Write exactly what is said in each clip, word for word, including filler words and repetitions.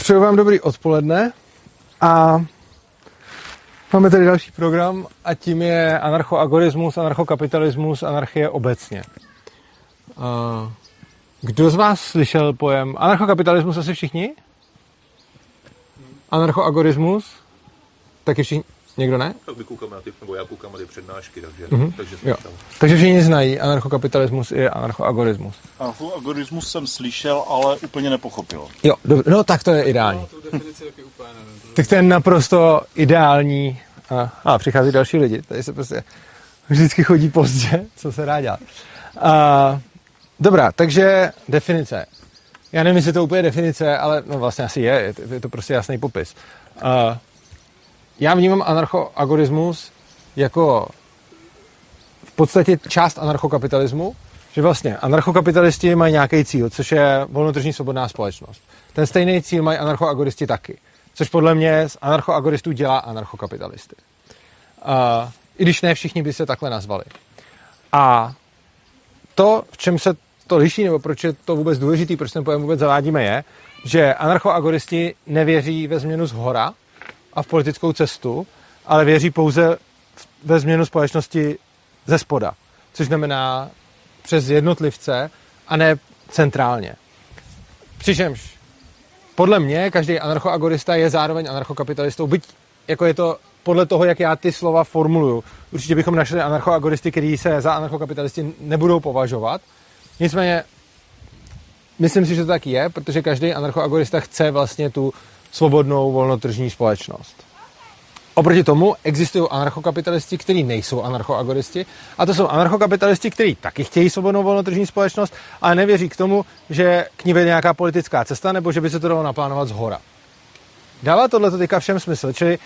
Přeju vám dobrý odpoledne a máme tady další program a tím je anarchoagorismus, anarchokapitalismus, anarchie obecně. Kdo z vás slyšel pojem anarchokapitalismus? Asi všichni? Anarchoagorismus? Taky všichni? Někdo ne? Tak my koukáme na ty, nebo já koukám na ty přednášky, takže, mm-hmm. takže jo. Takže všichni znají anarchokapitalismus i anarchoagorismus. Anarchoagorismus jsem slyšel, ale úplně nepochopil. Jo, dobře, no tak to je ideální. No, tu definici taky úplně nevím. Tak to je naprosto ideální. A, a přichází další lidi, tady se prostě vždycky chodí pozdě, co se dá dělat. A, dobrá, takže definice. Já nevím, jestli to úplně definice, ale no vlastně asi je, je to, je to prostě jasný popis. A, já vnímám anarchoagorismus jako v podstatě část anarchokapitalismu, že vlastně anarchokapitalisti mají nějaký cíl, což je volnotržní svobodná společnost. Ten stejný cíl mají anarchoagoristi taky, což podle mě z anarchoagoristů dělá anarchokapitalisty. A, I když ne všichni by se takhle nazvali. A to, v čem se to liší, nebo proč je to vůbec důležitý, proč ten pojem vůbec zavádíme, je, že anarchoagoristi nevěří ve změnu zhora a v politickou cestu, ale věří pouze ve změnu společnosti ze spoda. Což znamená přes jednotlivce a ne centrálně. Přičemž podle mě každý anarchoagorista je zároveň anarchokapitalistou, byť jako je to podle toho, jak já ty slova formuluju. Určitě bychom našli anarchoagoristy, kteří se za anarchokapitalisty nebudou považovat. Nicméně myslím si, že to tak je, protože každý anarchoagorista chce vlastně tu svobodnou volnotržní společnost. Oproti tomu existují anarchokapitalisti, kteří nejsou anarchoagoristi, a to jsou anarchokapitalisti, kteří taky chtějí svobodnou volnotržní společnost, ale nevěří k tomu, že k ní vede nějaká politická cesta, nebo že by se to dalo naplánovat zhora. Dává tohleto teďka všem smysl, čili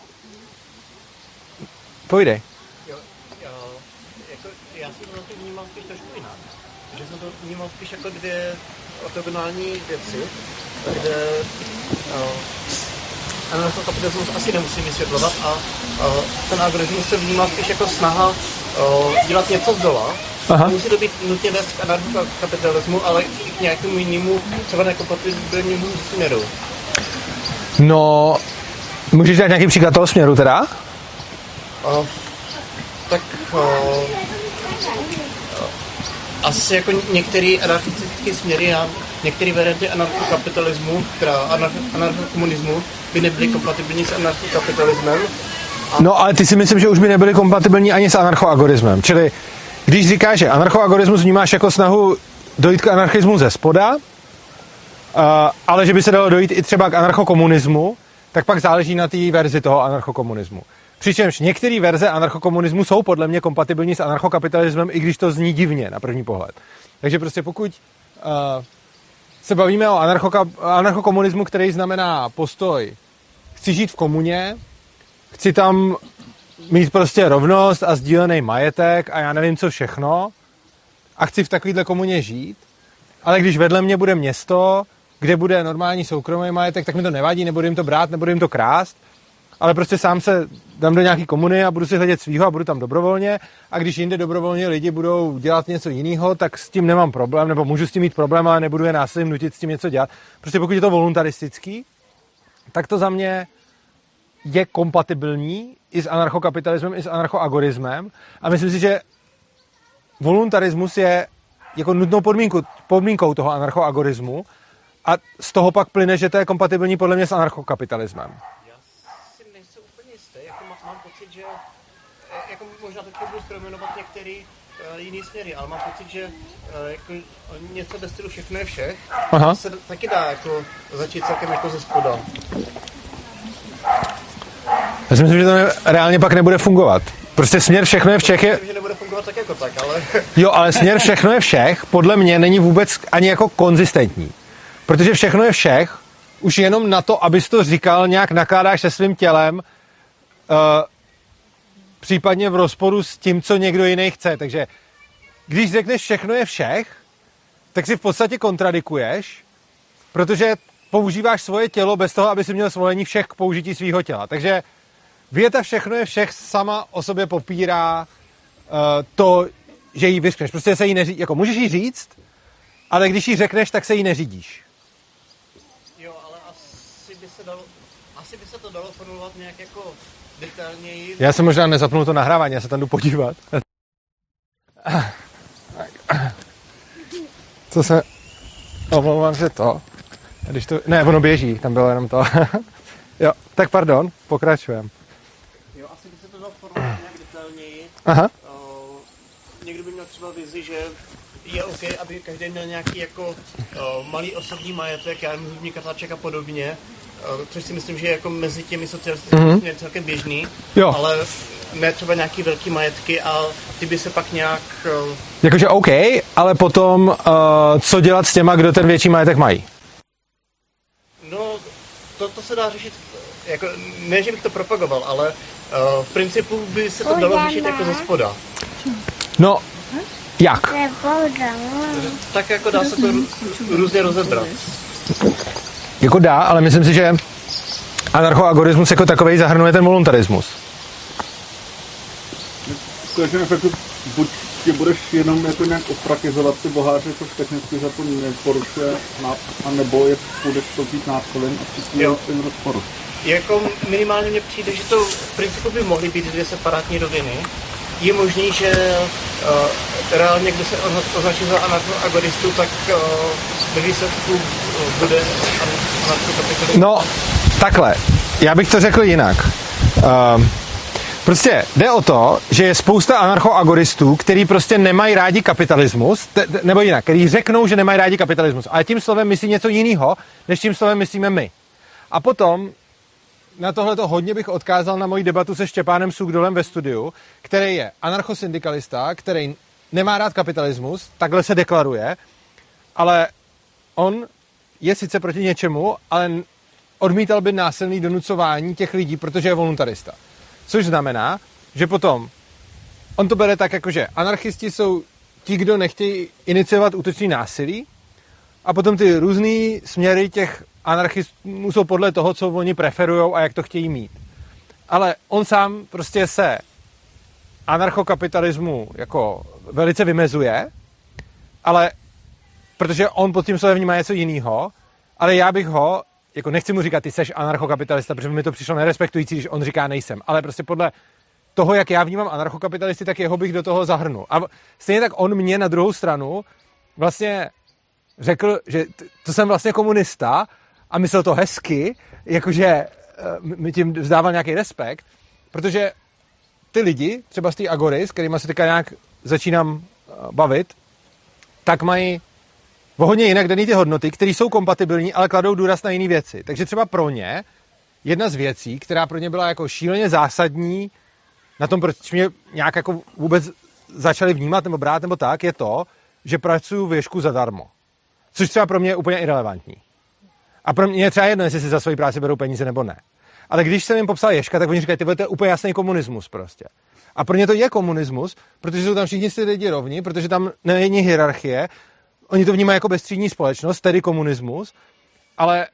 pojdej. Jo, jo, jako, já jsem to vnímal spíš trošku jinak. Že jsem to vnímal spíš jako dvě ortogonální věci, kde uh, anarchokapitalismus asi nemusím vysvětlovat a uh, ten agorismus se vnímá spíš jako snaha uh, dělat něco z dola. Aha. Musí to být nutně vést k anarchokapitalismu, ale i k nějakému jinému, třeba nekompatibilnímu směru. No, můžeš dát nějaký příklad toho směru teda? Uh, tak uh, uh, asi jako některé anarchistické směry a některé varianty anarchokapitalismu, teda anarch- anarchokomunismu, by nebyly kompatibilní s anarchokapitalismem. A... No, ale ty si myslím, že už by nebyly kompatibilní ani s anarchoagorismem. Čili když říkáš, že anarchoagorismus vnímáš jako snahu dojít k anarchismu ze spoda, uh, ale že by se dalo dojít i třeba k anarchokomunismu, tak pak záleží na té verzi toho anarchokomunismu. Přičemž některé verze anarchokomunismu jsou podle mě kompatibilní s anarchokapitalismem, i když to zní divně na první pohled. Takže prostě pokud uh, se bavíme o anarchokomunismu, který znamená postoj, chci žít v komuně, chci tam mít prostě rovnost a sdílený majetek a já nevím co všechno a chci v takovéhle komuně žít, ale když vedle mě bude město, kde bude normální soukromý majetek, tak mi to nevadí, nebudu jim to brát, nebudu jim to krást, ale prostě sám se dám do nějaký komuny a budu si hledět svýho a budu tam dobrovolně a když jinde dobrovolně lidi budou dělat něco jiného, tak s tím nemám problém, nebo můžu s tím mít problém, ale nebudu je násilím nutit s tím něco dělat. Prostě pokud je to voluntaristický, tak to za mě je kompatibilní i s anarchokapitalismem, i s anarchoagorismem a myslím si, že voluntarismus je jako nutnou podmínku, podmínkou toho anarchoagorismu a z toho pak plyne, že to je kompatibilní podle mě s anarchokapitalismem. Že jako možná teď budu zprojmenovat některé uh, jiný směry, ale mám pocit, že uh, jako něco ve stylu všechno je všech. Aha. Se taky dá jako začít celkem jako ze spoda. Já si myslím, že to ne, reálně pak nebude fungovat. Prostě směr všechno je všech je... Myslím, že nebude fungovat tak jako tak, ale... Jo, ale směr všechno je všech podle mě není vůbec ani jako konzistentní. Protože všechno je všech už jenom na to, abys to říkal, nějak nakládáš se svým tělem, uh, případně v rozporu s tím, co někdo jiný chce. Takže když řekneš všechno je všech, tak si v podstatě kontradikuješ, protože používáš svoje tělo bez toho, aby si měl svolení všech k použití svého těla. Takže věta všechno je všech sama o sobě popírá uh, to, že jí vyřkneš. Prostě se jí neří... jako můžeš jí říct, ale když jí řekneš, tak se jí neřídíš. Jo, ale asi by se dalo, asi by se to dalo formulovat nějak jako detailněji. Já jsem možná nezapnul to nahrávání, já se tam jdu podívat. Co se... Omlouvám se to. Když to... Ne, ono běží, tam bylo jenom to. Jo, tak pardon, pokračujem. Jo, asi by se to dalo formulovat nějak detailněji. Aha. Uh, někdo by měl třeba vizi, že je OK, aby každý měl nějaký jako uh, malý osobní majetek, já nevím, zubní katáček a podobně, uh, což si myslím, že je jako mezi těmi socialistickými mm-hmm. celkem běžný, jo. Ale ne třeba nějaký velký majetky a ty by se pak nějak... Uh... Jakože OK, ale potom uh, co dělat s těma, kdo ten větší majetek mají? No, to, to se dá řešit, jako, ne, že bych to propagoval, ale uh, v principu by se to dalo řešit jako ze spoda. No, jak? Tak jako dá se to různě rozebrat. Jako dá, ale myslím si, že anarchoagorismus jako takovej zahrnuje ten voluntarismus. V každém efektu buď tě budeš jenom jako nějak oprakizovat ty boháře, což technicky za to neporušuje, a nebo je budeš to vzít násilím a přijít v tím rozporu. Jako minimálně mně přijde, že to v principu by mohly být dvě separátní roviny. Je možný, že uh, reálně, kdo se označí za anarchoagoristu, tak uh, ve výsledku uh, bude anarchokapitalismus. No, takhle. Já bych to řekl jinak. Uh, prostě jde o to, že je spousta anarchoagoristů, který prostě nemají rádi kapitalismus, te, te, nebo jinak, který řeknou, že nemají rádi kapitalismus, ale tím slovem myslí něco jiného, než tím slovem myslíme my. A potom na tohleto hodně bych odkázal na moji debatu se Štěpánem Sugdolem ve studiu, který je anarchosyndikalista, který nemá rád kapitalismus, takhle se deklaruje, ale on je sice proti něčemu, ale odmítal by násilný donucování těch lidí, protože je voluntarista. Což znamená, že potom on to bere tak, jako že anarchisti jsou ti, kdo nechtějí iniciovat útočný násilí, a potom ty různý směry těch anarchistů jsou podle toho, co oni preferujou a jak to chtějí mít. Ale on sám prostě se anarchokapitalismu jako velice vymezuje, ale protože on pod tím slovem vnímá něco jiného, ale já bych ho, jako nechci mu říkat, ty seš anarchokapitalista, protože mi to přišlo nerespektující, když on říká nejsem, ale prostě podle toho, jak já vnímám anarchokapitalisty, tak jeho bych do toho zahrnul. A stejně tak on mě na druhou stranu vlastně řekl, že to jsem vlastně komunista a myslel to hezky, jakože mi tím vzdával nějaký respekt, protože ty lidi, třeba z té Agory, s kterými se teďka nějak začínám bavit, tak mají o hodně jinak daný ty hodnoty, které jsou kompatibilní, ale kladou důraz na jiné věci. Takže třeba pro ně jedna z věcí, která pro ně byla jako šíleně zásadní na tom, proč mě nějak jako vůbec začali vnímat nebo brát nebo tak, je to, že pracuju v Ježku zadarmo. Což třeba pro mě je úplně irelevantní. A pro mě je třeba jedno, jestli si za svoji práci berou peníze nebo ne. Ale když jsem jim popsal Ježka, tak oni říkají, tyhle, to je úplně jasný komunismus prostě. A pro ně to je komunismus, protože jsou tam všichni si lidi rovni, protože tam není hierarchie. Oni to vnímají jako bezstřídní společnost, tedy komunismus, ale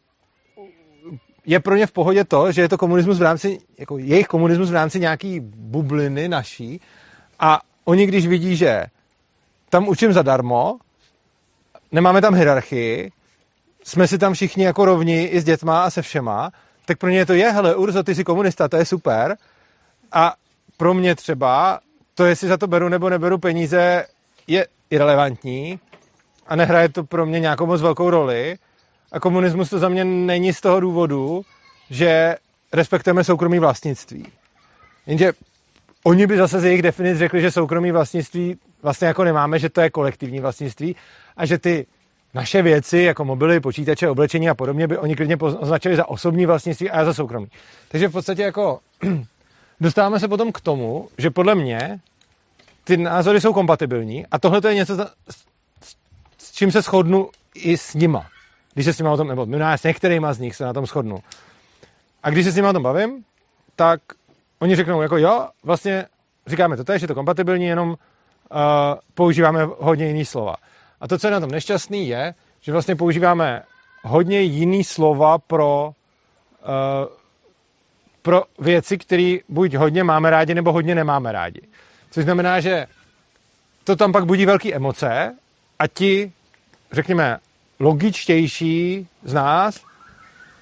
je pro ně v pohodě to, že je to komunismus v rámci, jako jejich komunismus v rámci nějaký bubliny naší a oni, když vidí, že tam učím zadarmo, nemáme tam hierarchii, jsme si tam všichni jako rovni i s dětma a se všema, tak pro ně to je, hele, Urzo, ty jsi komunista, to je super. A pro mě třeba to, jestli za to beru nebo neberu peníze, je irelevantní a nehraje to pro mě nějakou moc velkou roli. A komunismus to za mě není z toho důvodu, že respektujeme soukromí vlastnictví. Jenže oni by zase z jejich definic řekli, že soukromí vlastnictví vlastně jako nemáme, že to je kolektivní vlastnictví a že ty naše věci, jako mobily, počítače, oblečení a podobně, by oni klidně označili za osobní vlastnictví a já za soukromí. Takže v podstatě jako dostáváme se potom k tomu, že podle mě ty názory jsou kompatibilní a tohle to je něco, s čím se shodnu i s nima. Když se s nima o tom, nebo minimálně s některýma z nich se na tom shodnu. A když se s nima o tom bavím, tak oni řeknou jako jo, vlastně říkáme to též, je to kompatibilní, jenom uh, používáme hodně jiný slova. A to, co je na tom nešťastný, je, že vlastně používáme hodně jiný slova pro, uh, pro věci, které buď hodně máme rádi, nebo hodně nemáme rádi. Což znamená, že to tam pak budí velké emoce a ti, řekněme, logičtější z nás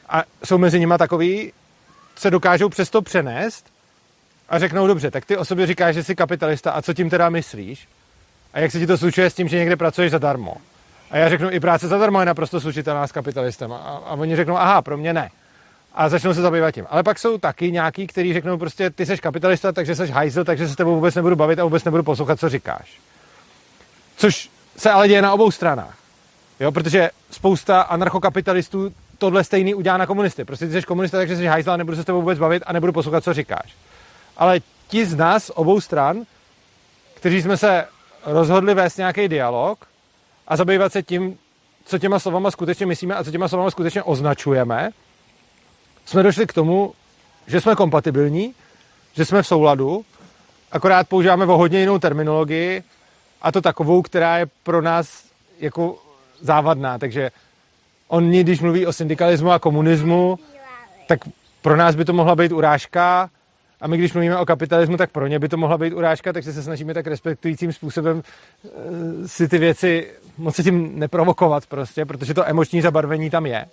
a jsou mezi nimi takový, se dokážou přesto přenést a řeknou, dobře, tak ty o sobě říkáš, že jsi kapitalista a co tím teda myslíš? A jak se ti to slučuje s tím, že někde pracuješ zadarmo? A já řeknu, i práce zadarmo je naprosto slučitelná s kapitalistem. A, a oni řeknou, aha, pro mě ne. A začnou se zabývat tím. Ale pak jsou taky nějaký, kteří řeknou prostě, ty seš kapitalista, takže seš hajzl, takže se s tebou vůbec nebudu bavit a vůbec nebudu poslouchat, co říkáš. Což se ale děje na obou stranách. Jo, protože spousta anarchokapitalistů tohle stejný udělá na komunisty. Prostě ty jsi komunista, takže jsi hajzl a nebudu se s tebou vůbec bavit a nebudu poslouchat, co říkáš. Ale ti z nás, obou stran, kteří jsme se rozhodli vést nějaký dialog a zabývat se tím, co těma slovama skutečně myslíme a co těma slovama skutečně označujeme, jsme došli k tomu, že jsme kompatibilní, že jsme v souladu, akorát používáme o hodně jinou terminologii a to takovou, která je pro nás jako závadná. Takže on, když mluví o syndikalismu a komunismu, tak pro nás by to mohla být urážka a my, když mluvíme o kapitalismu, tak pro ně by to mohla být urážka, takže se snažíme tak respektujícím způsobem si ty věci moc se tím neprovokovat prostě, protože to emoční zabarvení tam je.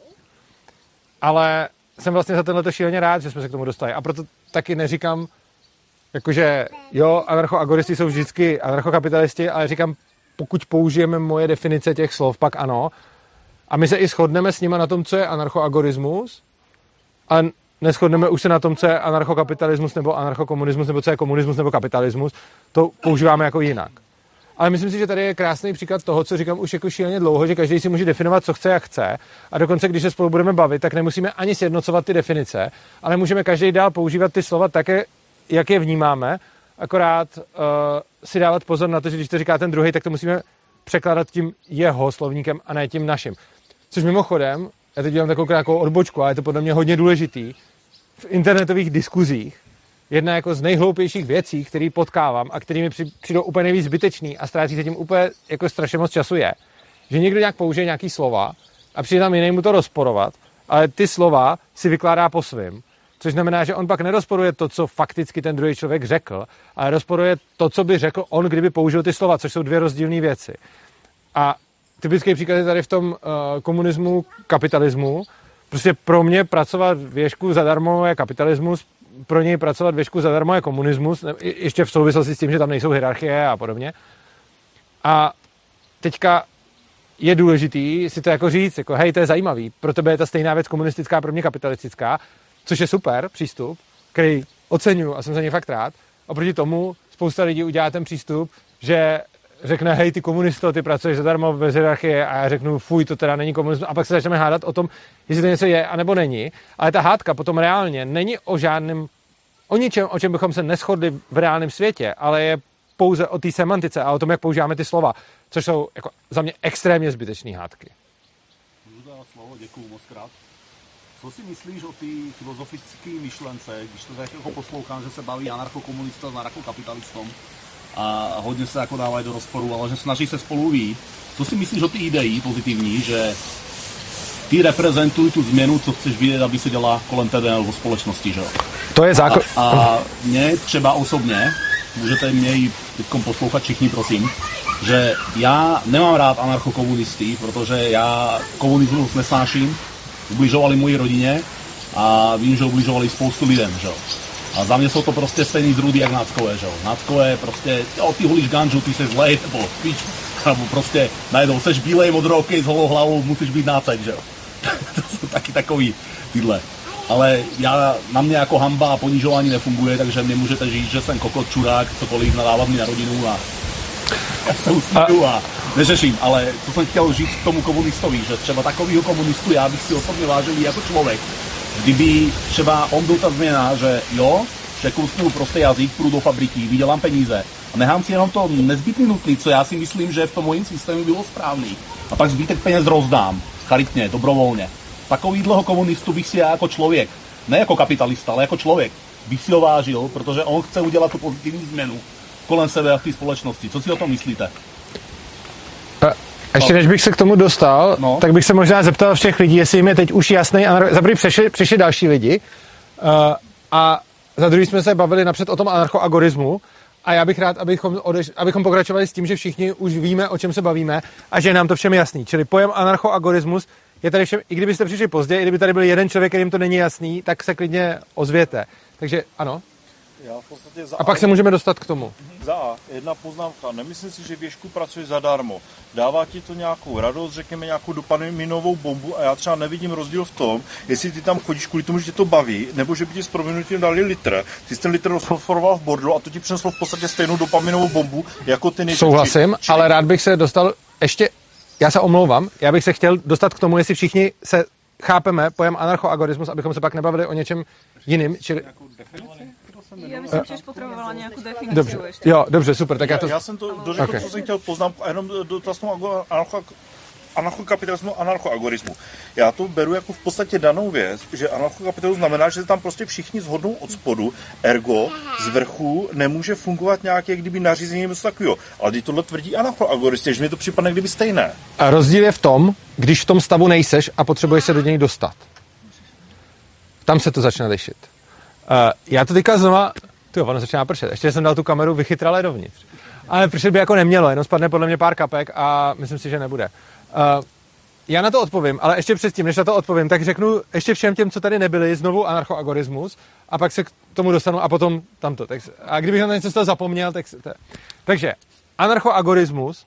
Ale jsem vlastně za tenhle šíleně rád, že jsme se k tomu dostali. A proto taky neříkám, jakože jo, anarchoagoristi jsou vždycky anarchokapitalisti, ale říkám, pokud použijeme moje definice těch slov, pak ano. A my se i shodneme s nima na tom, co je anarchoagorismus a neshodneme už se na tom, co je anarchokapitalismus nebo anarchokomunismus, nebo co je komunismus nebo kapitalismus. To používáme jako jinak. Ale myslím si, že tady je krásný příklad toho, co říkám už jako šíleně dlouho, že každý si může definovat, co chce, jak chce. A dokonce, když se spolu budeme bavit, tak nemusíme ani sjednocovat ty definice, ale můžeme každý dál používat ty slova také, jak je vnímáme. Akorát uh, si dávat pozor na to, že když to říká ten druhý, tak to musíme překládat tím jeho slovníkem a ne tím naším. Což mimochodem, já teď dělám takovou krátkou odbočku, ale je to podle mě hodně důležitý, v internetových diskuzích jedna jako z nejhloupějších věcí, který potkávám a který mi přijdou úplně nejvíc zbytečný a ztrácí se tím úplně jako strašně moc času je, že někdo nějak použije nějaký slova a přijde tam jiný mu to rozporovat, ale ty slova si vykládá po svým. Což znamená, že on pak nerozporuje to, co fakticky ten druhý člověk řekl, ale rozporuje to, co by řekl on, kdyby použil ty slova, což jsou dvě rozdílné věci. A typický příklad je tady v tom uh, komunismu, kapitalismu. Prostě pro mě pracovat věšku zadarmo je kapitalismus, pro něj pracovat věšku zadarmo je komunismus, ještě v souvislosti s tím, že tam nejsou hierarchie a podobně. A teďka je důležitý si to jako říct, jako hej, to je zajímavý, pro tebe je ta stejná věc komunistická, pro mě kapitalistická, což je super přístup, který oceňuju a jsem za něj fakt rád. Oproti tomu spousta lidí udělá ten přístup, že řekne, hej, ty komunisto, ty pracuješ zadarmo bez hierarchie a já řeknu, fuj, to teda není komunismus. A pak se začneme hádat o tom, jestli to něco je, anebo není. Ale ta hádka potom reálně není o žádném, o ničem, o čem bychom se neshodli v reálném světě, ale je pouze o té semantice a o tom, jak používáme ty slova, což jsou jako za mě extrémně zbytečné hádky. Můžu dát slovo, děkuju moc krát. Co si myslíš o té filozofické myšlence, když to tak jako poslouchám, že se baví anarchokomunista s anarchokapitalistom a hodně se jako dávají do rozporu, ale že snaží se spolu vyjít. Co si myslíš o té ideji pozitivní, že ty reprezentují tu změnu, co chceš vidět, aby se dělala kolem tebe nebo společnosti, že jo? To je základ. A, a mě třeba osobně, můžete mě i teďkom poslouchat všichni, prosím, že já nemám rád anarchokomunisty, protože já komunismus nesnáším, ubližovali mojí rodině a vím, že ubližovali spoustu lidem, že jo. A za mě jsou to prostě stejný zrůdy jak náckové, že jo. Náckové prostě, jo, ty hulíš ganžu, ty jsi zlej, nebo píč, nebo prostě najednou seš bílej, modrookej, s holou hlavou, musíš být nácek, že jo. To jsou taky takový tyhle. Ale já, na mě jako hamba a ponižování nefunguje, takže mě můžete říct, že jsem kokot, čurák, cokoliv, nadávat mi na rodinu a já se usmíju a neřeším, ale co jsem chtěl říct k tomu komunistovi, že třeba takovýho komunistu já bych si osobně vážil jako člověk. Kdyby třeba on byl ta změna, že jo, překusnu prostě jazyk, půjdu do fabriky, vydělám peníze a nechám si jenom to nezbytný nutný, co já si myslím, že v tom mojím systému bylo správný. A pak zbytek peněz rozdám, charitně, dobrovolně. Takovýhleho komunistu bych si já jako člověk, ne jako kapitalista, ale jako člověk, bych si ho vážil, protože on chce udělat tu pozitivní změnu kolem sebe a v té společnosti. Co si o tom myslíte? A ještě než bych se k tomu dostal, no. tak bych se možná zeptal všech lidí, jestli jim je teď už jasný. Za první přišli, přišli další lidi uh, a za druhý jsme se bavili napřed o tom anarchoagorismu a já bych rád, abychom, odeš, abychom pokračovali s tím, že všichni už víme, o čem se bavíme a že je nám to všem jasný. Čili pojem anarchoagorismus je tady všem, i kdybyste přišli pozdě, i kdyby tady byl jeden člověk, kterým to není jasný, tak se klidně ozvěte. Takže ano. Já v podstatě za a pak se můžeme dostat k tomu. Za A, jedna poznámka. Nemyslím si, že věšku pracuje zadarmo. Dává ti to nějakou radost, řekněme nějakou dopaminovou bombu a já třeba nevidím rozdíl v tom, jestli ty tam chodíš kvůli tomu, že tě to baví, nebo že by ti s prominutím dali litr. Ty jsi ten litr rozforoval v bordelu a to ti přineslo v podstatě stejnou dopaminovou bombu jako ty největší. Souhlasím, či... ale rád bych se dostal ještě, já se omlouvám, já bych se chtěl dostat k tomu, jestli všichni se chápeme pojem anarchoagorismus, abychom se pak nebavili o něčem jiným. Čili... Já myslím, že potřebovala nějakou definici. Dobře, ještě. jo, dobře, super. Tak já, to... já jsem to dořekl, okay. Co jsem chtěl poznámku, a jenom dotaz tomu anarchokapitalismu, anarchoagorismu. Já to beru jako v podstatě danou věc, že anarchokapitalismus znamená, že se tam prostě všichni shodnou od spodu, ergo z vrchu nemůže fungovat nějaké kdyby nařízení nebo takového. Ale když tohle tvrdí anarchoagoristi, že mi to připadne kdyby stejné. A rozdíl je v tom, když v tom stavu nejseš a potřebuješ se do něj dostat. Tam se to začne lišit. Uh, já to teďka znova... Tyjo, ono začíná pršet. Ještě jsem dal tu kameru vychytrale dovnitř. Ale pršet by jako nemělo, jenom spadne podle mě pár kapek a myslím si, že nebude. Uh, já na to odpovím, ale ještě předtím, než na to odpovím, tak řeknu ještě všem těm, co tady nebyli, znovu anarchoagorismus a pak se k tomu dostanu a potom tamto. Tak, a kdybych na něco z toho zapomněl, tak... To, takže anarchoagorismus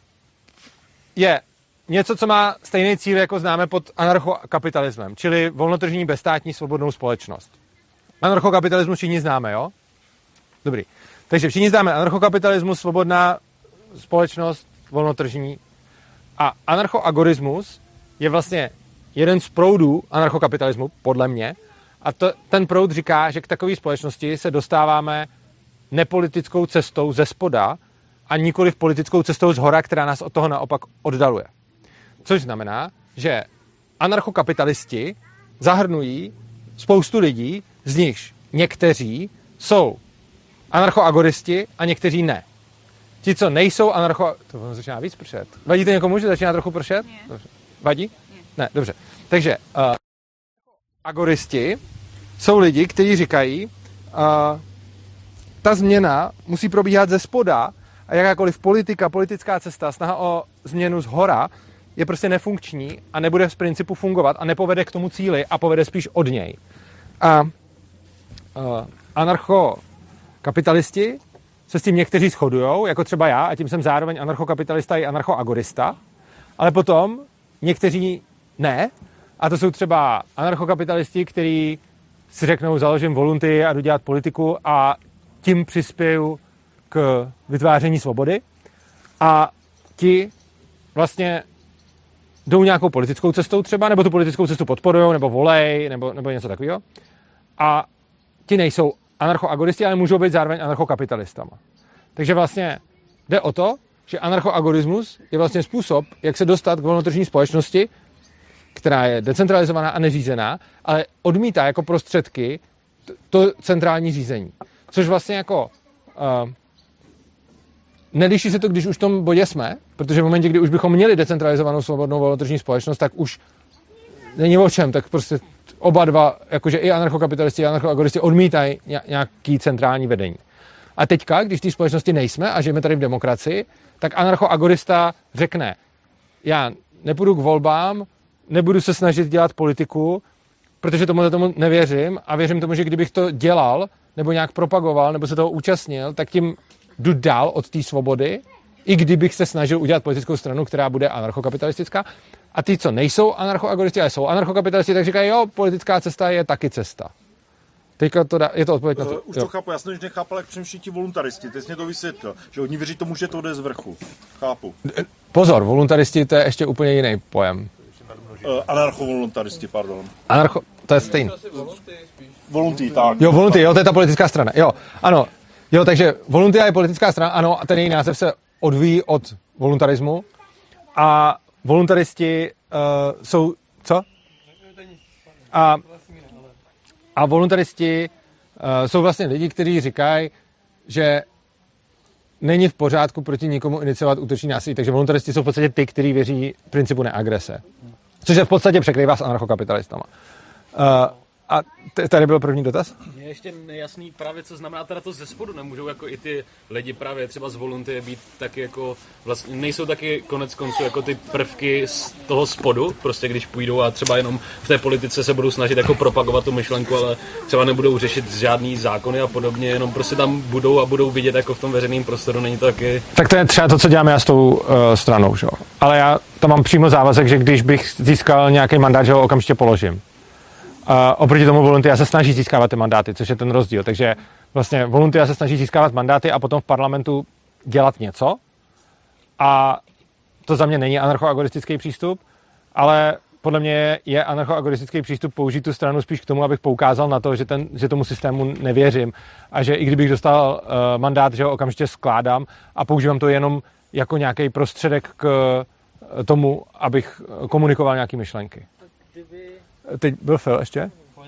je něco, co má stejný cíl, jako známe pod anarchokapitalismem, čili volnotržní, bezstátní, svobodnou společnost. Anarchokapitalismus všichni známe, jo? Dobrý. Takže všichni známe anarchokapitalismus, svobodná společnost, volnotržní. A anarchoagorismus je vlastně jeden z proudů anarchokapitalismu, podle mě. A to, ten proud říká, že k takové společnosti se dostáváme nepolitickou cestou ze spoda a nikoliv politickou cestou z hora, která nás od toho naopak oddaluje. Což znamená, že anarchokapitalisti zahrnují spoustu lidí, z nichž někteří jsou anarchoagoristi a někteří ne. Ti, co nejsou anarcho... To začíná víc pršet. Vadí to někomu, že začíná trochu pršet? Ne. Vadí? Ne. Ne, dobře. Takže uh, agoristi jsou lidi, kteří říkají, uh, ta změna musí probíhat ze spoda a jakákoliv politika, politická cesta, snaha o změnu z hora je prostě nefunkční a nebude z principu fungovat a nepovede k tomu cíli a povede spíš od něj. A uh, anarchokapitalisti se s tím někteří shodujou, jako třeba já, a tím jsem zároveň anarchokapitalista i anarchoagorista, ale potom někteří ne, a to jsou třeba anarchokapitalisti, kteří si řeknou, založím volunty a jdu dělat politiku a tím přispěju k vytváření svobody a ti vlastně jdou nějakou politickou cestou třeba, nebo tu politickou cestu podporujou, nebo volej, nebo, nebo něco takového. A ti nejsou anarchoagoristi, ale můžou být zároveň anarchokapitalistama. Takže vlastně jde o to, že anarchoagorismus je vlastně způsob, jak se dostat k volnotržní společnosti, která je decentralizovaná a neřízená, ale odmítá jako prostředky to centrální řízení. Což vlastně jako uh, neliší se to, když už v tom bodě jsme, protože v momentě, kdy už bychom měli decentralizovanou svobodnou volnotržní společnost, tak už není o čem, tak prostě oba dva, jakože i anarchokapitalisti, i anarchoagoristi odmítají nějaký centrální vedení. A teďka, když v té společnosti nejsme a žijeme tady v demokracii, tak anarchoagorista řekne, já nepůjdu k volbám, nebudu se snažit dělat politiku, protože tomu tomu nevěřím a věřím tomu, že kdybych to dělal, nebo nějak propagoval, nebo se toho účastnil, tak tím jdu dál od té svobody, i kdybych se snažil udělat politickou stranu, která bude anarchokapitalistická. A ty, co nejsou anarchoagoristi, ale jsou anarchokapitalisti, tak říkají, jo, politická cesta je taky cesta. Teďka to dá, je to odpověď na to. Uh, už to chápu, já jsem nechápal, jak přemýšlí ti voluntaristi, teď jsi mě to vysvětlil, že oni věří tomu, že to jde z vrchu. Chápu. Pozor, voluntaristi, to je ještě úplně jiný pojem. Uh, anarcho-voluntaristi, pardon. Anarcho, to je stejný. Volunty, tak. Jo, volunty, jo, to je ta politická strana, jo, ano. Jo, takže voluntia je politická strana, ano, a ten její název se odvíjí od voluntarismu a voluntaristi uh, jsou, co? A, a voluntaristi uh, jsou vlastně lidi, kteří říkají, že není v pořádku proti nikomu iniciovat útoční násilí, takže voluntaristi jsou v podstatě ty, kteří věří principu neagrese. Což je v podstatě překrývá s anarchokapitalistama. Uh, a t- tady byl první dotaz? Je ještě nejasný právě, co znamená teda to ze spodu. Nemůžou jako i ty lidi právě třeba z volunty být taky jako, vlastně nejsou taky konec konců jako ty prvky z toho spodu, prostě když půjdou a třeba jenom v té politice se budou snažit jako propagovat tu myšlenku, ale třeba nebudou řešit žádný zákony a podobně, jenom prostě tam budou a budou vidět jako v tom veřejném prostoru, není to taky... Tak to je třeba to, co děláme já s tou uh, stranou, že jo. Ale já tam mám přímo závazek, že když bych získal nějaký mandát, že ho okamžitě položím. Uh, oproti tomu Voluntia se snaží získávat ty mandáty, což je ten rozdíl. Takže vlastně Voluntia se snaží získávat mandáty a potom v parlamentu dělat něco. A to za mě není anarchoagoristický přístup, ale podle mě je anarchoagoristický přístup použít tu stranu spíš k tomu, abych poukázal na to, že, ten, že tomu systému nevěřím a že i kdybych dostal uh, mandát, že ho okamžitě skládám a používám to jenom jako nějaký prostředek k uh, tomu, abych komunikoval nějaké myšlenky. Teď byl Phil ještě?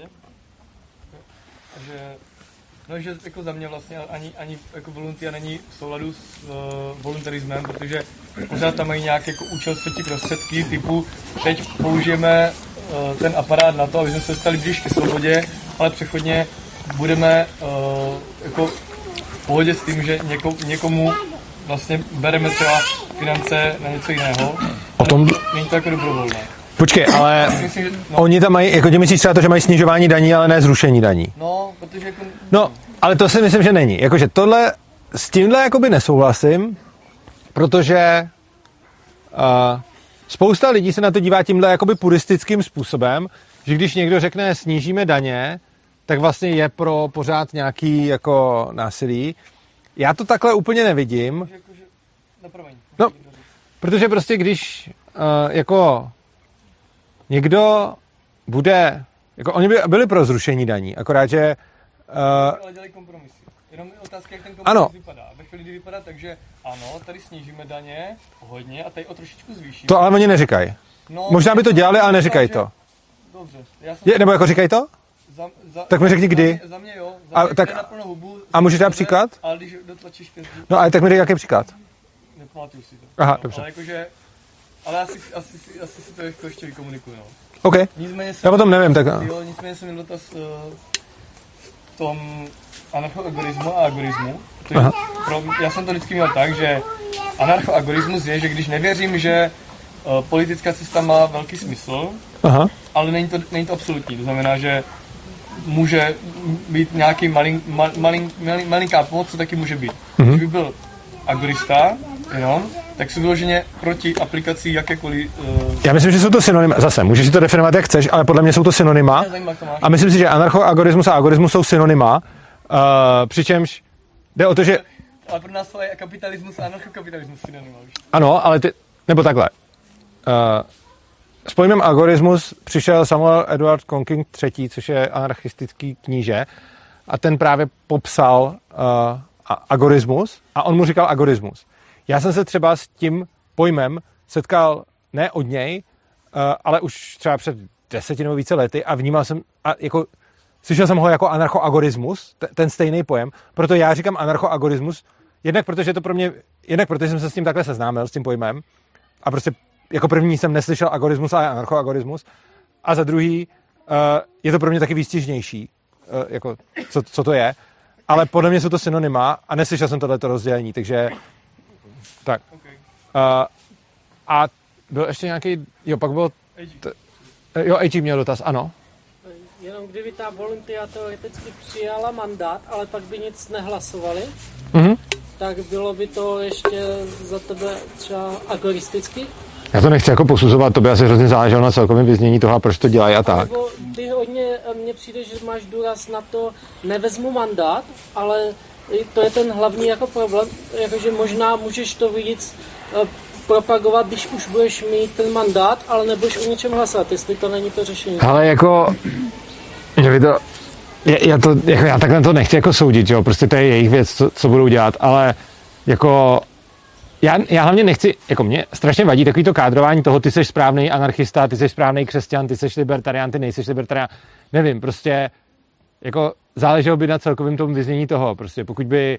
Takže, no, že jako za mě vlastně ani, ani jako voluntia není v souladu s uh, voluntarismem, protože pořád tam mají nějaké jako účel světí prostředky typu teď použijeme uh, ten aparát na to, aby jsme se dostali blíž ke svobodě, ale přechodně budeme uh, jako v pohodě s tím, že něko, někomu vlastně bereme třeba finance na něco jiného. O tom... Není to jako dobrovolné. Počkej, ale myslím, že, no. Oni tam mají, jako ty myslíš třeba to, že mají snižování daní, ale ne zrušení daní. No, protože jako... No, ale to si myslím, že není. Jakože tohle, s tímhle jakoby nesouhlasím, protože uh, spousta lidí se na to dívá tímhle jakoby puristickým způsobem, že když někdo řekne snížíme daně, tak vlastně je pro pořád nějaký jako násilí. Já to takhle úplně nevidím. No, protože prostě když uh, jako někdo bude, jako oni by byli pro zrušení daní, akorát, že... Uh, ale dělají kompromisy. Jenom je otázka, jak ten kompromis ano. vypadá. Ve chvíli, kdy vypadá tak, že ano, tady snížíme daně hodně a tady o trošičku zvýšíme. To ale oni neříkají. No, Možná by to dělali, ale neříkají to. Dobře. Já jsem je, nebo jako říkají to? Za, za, tak mi řekni kdy. Za mě jo. Za a, mě tak, na plnou hubu. A můžeš dát příklad? Ale když dotlačíš pěstí. No ale tak mi řekni, jaký příklad. Nepamatuju si to. Aha, no, dobře. Ale jakože, ale asi, asi, asi, asi si to jako ještě vykomunikuju, no. OK. Nicméně Já o tom nevím, tak... Jo, nicméně jsem měl dotaz uh, v tom anarchoagorismu a agorismu. Pro, já jsem to vždycky měl tak, že anarchoagorismus je, že když nevěřím, že uh, politická cesta má velký smysl, Aha. ale není to, není to absolutní. To znamená, že může být nějaký malin, mal, malin, malin, malinká pomoc, co taky může být. Mm-hmm. Když by byl agorista, jenom, tak jsou vyloženě proti aplikaci jakékoliv... Uh... Já myslím, že jsou to synonyma. Zase, můžeš si to definovat, jak chceš, ale podle mě jsou to synonyma. A myslím si, že anarchoagorismus a agorismus jsou synonyma, uh, přičemž jde o to, že... Ale pro nás je kapitalismus a anarchokapitalismus synonyma. Ano, ale ty... Nebo takhle. Uh, s pojmem agorismus přišel Samuel Edward Conking třetí, což je anarchistický kníže, a ten právě popsal uh, agorismus a on mu říkal agorismus. Já jsem se třeba s tím pojmem setkal ne od něj, uh, ale už třeba před deseti nebo více lety a vnímal jsem, a jako, slyšel jsem ho jako anarchoagorismus, t- ten stejný pojem, proto já říkám anarchoagorismus, jednak protože to pro mě, jednak protože jsem se s tím takhle seznámil, s tím pojmem a prostě jako první jsem neslyšel agorismus, ale anarchoagorismus a za druhý uh, je to pro mě taky výstižnější, uh, jako co, co to je, ale podle mě jsou to synonyma a neslyšel jsem tohleto rozdělení, takže tak. Uh, a byl ještě nějaký, jo, pak byl, t, jo, A G měl dotaz, ano. Jenom kdyby ta Voluntia teoreticky přijala mandát, ale pak by nic nehlasovali, mm-hmm. tak bylo by to ještě za tebe třeba agoristicky? Já to nechci jako posuzovat, to by asi hrozně záleželo na celkovém vyznění toho, proč to dělají a tak. Nebo ty hodně, mně přijde, že máš důraz na to, nevezmu mandát, ale to je ten hlavní jako problém, jakože možná můžeš to víc uh, propagovat, když už budeš mít ten mandát, ale nebudeš o něčem hlasovat, jestli to není to řešení. Ale jako, že by to, já, já, to, jako já takhle to nechci jako soudit, jo, prostě to je jejich věc, co, co budou dělat, ale jako já, já hlavně nechci, jako mě strašně vadí takový to kádrování toho, ty seš správný anarchista, ty seš správný křesťan, ty seš libertarián, ty nejseš libertarián, nevím, prostě jako záleželo by na celkovém tom vyznění toho, prostě pokud by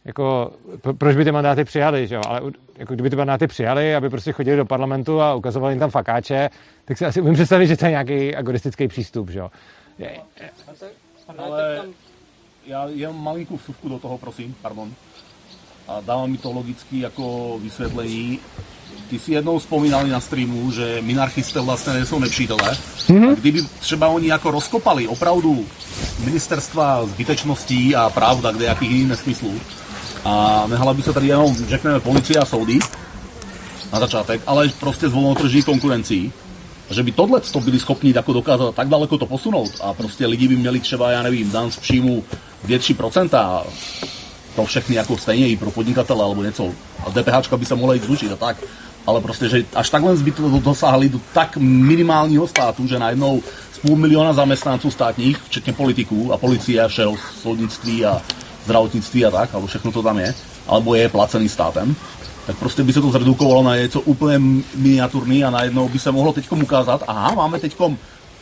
jako, proč by ty mandáty přijali, že jo? Ale jako kdyby ty mandáty přijali, aby prostě chodili do parlamentu a ukazovali jim tam fakáče, tak si asi umím představit, že to je nějaký agoristický přístup, že jo? Je, je. Ale já jen malinkou vsuvku do toho, prosím, pardon. A dávám mi to logicky jako vysvětlení. Ty si jednou vzpomínali na streamu, že minarchisté vlastně nejsou nepřítelé. Mm-hmm. A kdyby třeba oni jako rozkopali opravdu ministerstva zbytečností a pravda, kde jakých jiných nesmyslů a nehala by se tady jenom, řekneme, policie a soudy na začátek, ale prostě s volnotržní konkurencí, že by tohle to byli schopni jako dokázat tak daleko to posunout a prostě lidi by měli třeba, já nevím, dan z příjmu dvě až tři procenta pro všechny jako stejně i pro podnikatele alebo něco. A DPHčka by se mohla jít zrušit a tak. Ale prostě, že až takhle by to dosáhli do tak minimálního státu, že najednou z půl miliona zaměstnanců státních, včetně politiků a policie a všeho, soudnictví a zdravotnictví a tak, alebo všechno to tam je, alebo je placený státem, tak prostě by se to zredukovalo na něco úplně miniaturní a najednou by se mohlo teďkom ukázat, aha, máme teďkom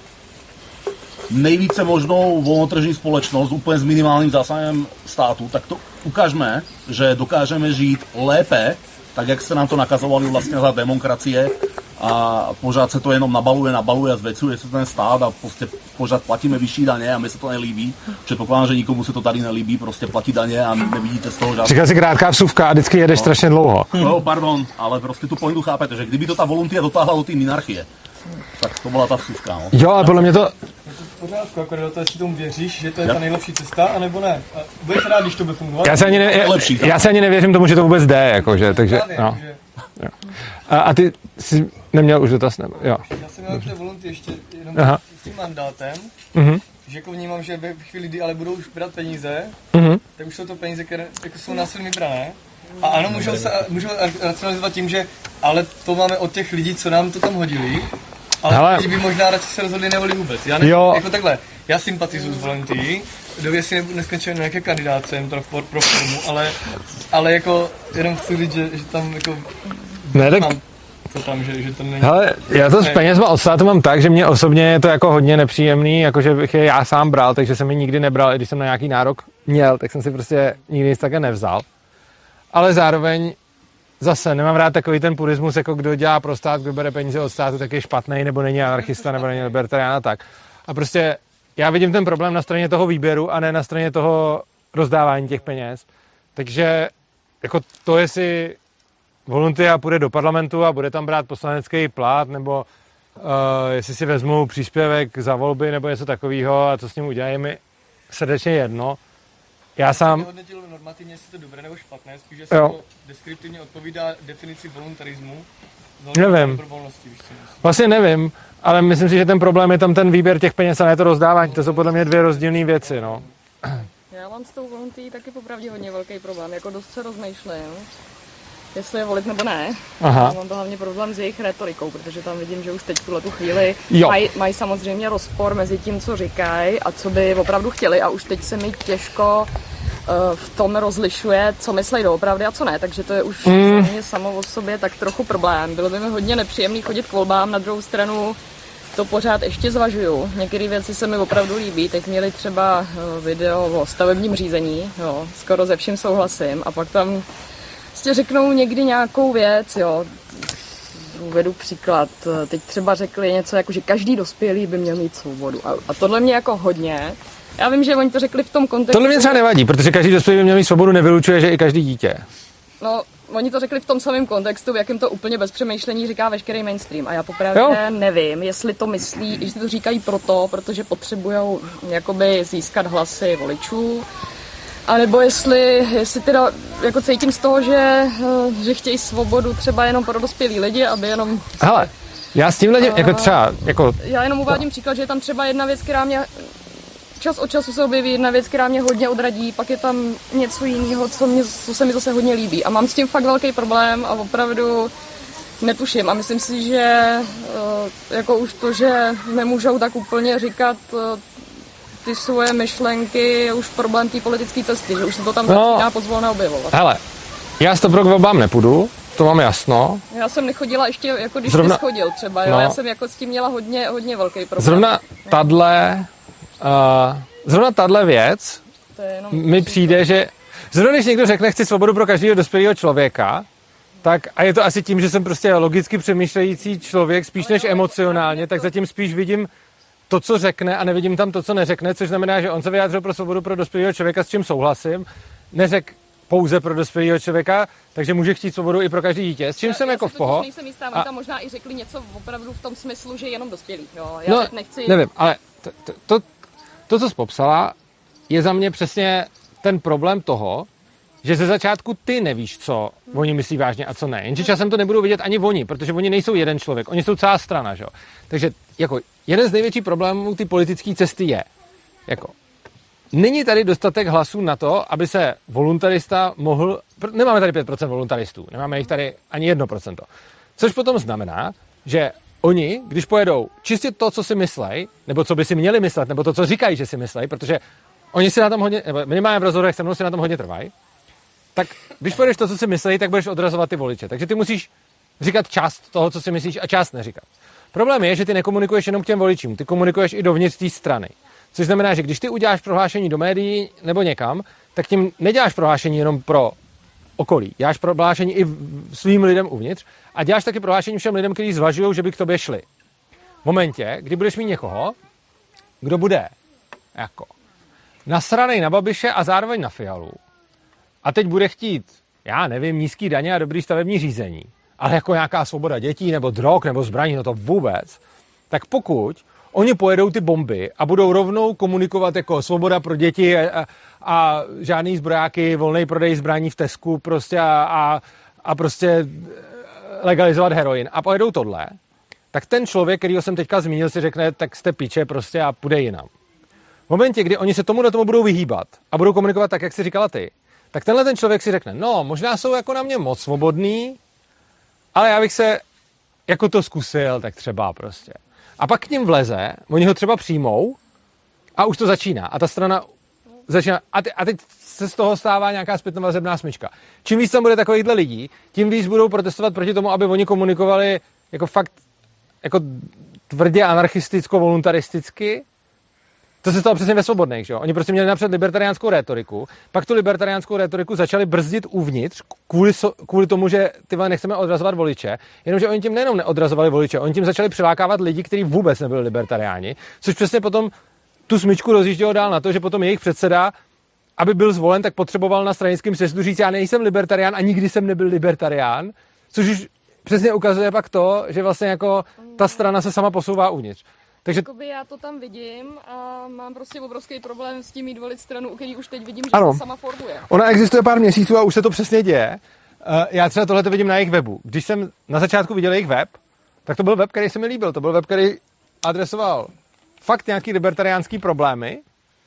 nejvíce možnou volnotržní společnost úplně s minimálním zásahem státu, tak to ukážeme, že dokážeme žít lépe, tak jak se nám to nakazovali vlastně za demokracie a pořád se to jenom nabaluje, nabaluje a zvecuje se ten stát a prostě pořád platíme vyšší daně a mi se to nelíbí. Předpokládám, že nikomu se to tady nelíbí, prostě platí daně a nevidíte z toho žádný. Říkal si krátká vsuvka a vždycky jedeš no. strašně dlouho. No, pardon, ale prostě tu pointu chápete, že kdyby to ta voluntia dotáhla do té minarchie, tak to byla ta vsuvka. No. Jo, ale podle mě to... Pořádku, jako do toho, jestli tomu věříš, že to je ta nejlepší cesta, anebo ne. A budeš rád, když to bude fungovat? Já se ani, ne, já, já se ani nevěřím tomu, že to vůbec jde, jakože, takže, Právě, no. že... Jo. A, a ty jsi neměl už dotaz, nebo? Jo. Já jsem měl k té volunty ještě jenom Aha. s tím mandátem, Mhm. že jako vnímám, že ve chvíli, kdy ale budou už brát peníze, Mhm. tak už jsou to peníze, které jako jsou násilně vybrané. A ano, můžou se můžou racionalizovat tím, že ale to máme od těch lidí, co nám to tam hodili, ale Hele. lidi by možná radši se rozhodli nevolit vůbec. Já ne, jako takhle, já sympatizuju s Volunty, kdo si neskončil na nějaké kandidáce, jen to pro, pro formu, ale, ale jako jenom chci říct, že, že tam jako Ne, tak... mám to tam, že, že to není... Hele, já to s penězma od státu mám tak, že mě osobně je to jako hodně nepříjemný, jakože bych je já sám bral, takže jsem je nikdy nebral, i když jsem na nějaký nárok měl, tak jsem si prostě nikdy nic také nevzal. Ale zároveň zase nemám rád takový ten purismus, jako kdo dělá pro stát, kdo bere peníze od státu, tak je špatný, nebo není anarchista, nebo není libertarián a tak. A prostě já vidím ten problém na straně toho výběru a ne na straně toho rozdávání těch peněz. Takže jako to, jestli Voluntia půjde do parlamentu a bude tam brát poslanecký plat, nebo uh, jestli si vezmu příspěvek za volby, nebo něco takového a co s ním udělají, mi srdečně jedno. Já sám... Nehodnotil normativně, jestli to dobré nebo špatné, spíš, že se to deskriptivně odpovídá definici voluntarismu. Nevím. Vlastně nevím, ale myslím si, že ten problém je tam ten výběr těch peněz a ne to rozdávání. To jsou podle mě dvě rozdílné věci, no. Já mám s tou voluntií taky popravdě hodně velký problém, jako dost se rozmýšlím, jestli je volit nebo ne. Aha. Mám to hlavně problém s jejich retorikou, protože tam vidím, že už teď v tuhle tu chvíli mají maj samozřejmě rozpor mezi tím, co říkají a co by opravdu chtěli a už teď se mi těžko uh, v tom rozlišuje, co myslí doopravdy a co ne, takže to je už mm. za mě samo o sobě tak trochu problém. Bylo by mi hodně nepříjemný chodit k volbám, na druhou stranu to pořád ještě zvažuju. Některé věci se mi opravdu líbí. Teď měli třeba video o stavebním řízení, jo, skoro ze vším souhlasím a pak tam prostě řeknou někdy nějakou věc, jo. Uvedu příklad. Teď třeba řekli něco jako, že každý dospělý by měl mít svobodu. A, a tohle mě jako hodně. Já vím, že oni to řekli v tom kontextu. Tohle mě třeba nevadí, protože každý dospělý by měl mít svobodu, nevylučuje, že i každý dítě. No, oni to řekli v tom samém kontextu, v jakém to úplně bez přemýšlení říká veškerý mainstream. A já popravdě nevím, jestli to myslí, jestli to říkají proto, protože potřebujou jakoby získat hlasy voličů, a nebo jestli, jestli teda jako cítím z toho, že, že chtějí svobodu třeba jenom pro dospělí lidi, aby jenom... Hele, já s tímhle, uh, jako třeba, jako... Já jenom uvádím příklad, že je tam třeba jedna věc, která mě... Čas od času se objeví jedna věc, která mě hodně odradí, pak je tam něco jiného, co, mě, co se mi zase hodně líbí. A mám s tím fakt velký problém a opravdu netuším. A myslím si, že uh, jako už to, že nemůžou tak úplně říkat... Uh, ty svoje myšlenky je už problém té politické cesty, že už se to tam no, začíná pozvolna objevovat. Hele, já s to pro volbám nepůjdu, to mám jasno. Já jsem nechodila ještě, jako když Zrovna, ty schodil třeba, jo, no, já jsem jako s tím měla hodně, hodně velký problém. Zrovna tadle, uh, zrovna tadle věc mi přijde, že Zrovna když někdo řekne, chci svobodu pro každého dospělého člověka, tak a je to asi tím, že jsem prostě logicky přemýšlející člověk, spíš než emocionálně, tak zatím spíš vidím to, co řekne a nevidím tam to, co neřekne, což znamená, že on se vyjádřil pro svobodu pro dospělého člověka, s čím souhlasím, neřekl pouze pro dospělého člověka, takže může chtít svobodu i pro každý dítě. S čím já, jsem já jako v poho. Nejsem jistá, a tam možná i řekli něco opravdu v tom smyslu, že jenom dospělí. Jo, já no, nechci... nevím, ale to, to, to, to, co jsi popsala, je za mě přesně ten problém toho, že ze začátku ty nevíš, co hmm. oni myslí vážně a co ne. Jenže časem to nebudou vidět ani oni, protože oni nejsou jeden člověk, oni jsou celá strana, že? Takže jako jeden z největších problémů ty politické cesty je, jako není tady dostatek hlasů na to, aby se voluntarista mohl... Nemáme tady pět procent voluntaristů, nemáme jich tady ani jedno procento. Což potom znamená, že oni, když pojedou čistě to, co si myslej, nebo co by si měli myslet, nebo to, co říkají, že si myslej, protože oni si na tom hodně, nebo minimálně v rozhodech se mnou si na tom hodně trvají, tak když pojedeš to, co si myslej, tak budeš odrazovat ty voliče. Takže ty musíš říkat část toho, co si myslíš, a část neříkat. Problém je, že ty nekomunikuješ jenom k těm voličům, ty komunikuješ i dovnitř té strany. Což znamená, že když ty uděláš prohlášení do médií nebo někam, tak tím neděláš prohlášení jenom pro okolí. Děláš prohlášení i svým lidem uvnitř a děláš taky prohlášení všem lidem, kteří zvažují, že by k tobě šli. V momentě, kdy budeš mít někoho, kdo bude jako nasranej na Babiše a zároveň na Fialu, a teď bude chtít, já nevím, nízký daně a dobrý stavební řízení, ale jako nějaká svoboda dětí nebo drog nebo zbraní, no to vůbec, tak pokud oni pojedou ty bomby a budou rovnou komunikovat jako svoboda pro děti a, a žádný zbrojáky, volný prodej zbraní v Tesku prostě a, a, a prostě legalizovat heroin a pojedou tohle, tak ten člověk, kterýho jsem teďka zmínil, si řekne, tak jste piče prostě a půjde jinam. V momentě, kdy oni se tomu do tomu budou vyhýbat a budou komunikovat tak, jak jsi říkala ty, tak tenhle ten člověk si řekne, no, možná jsou jako na mě moc svobodný, ale já bych se jako to zkusil, tak třeba prostě. A pak k ním vleze, oni ho třeba přijmou a už to začíná. A ta strana začíná. A, te, a teď se z toho stává nějaká zpětnovazebná smyčka. Čím víc tam bude takovýchhle lidí, tím víc budou protestovat proti tomu, aby oni komunikovali jako fakt jako tvrdě anarchisticko-voluntaristicky. To se stalo přesně ve Svobodných, že jo? Oni prostě měli napřed libertariánskou rétoriku, pak tu libertariánskou rétoriku začali brzdit uvnitř kvůli, so, kvůli tomu, že ty nechceme odrazovat voliče, jenomže oni tím nejenom neodrazovali voliče, oni tím začali přilákávat lidi, kteří vůbec nebyli libertariáni, což přesně potom tu smyčku rozjíždělo dál na to, že potom jejich předseda, aby byl zvolen, tak potřeboval na stranickém sjezdu říct, já nejsem libertarián a nikdy jsem nebyl libertarián, což už přesně ukazuje pak to, že vlastně jako ta strana se sama posouvá uvnitř. Takže Jakoby já to tam vidím a mám prostě obrovský problém s tím jít volit stranu, u který už teď vidím, že ano. to sama formuje. Ona existuje pár měsíců a už se to přesně děje. Já třeba tohle vidím na jejich webu. Když jsem na začátku viděl jejich web, tak to byl web, který se mi líbil. To byl web, který adresoval fakt nějaký libertariánský problémy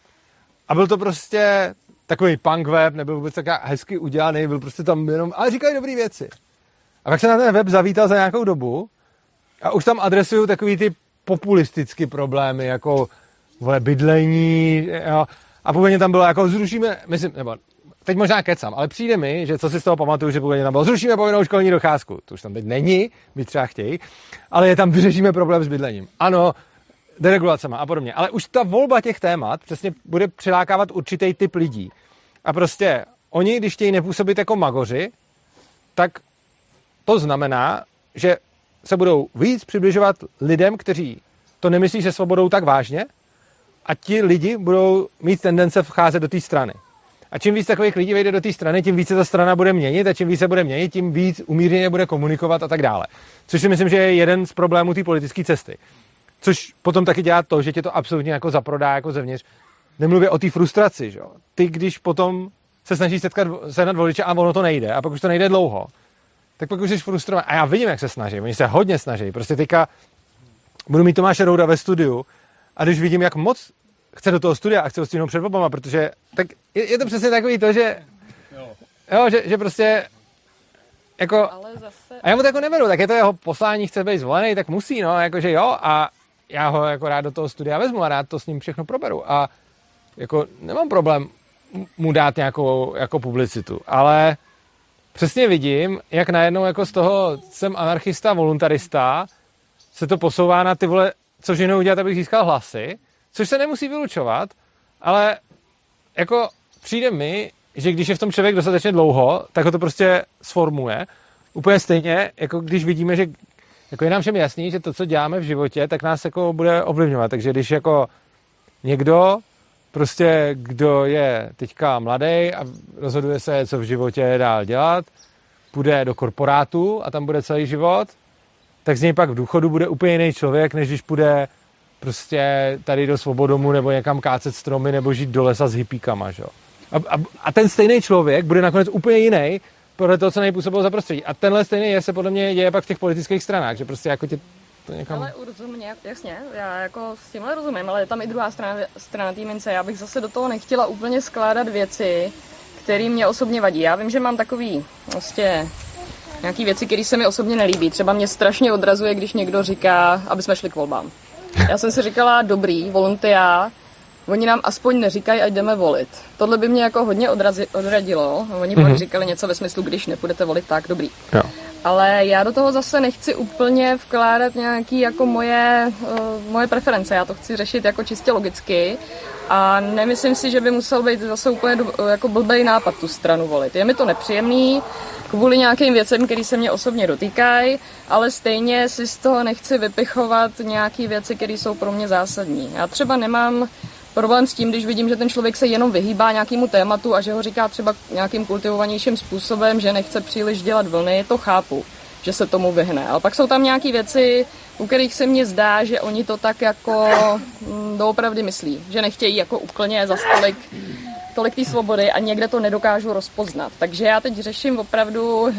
a byl to prostě takový punk web, nebyl vůbec tak hezky udělaný, byl prostě tam jenom, ale říkali dobrý věci. A pak se na ten web zavítal za nějakou dobu a už tam adresují takový ty populistické problémy, jako vole, bydlení, jo. A původně tam bylo jako zrušíme, myslím, nebo teď možná kecam, ale přijde mi, že co si z toho pamatuju, že původně tam bylo zrušíme povinnou školní docházku, to už tam teď není, by třeba chtějí, ale je tam vyřešíme problém s bydlením. Ano, deregulacema a podobně, ale už ta volba těch témat přesně bude přilákávat určitý typ lidí. A prostě oni, když chtějí nepůsobit jako magoři, tak to znamená, že se budou víc přibližovat lidem, kteří to nemyslí se svobodou tak vážně a ti lidi budou mít tendence vcházet do té strany. A čím víc takových lidí vejde do té strany, tím více ta strana bude měnit a čím víc se bude měnit, tím víc umírněně bude komunikovat a tak dále. Což si myslím, že je jeden z problémů té politické cesty. Což potom taky dělá to, že tě to absolutně jako zaprodá jako zevnitř. Nemluvě o té frustraci, že jo. Ty, když potom se snažíš setkat, sehnat voliče a ono to nejde a pak už to nejde dlouho, tak pak už jsi frustrovaný. A já vidím, jak se snaží. Oni se hodně snaží. Prostě teďka budu mít Tomáše Rouda ve studiu a když vidím, jak moc chce do toho studia a chce ho stihnout před volbama, protože tak je, je to přesně takový to, že jo, jo že, že prostě jako ale zase... a já mu to jako neberu, tak je to jeho poslání, chce být zvolený, tak musí, no, jakože jo a já ho jako rád do toho studia vezmu a rád to s ním všechno proberu a jako nemám problém mu dát nějakou jako publicitu, ale přesně vidím, jak najednou jako z toho jsem anarchista, voluntarista, se to posouvá na ty vole, co ženou udělat, abych získal hlasy, což se nemusí vylučovat, ale jako přijde mi, že když je v tom člověk dostatečně dlouho, tak ho to prostě sformuje. Úplně stejně, jako když vidíme, že jako je nám všem jasný, že to, co děláme v životě, tak nás jako bude ovlivňovat. Takže když jako někdo, prostě kdo je teďka mladý a rozhoduje se, co v životě dál dělat, půjde do korporátu a tam bude celý život, tak z něj pak v důchodu bude úplně jiný člověk, než když půjde prostě tady do Svobodomu nebo někam kácet stromy nebo žít do lesa s hippíkama, že? A, a, a ten stejný člověk bude nakonec úplně jiný podle toho, co nejpůsobilo za prostředí. A tenhle stejný je se podle mě děje pak v těch politických stranách, že prostě jako tě to někam... Ale rozumím, jasně, já jako s tímhle rozumím, ale je tam i druhá strana, strana té mince. Já bych zase do toho nechtěla úplně skládat věci, které mě osobně vadí. Já vím, že mám takový prostě nějaký věci, které se mi osobně nelíbí. Třeba mě strašně odrazuje, když někdo říká, aby jsme šli k volbám. Já jsem si říkala, dobrý, volontia, oni nám aspoň neříkají, ať jdeme volit. Tohle by mě jako hodně odrazi, odradilo. Oni mm-hmm. říkali něco ve smyslu, když nepůjdete volit, tak dobrý. Jo. Ale já do toho zase nechci úplně vkládat nějaký jako moje, uh, moje preference. Já to chci řešit jako čistě logicky a nemyslím si, že by musel být zase úplně do, jako blbej nápad tu stranu volit. Je mi to nepříjemný kvůli nějakým věcem, které se mě osobně dotýkají, ale stejně si z toho nechci vypichovat nějaké věci, které jsou pro mě zásadní. Já třeba nemám problém s tím, když vidím, že ten člověk se jenom vyhýbá nějakému tématu a že ho říká třeba nějakým kultivovanějším způsobem, že nechce příliš dělat vlny, to chápu, že se tomu vyhne. Ale pak jsou tam nějaké věci, u kterých se mně zdá, že oni to tak jako mm, doopravdy myslí, že nechtějí jako úplně zas tolik, tolik té svobody a někde to nedokážu rozpoznat. Takže já teď řeším opravdu e,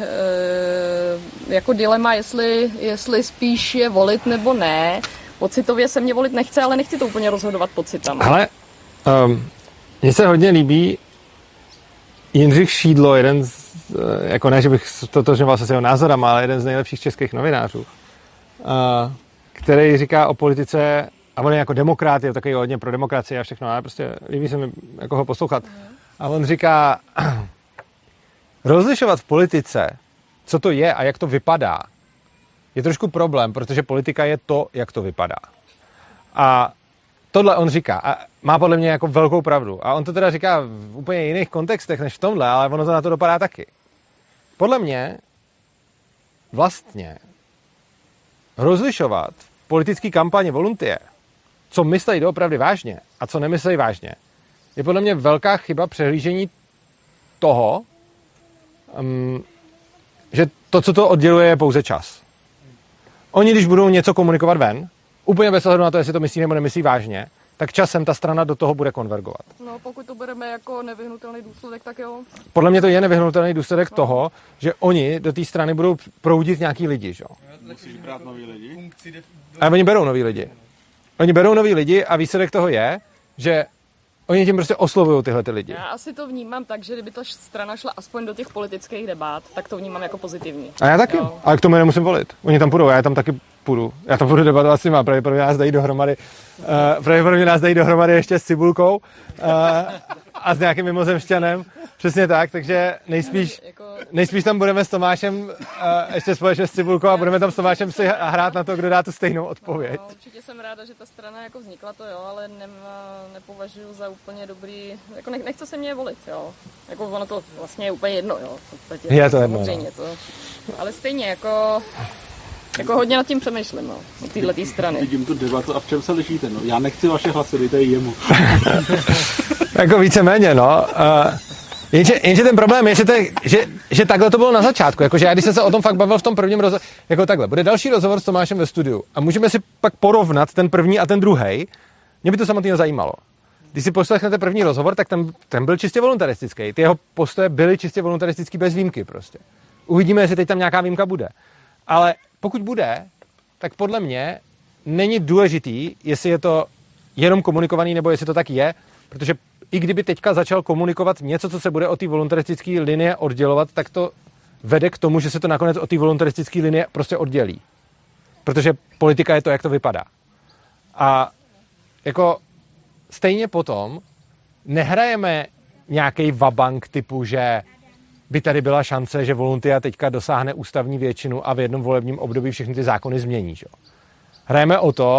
jako dilema, jestli, jestli spíš je volit nebo ne. Pocitově se mě volit nechce, ale nechci to úplně rozhodovat pocitama. Ale um, mně se hodně líbí Jindřich Šídlo, jeden z, jako ne, že bych totožňoval se s jeho názorama, ale jeden z nejlepších českých novinářů, uh, který říká o politice, a on je jako demokrat, je takový hodně pro demokracii a všechno, ale prostě líbí se mi jako ho poslouchat. A on říká, rozlišovat v politice, co to je a jak to vypadá, je trošku problém, protože politika je to, jak to vypadá. A tohle on říká a má podle mě jako velkou pravdu. A on to teda říká v úplně jiných kontextech než v tomhle, ale ono to na to dopadá taky. Podle mě vlastně rozlišovat v politické kampani volunteer, co myslejí doopravdy vážně a co nemyslejí vážně, je podle mě velká chyba přehlížení toho, um, že to, co to odděluje, je pouze čas. Oni, když budou něco komunikovat ven, úplně bez ohledu na to, jestli to myslí nebo nemyslí vážně, tak časem ta strana do toho bude konvergovat. No, pokud to bereme jako nevyhnutelný důsledek, tak jo. Podle mě to je nevyhnutelný důsledek no. toho, že oni do té strany budou proudit nějaký lidi, že jo. Musíš brát nový lidi. A oni berou nový lidi. Oni berou nový lidi a výsledek toho je, že oni tím prostě oslovují tyhle ty lidi. Já asi to vnímám tak, že kdyby ta strana šla aspoň do těch politických debat, tak to vnímám jako pozitivní. A já taky, jo. Ale k tomu nemusím volit. Oni tam půjdou, já tam taky půjdu. Já tam budu debatovat s nima, pravděpodobně nás dají dohromady, uh, pravděpodobně nás dají dohromady ještě s Cibulkou uh, a s nějakým mimozemšťanem. Přesně tak, takže nejspíš, nejspíš tam budeme s Tomášem uh, ještě společně s Cibulkou a budeme tam s Tomášem si hrát na to, kdo dá tu stejnou odpověď. No, určitě jsem ráda, že ta strana jako vznikla, to jo, ale ne, nepovažuji za úplně dobrý, jako ne, nechce se mě volit, jo. Jako ono to vlastně je úplně jedno, jo. V podstatě, je to jedno, samozřejmě, to, ale stejně jako... Jako hodně nad tím přemýšlím, no, od této strany. Vidím tu debatu a v čem se lišíte, no. Já nechci vaše hlasy, dejte jemu. Jako víceméně, no. Uh, jenže, jenže ten problém je, že, to je že, že takhle to bylo na začátku. Jakože já, když jsem se o tom fakt bavil v tom prvním rozhovoru, jako takhle, bude další rozhovor s Tomášem ve studiu a můžeme si pak porovnat ten první a ten druhý. Mě by to samotného zajímalo. Když si poslechnete první rozhovor, tak ten, ten byl čistě voluntaristický. Ty jeho postoje byly čistě voluntaristický bez výjimky prostě. Uvidíme, jestli teď tam nějaká výjimka bude. Ale pokud bude, tak podle mě není důležitý, jestli je to jenom komunikovaný, nebo jestli to tak je, protože i kdyby teďka začal komunikovat něco, co se bude od té voluntaristické linie oddělovat, tak to vede k tomu, že se to nakonec od té voluntaristické linie prostě oddělí. Protože politika je to, jak to vypadá. A jako stejně potom nehrajeme nějaký vabank typu, že by tady byla šance, že Voluntia teďka dosáhne ústavní většinu a v jednom volebním období všechny ty zákony změní. Že? Hrajeme o to,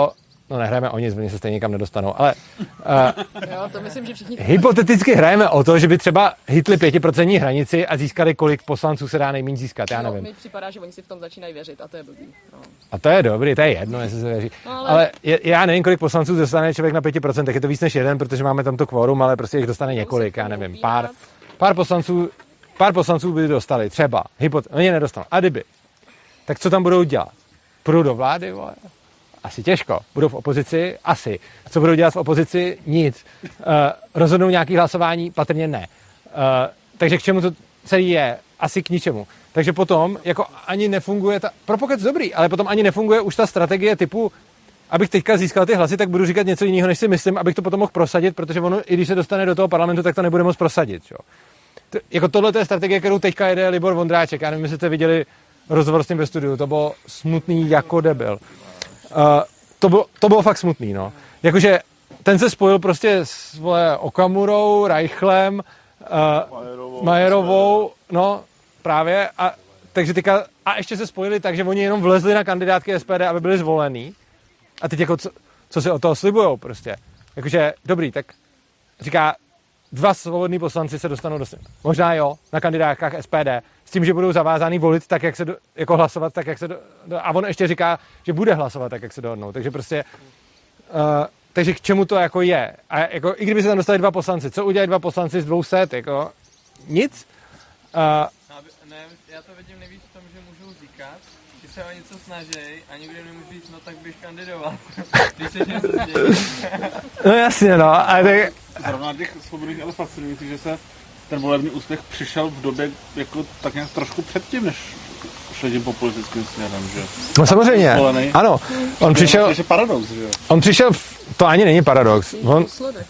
no nehrajeme o nic, oni se stejně nikam nedostanou, ale uh, jo, to myslím, že všichni... hypoteticky hrajeme o to, že by třeba hitli pětiprocentní hranici a získali, kolik poslanců se dá nejméně získat, já nevím. No, mi připadá, že oni si v tom začínají věřit a to je blbý. No. A to je dobrý, to je jedno, jestli se věří. No, ale ale je, já nevím, kolik poslanců dostane člověk na pět procent, tak je to víc než jeden, protože máme tam to kvórum, ale prostě jich dostane několik, já nevím, pár, pár poslanců, pár poslanců by dostali, třeba, hypot, oni nedostanou. A kdyby, tak co tam budou dělat? Půjdou do vlády, vole? Asi těžko. Budou v opozici? Asi. Co budou dělat v opozici? Nic. Uh, rozhodnou nějaký hlasování? Patrně ne. Uh, takže k čemu to celý je? Asi k ničemu. Takže potom jako ani nefunguje ta... Propokec dobrý, ale potom ani nefunguje už ta strategie typu, abych teďka získal ty hlasy, tak budu říkat něco jiného, než si myslím, abych to potom mohl prosadit, protože ono, i když se dostane do toho parlamentu, tak to nebude moc prosadit. Jo? To, jako tohle je strategie, kterou teďka jede Libor Vondráček. Já nevím, jestli jste viděli rozhovor s ním ve studiu. To bylo smutný jako debil. Uh, to, bylo, to bylo fakt smutný, no. Jakože ten se spojil prostě s vole, Okamurou, Reichlem, uh, Majerovou, Majerovou, no právě, a, takže teďka, a ještě se spojili tak, že oni jenom vlezli na kandidátky S P D, aby byli zvolený. A teď jako, co, co si od toho slibujou prostě. Jakože, dobrý, tak říká, dva svobodní poslanci se dostanou do možná jo, na kandidátkách S P D, s tím, že budou zavázány volit tak, jak se do, jako hlasovat, tak, jak se do, do, a on ještě říká, že bude hlasovat tak, jak se dohodnou. Takže prostě, uh, takže k čemu to jako je? A jako, i kdyby se tam dostali dva poslanci, co udělají dva poslanci z dvou set, jako nic? Uh, ne, já to vidím nejvíc v tom, že můžou říkat, že se o něco snaží a nikdy nemůžu říct, no tak běž kandidovat. Když se něco děje. No jasně, no. A tak... Zrovna těch svobodných ale fascinující, že se ten volební úspěch přišel v době jako tak nějak trošku předtím, než šli tím populistickým směrem, že? No samozřejmě, zvolený. Ano. On přišel... To je paradox, že jo? On přišel, to ani není paradox. On,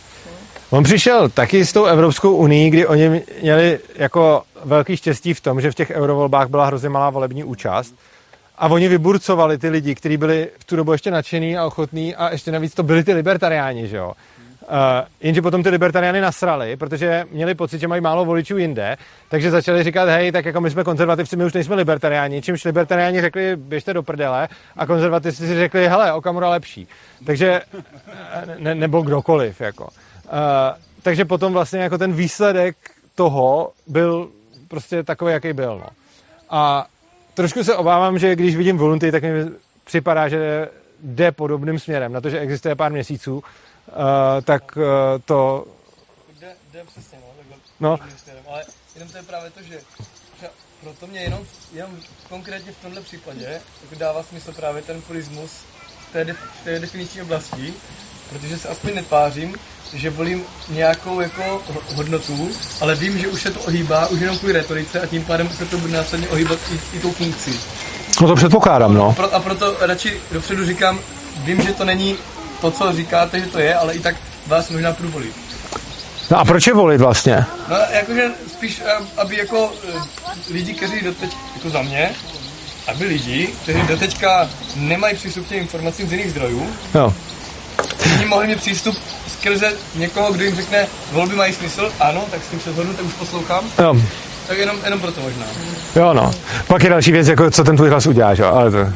on přišel taky s tou Evropskou unií, kdy oni měli jako velký štěstí v tom, že v těch eurovolbách byla hrozně malá volební účast. A oni vyburcovali ty lidi, kteří byli v tu dobu ještě nadšený a ochotný a ještě navíc to byli ty libertariáni, že jo. Uh, jenže potom ty libertariány nasrali, protože měli pocit, že mají málo voličů jinde, takže začali říkat, hej, tak jako my jsme konzervativci, my už nejsme libertariáni, čímž libertariáni řekli, běžte do prdele, a konzervativci si řekli, hele, Okamura lepší. Takže, ne, nebo kdokoliv, jako. Uh, takže potom vlastně jako ten výsledek toho byl prostě takový, jaký byl, no. A trošku se obávám, že když vidím Volunty, tak mi připadá, že jde podobným směrem. Na to, že existuje pár měsíců, uh, tak uh, to... Jde, jde přesně, no, takhle no. Směrem. Ale jenom to je právě to, že, že proto mě jenom, jenom konkrétně v tomhle případě jako dává smysl právě ten purismus v té, v té definiční oblasti, protože se aspoň netvářím, že volím nějakou jako hodnotu, ale vím, že už se to ohýbá, už jenom kvůli retorice a tím pádem se to bude následně ohýbat i, i tou funkcí. No to předpokládám, no. A, a proto radši dopředu říkám, vím, že to není to, co říkáte, že to je, ale i tak vás možná půjdu volit. No a proč je volit vlastně? No jakože spíš, aby jako lidi, kteří doteď, jako za mě, aby lidi, kteří doteďka nemají přístup k těm informacím z jiných zdrojů, jo. Oni mohli mít přístup skrze někoho, kdo jim řekne, volby mají smysl, ano, tak s tím se shodnu, tak už poslouchám. Jo. Tak jenom, jenom proto možná. Jo, no. Pak je další věc, jako co ten tvůj hlas udělá, jo, ale to... No,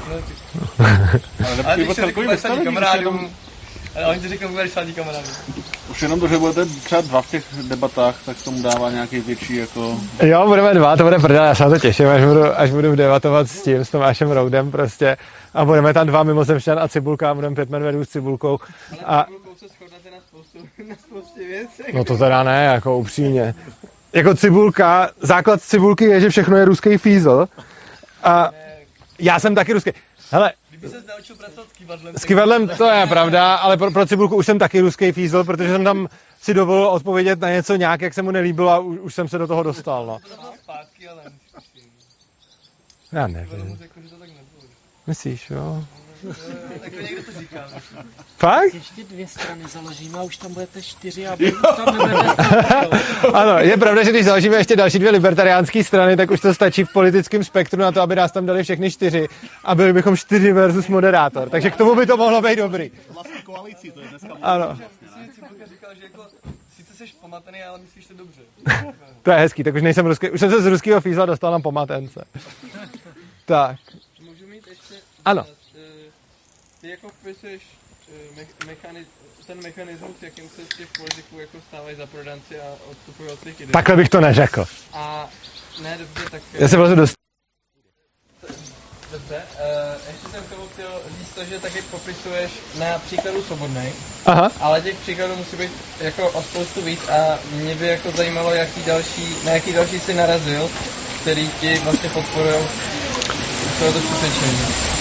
ale když se řekne padesát kamarádům, ale oni to řeknou padesát kamarádům. Už jenom to, že budete třeba dva v těch debatách, tak tomu dává nějaký větší jako... Jo, budeme dva, to bude prdel, já se na to těším, až budu, až budu debatovat s tím, s Tomášem Roudem prostě. A budeme tam dva mimozemšťan a Cibulka a budeme pět medvědů s Cibulkou. A... No to teda ne, jako upřímně. Jako Cibulka, základ Cibulky je, že všechno je ruský fízl. A já jsem taky ruský. Hele, kdyby se naučil pracovat s kivadlem. S kivadlem to je pravda, ale pro, pro Cibulku už jsem taky ruský fízl, protože jsem tam si dovolil odpovědět na něco nějak, jak se mu nelíbilo a už, už jsem se do toho dostal, no. Já nevím. Myslíš, jo? Tak někdo to říká. Fakt? Ještě dvě strany založíme a už tam budete čtyři a tam nebudete. Ano, je pravda, že když založíme ještě další dvě libertariánské strany, tak už to stačí v politickém spektru na to, aby nás tam dali všechny čtyři a byli bychom čtyři versus moderátor. Takže k tomu by to mohlo být dobrý. Vlastně koalicí, to je dneska. Ano. Říkal, že jako, sice jsi pomatený, ale myslíš to dobře. To je hezký, tak už nejsem ruský, už jsem se z ruského fízla dostal na pomatence. Tak. Můžu mít ještě... Ano. Ty jako vpisuješ me- mechani- ten mechanismus, jakým se z těch politiků jako stávají za prodanci a odstupují od svých ideí. Takhle bych to neřekl. A ne, dobře, tak... Já se vlastně dost... Dobře, uh, ještě jsem k tomu chtěl říct to, že taky popisuješ na příkladu Svobodnej, Aha. ale těch příkladů musí být jako o spoustu víc a mě by jako zajímalo, jaký další, na jaký další jsi narazil, který ti vlastně podporují tohoto přesvědčení.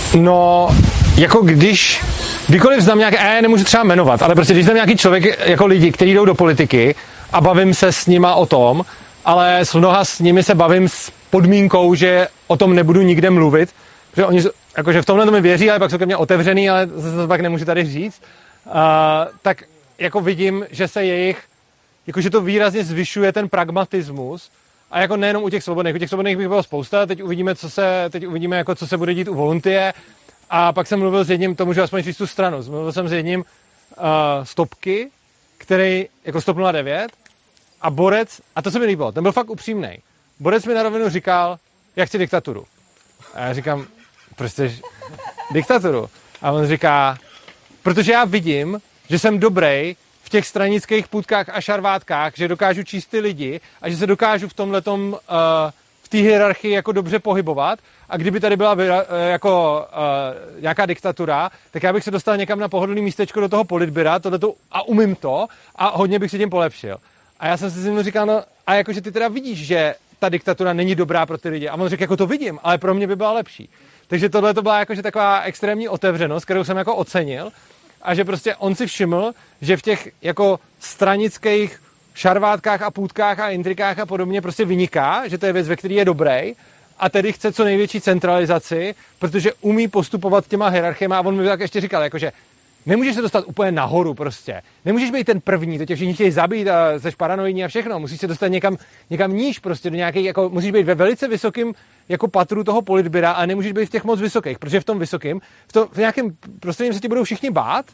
No, jako když, kdykoliv znám nějaké, já je nemůžu třeba jmenovat, ale prostě když znám nějaký člověk, jako lidi, kteří jdou do politiky a bavím se s nima o tom, ale s mnoha s nimi se bavím s podmínkou, že o tom nebudu nikde mluvit, protože oni, jakože v tomhle to mi věří, ale pak jsou ke mně otevřený, ale zase to pak nemůžu tady říct, uh, tak jako vidím, že se jejich, jakože to výrazně zvyšuje ten pragmatismus a jako nejenom u těch svobodných, u těch svobodných bych bylo spousta, teď uvidíme, co se, teď uvidíme, jako co se bude dít u Voluntie a pak jsem mluvil s jedním, to můžu aspoň říct tu stranu, mluvil jsem s jedním uh, Stopky, který jako stop nula devět a Borec, a to se mi líbilo, ten byl fakt upřímnej. Borec mi na rovinu říkal, jak chci diktaturu. A já říkám, prostě diktaturu. A on říká, protože já vidím, že jsem dobrý v těch stranických půtkách a šarvátkách, že dokážu číst ty lidi a že se dokážu v tomhletom, uh, v té hierarchii jako dobře pohybovat a kdyby tady byla uh, jako uh, nějaká diktatura, tak já bych se dostal někam na pohodlný místečko do toho politbyra tohleto, a umím to a hodně bych se tím polepšil. A já jsem si s ním říkal, no a jakože ty teda vidíš, že ta diktatura není dobrá pro ty lidi. A on řekl, jako to vidím, ale pro mě by byla lepší. Takže tohle to byla jakože taková extrémní otevřenost, kterou jsem jako ocenil a že prostě on si všiml, že v těch jako stranických šarvátkách a půtkách a intrikách a podobně prostě vyniká, že to je věc, ve které je dobrý a tedy chce co největší centralizaci, protože umí postupovat těma hierarchiemi a on mi tak ještě říkal, jakože nemůžeš se dostat úplně nahoru prostě. Nemůžeš být ten první, to tě všichni chtějí zabít a jsi paranoidní a všechno. Musíš se dostat někam, někam níž prostě, do nějakých, jako, musíš být ve velice vysokém jako patru toho politbyra a nemůžeš být v těch moc vysokých, protože v tom vysokém, v, tom, v nějakém prostředí se ti budou všichni bát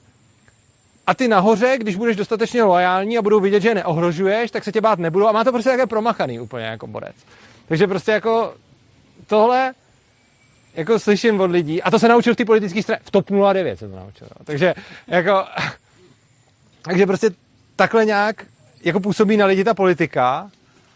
a ty nahoře, když budeš dostatečně loajální a budou vidět, že je neohrožuješ, tak se tě bát nebudou a má to prostě také promachaný úplně jako Borec. Takže prostě jako tohle jako slyším od lidí, a to se naučil v té politické straně, v TOP nula devět se to naučil, no. Takže jako, takže prostě takhle nějak jako působí na lidi ta politika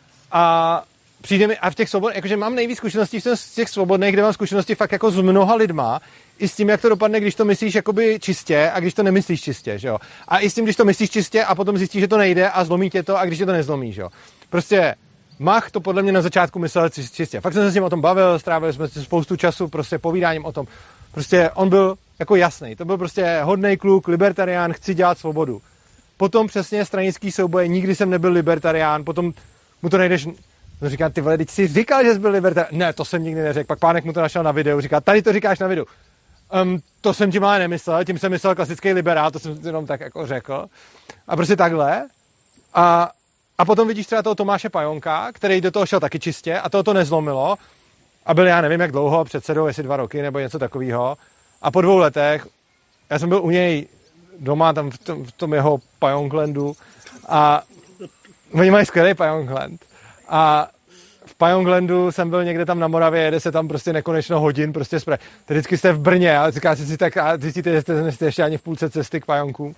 a přijde mi, a v těch svobodných, jakože mám nejvíc zkušeností z těch svobodných, kde mám zkušenosti fakt jako s mnoha lidma, i s tím, jak to dopadne, když to myslíš jakoby čistě a když to nemyslíš čistě, že jo. A i s tím, když to myslíš čistě a potom zjistíš, že to nejde a zlomí tě to a když tě to nezlomí, že jo. Prostě Mach to podle mě na začátku myslel čistě. Fakt jsem se s ním o tom bavil, strávili jsme spoustu času prostě povídáním o tom. Prostě on byl jako jasný. To byl prostě hodnej kluk, libertarián, chci dělat svobodu. Potom přesně stranický souboje, nikdy jsem nebyl libertarián, potom mu to nejdeš... No říká, ty vole, teď jsi říkal, že jsi byl libertarián. Ne, to jsem nikdy neřekl. Pak pánek mu to našel na videu, říká, tady to říkáš na videu. Um, to jsem tím ale nemyslel, tím jsem myslel klasický liberál, to jsem jenom tak jako řekl. A prostě takhle. A A potom vidíš třeba toho Tomáše Pajonka, který do toho šel taky čistě a toho to nezlomilo a byl já nevím jak dlouho předsedou, jestli dva roky nebo něco takového. A po dvou letech, já jsem byl u něj doma tam v tom, v tom jeho Pajonklandu a oni mají skvělý Pajonkland. A v Pajonklandu jsem byl někde tam na Moravě, jede se tam prostě nekonečno hodin, prostě spray. Teď vždycky jste v Brně a říkáte si tak a zjistíte, že jste, jste ještě ani v půlce cesty k Pajonkům.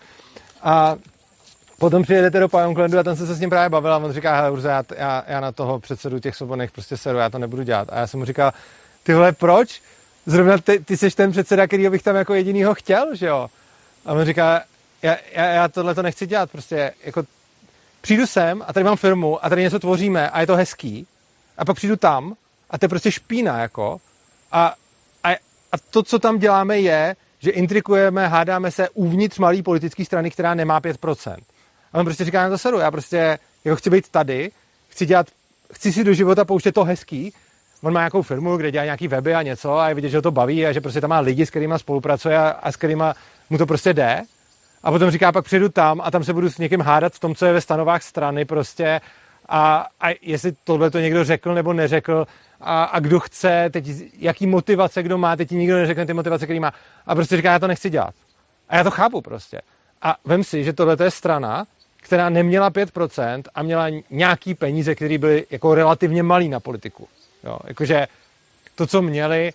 A potom přijedete do Pajonklandu a tam jsem se s ním právě bavil a on říká, hele Urza, já, já, já na toho předsedu těch svobodných prostě seru, já to nebudu dělat. A já jsem mu říkal, ty vole, proč? Zrovna ty, ty jsi ten předseda, kterýho bych tam jako jedinýho chtěl, že jo? A on říká, já, já, já tohle to nechci dělat, prostě jako přijdu sem a tady mám firmu a tady něco tvoříme a je to hezký a pak přijdu tam a to je prostě špína, jako a, a, a to, co tam děláme je, že intrikujeme, hádáme se uvnitř malý politické strany, která nemá pět procent. A on prostě říká, na to sedu, já prostě jako chci být tady, chci dělat, chci si do života pouštět to hezký. On má nějakou firmu, kde dělá nějaký weby a něco a je vidět, že ho to baví a že prostě tam má lidi, s kterýma spolupracuje a, a s kterýma mu to prostě jde. A potom říká, pak přijedu tam a tam se budu s někým hádat v tom, co je ve stanovách strany prostě a, a jestli tohle to někdo řekl nebo neřekl a, a kdo chce, teď jaký motivace kdo má, teď ti nikdo neřekne ty motivace, který má. A prostě říká, já to nechci dělat. A já to chápu prostě. A vem si, že tohle je strana, která neměla pět procent a měla nějaký peníze, které byly jako relativně malý na politiku. Jo, jakože to, co měli,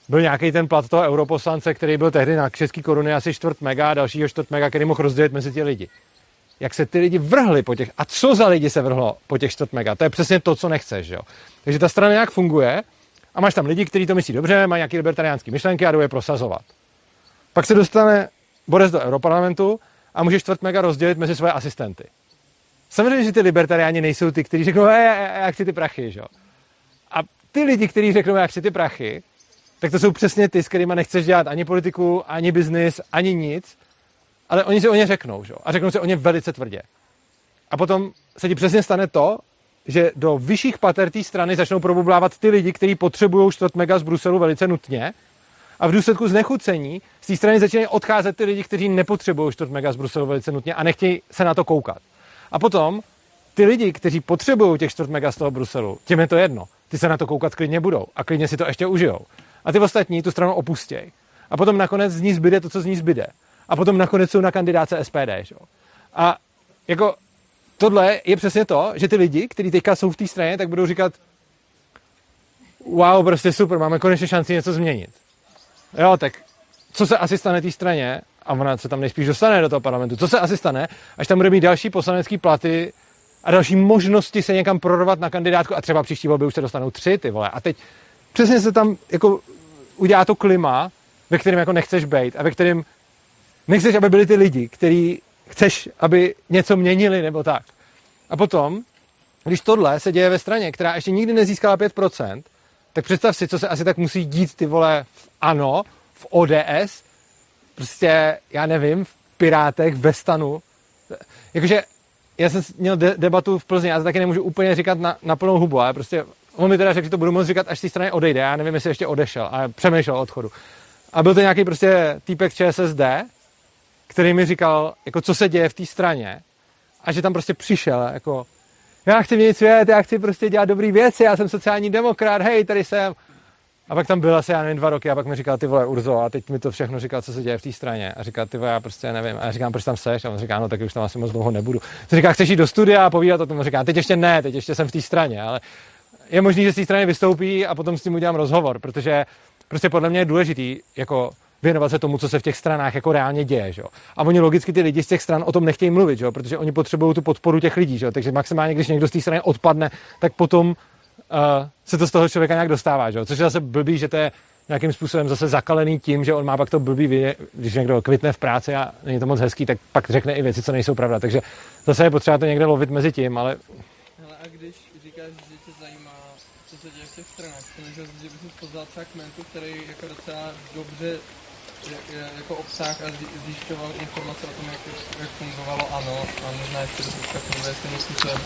byl nějaký ten plat toho europoslance, který byl tehdy na český koruny asi čtvrt mega a dalšího čtvrt mega, který mohl rozdělit mezi ty lidi. Jak se ty lidi vrhli po těch, a co za lidi se vrhlo po těch čtvrt mega, to je přesně to, co nechceš, jo. Takže ta strana nějak funguje a máš tam lidi, kteří to myslí dobře, mají nějaké libertariánské myšlenky a jdou je prosazovat. Pak se dostane Boris do europarlamentu a může čtvrt mega rozdělit mezi svoje asistenty. Samozřejmě, že ty libertariáni nejsou ty, kteří řeknou, já chci ty prachy, jo. A ty lidi, kteří řeknou, já chci ty prachy, tak to jsou přesně ty, s kterýma nechceš dělat ani politiku, ani biznis, ani nic, ale oni si o ně řeknou, jo? A řeknou si o ně velice tvrdě. A potom se ti přesně stane to, že do vyšších pater té strany začnou probublávat ty lidi, kteří potřebují čtvrt mega z Bruselu velice nutně, a v důsledku znechucení z té strany začínají odcházet ty lidi, kteří nepotřebují čtvrt mega z Bruselu velice nutně a nechtějí se na to koukat. A potom ty lidi, kteří potřebují těch čtvrt mega z toho Bruselu, těm je to jedno. Ty se na to koukat klidně budou a klidně si to ještě užijou. A ty ostatní tu stranu opustějí. A potom nakonec z ní zbyde to, co z ní zbyde. A potom nakonec jsou na kandidáce S P D. Že? A jako tohle je přesně to, že ty lidi, kteří teďka jsou v té straně, tak budou říkat wow, prostě super, máme konečně šanci něco změnit. Jo, tak co se asi stane té straně, a ona se tam nejspíš dostane do toho parlamentu, co se asi stane, až tam bude mít další poslanecký platy a další možnosti se někam prorvat na kandidátku a třeba příští volby už se dostanou tři, ty vole. A teď přesně se tam jako udělá to klima, ve kterém jako nechceš bejt a ve kterém nechceš, aby byli ty lidi, který chceš, aby něco měnili nebo tak. A potom, když tohle se děje ve straně, která ještě nikdy nezískala pět procent, tak představ si, co se asi tak musí dít, ty vole, v ANO, v O D S, prostě, já nevím, v Pirátech, ve Stanu. Jakože, já jsem měl de- debatu v Plzni, já to taky nemůžu úplně říkat na, na plnou hubu, ale prostě, on mi teda řekl, že to budu moct říkat, až z té strany odejde, já nevím, jestli ještě odešel, ale přemýšlel o odchodu. A byl to nějaký prostě týpek ČSSD, který mi říkal, jako co se děje v té straně a že tam prostě přišel, jako já chci měnit svět, já chci prostě dělat dobrý věci, já jsem sociální demokrat, hej, tady jsem. A pak tam byl asi, já nevím, dva roky a pak mi říkal, ty vole, Urzo, a teď mi to všechno říkal, co se děje v té straně. A říkal, ty vole, já prostě nevím. A já říkám, proč tam seš? A on říká, no tak už tam asi moc dlouho nebudu. A říká, chceš jít do studia a povídat o tom? A říká, teď ještě ne, teď ještě jsem v té straně, ale je možný, že z té strany vystoupí a potom s tím udělám rozhovor, protože prostě podle mě je důležitý, jako věnovat se tomu, co se v těch stranách jako reálně děje, že jo. A oni logicky ty lidi z těch stran o tom nechtějí mluvit, že jo, protože oni potřebují tu podporu těch lidí, že jo. Takže maximálně, když někdo z té strany odpadne, tak potom uh, se to z toho člověka nějak dostává, že jo. Což je zase blbý, že to je nějakým způsobem zase zakalený tím, že on má pak to blbý, když někdo kvitne v práci a není to moc hezký, tak pak řekne i věci, co nejsou pravda. Takže zase je potřeba to někde lovit mezi tím, ale hele, a když říkáš, že tě zajímá, co se děje v těch stranách, protože že bys poznal třeba Kmentu, který jako docela dobře jako obsah a zjišťoval informace o tom, jak, jak fungovalo ANO a možná ještě to tak funguje stejným způsobem.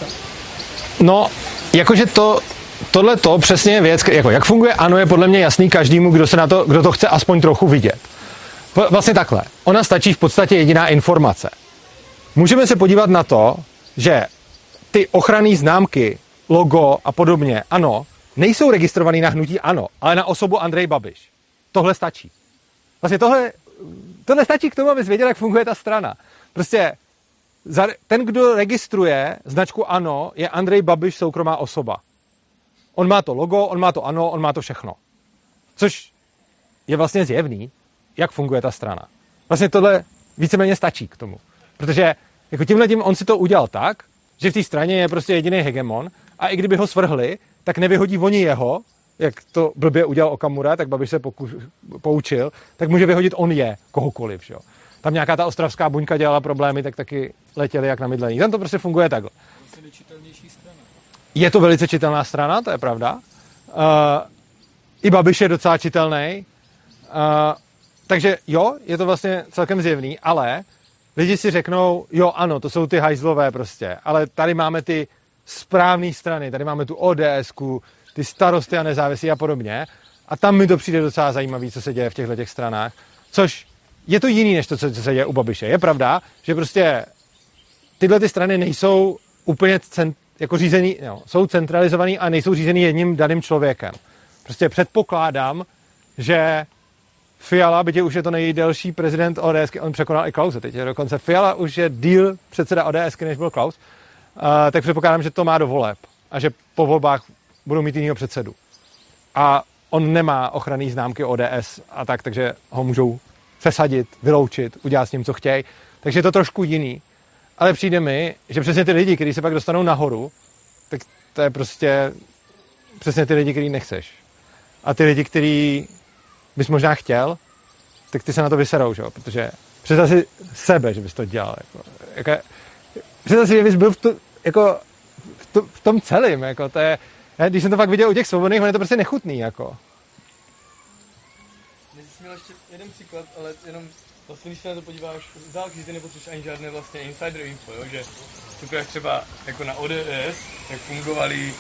No, jakože to, tohle to přesně je věc, jako jak funguje ANO, je podle mě jasný každému, kdo se na to, kdo to chce aspoň trochu vidět. Vlastně takhle. Ona stačí v podstatě jediná informace. Můžeme se podívat na to, že ty ochranné známky, logo a podobně, ano, nejsou registrovaný na hnutí ANO, ale na osobu Andrej Babiš. Tohle stačí. Vlastně tohle, tohle stačí k tomu, abys věděl, jak funguje ta strana. Prostě ten, kdo registruje značku ANO, je Andrej Babiš, soukromá osoba. On má to logo, on má to ANO, on má to všechno. Což je vlastně zjevný, jak funguje ta strana. Vlastně tohle víceméně stačí k tomu. Protože jako tímhletím on si to udělal tak, že v té straně je prostě jediný hegemon a i kdyby ho svrhli, tak nevyhodí oni jeho, jak to blbě udělal Okamura, tak Babiš se poku, poučil, tak může vyhodit on je, kohokoliv. Že jo. Tam nějaká ta ostravská buňka dělala problémy, tak taky letěli jak na mydlení. Tam to prostě funguje takhle. Je to velice čitelná strana, to je pravda. Uh, I Babiš je docela čitelný. Uh, takže jo, je to vlastně celkem zjevný, ale lidi si řeknou, jo ano, to jsou ty hajzlové prostě, ale tady máme ty správné strany, tady máme tu ODSku, ty Starosty a nezávislí a podobně. A tam mi to přijde docela zajímavý, co se děje v těchto těch stranách. Což je to jiný, než to, co se děje u Babiše. Je pravda, že prostě tyhle ty strany nejsou úplně cent, jako řízený, no, jsou centralizovaný a nejsou řízený jedním daným člověkem. Prostě předpokládám, že Fiala, byť už je to nejdelší prezident ODSky, on překonal i Klause. Teď je dokonce Fiala už je díl předseda ODSky, než byl Klaus. Uh, tak předpokládám, že to má do voleb a že po volbách budou mít jinýho předsedu. A on nemá ochranný známky O D S a tak, takže ho můžou přesadit, vyloučit, udělat s ním, co chtějí. Takže je to trošku jiný. Ale přijde mi, že přesně ty lidi, kteří se pak dostanou nahoru, tak to je prostě přesně ty lidi, který nechceš. A ty lidi, který bys možná chtěl, tak ty se na to vyserou, že jo? Protože představ si sebe, že bys to dělal. Jako, jako, představ si, že bys byl v, to, jako, v, to, v tom celém. Jako, to je, když jsem to fakt viděl u těch svobodných, on je to prostě nechutný. Jako. Když jsi měl ještě jeden příklad, ale jenom vlastně, když se na to podíváš, záleží, že ty nepotřebuješ ani žádné vlastně insider info, jo? Že když třeba jako na O D S, jak fungovali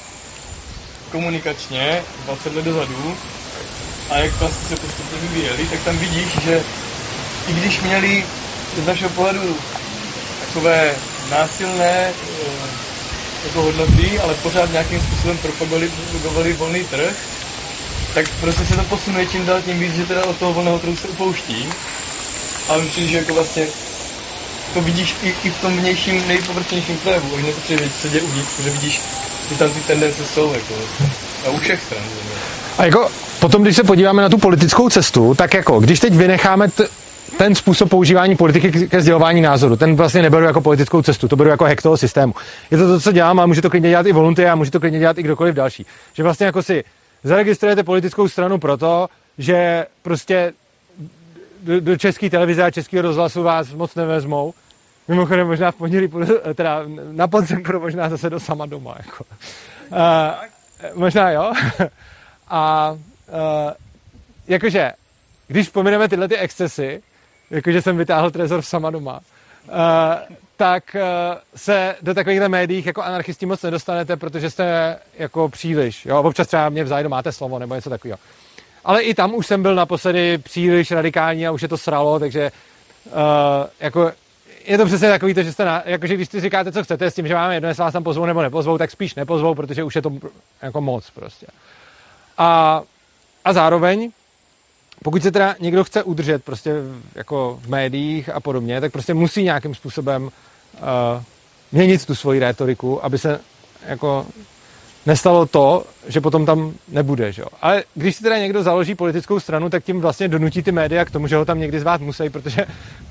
komunikačně dvacet let dozadu a jak vlastně se postupně vyvíjeli, tak tam vidíš, že i když měli z našeho pohledu takové násilné jako hodnoty, ale pořád nějakým způsobem propagovali, propagovali volný trh, tak prostě se to posunuje čím dál tím víc, že teda od toho volného trhu se upouští. Ale myslím, že jako vlastně to vidíš i, i v tom vnějším, nejpovrchnějším projevu, už nepotřebuje vědět, co se děje uvnitř, protože vidíš, že tam ty tendence jsou jako a u všech stran. A jako potom, když se podíváme na tu politickou cestu, tak jako, když teď vynecháme t- ten způsob používání politiky ke sdělování názoru, ten vlastně neberu jako politickou cestu, to beru jako hack toho systému. Je to to, co dělám, a může to klidně dělat i volunteer, a může to klidně dělat i kdokoliv další. Že vlastně jako si zaregistrujete politickou stranu proto, že prostě do, do české televize a českého rozhlasu vás moc nevezmou. Mimochodem možná v pondělí, teda na podzim půjdu možná zase do sama doma. Jako. Uh, možná jo. A uh, jakože, když pomineme tyhle ty excesy, jakože jsem vytáhl trezor v sama doma, uh, tak uh, se do takovýchhle médiích jako anarchisti moc nedostanete, protože jste jako příliš. Jo? Občas třeba mě vzájdu máte slovo nebo něco takového. Ale i tam už jsem byl naposledy příliš radikální a už je to sralo, takže uh, jako je to přesně takový, to, že jste na, jakože když si říkáte, co chcete s tím, že máme jedno, jestli vás tam pozvou nebo nepozvou, tak spíš nepozvou, protože už je to jako moc prostě. A, a zároveň, pokud se teda někdo chce udržet prostě jako v médiích a podobně, tak prostě musí nějakým způsobem uh, měnit tu svoji rétoriku, aby se jako nestalo to, že potom tam nebude, že jo. Ale když si teda někdo založí politickou stranu, tak tím vlastně donutí ty média k tomu, že ho tam někdy zvát musí, protože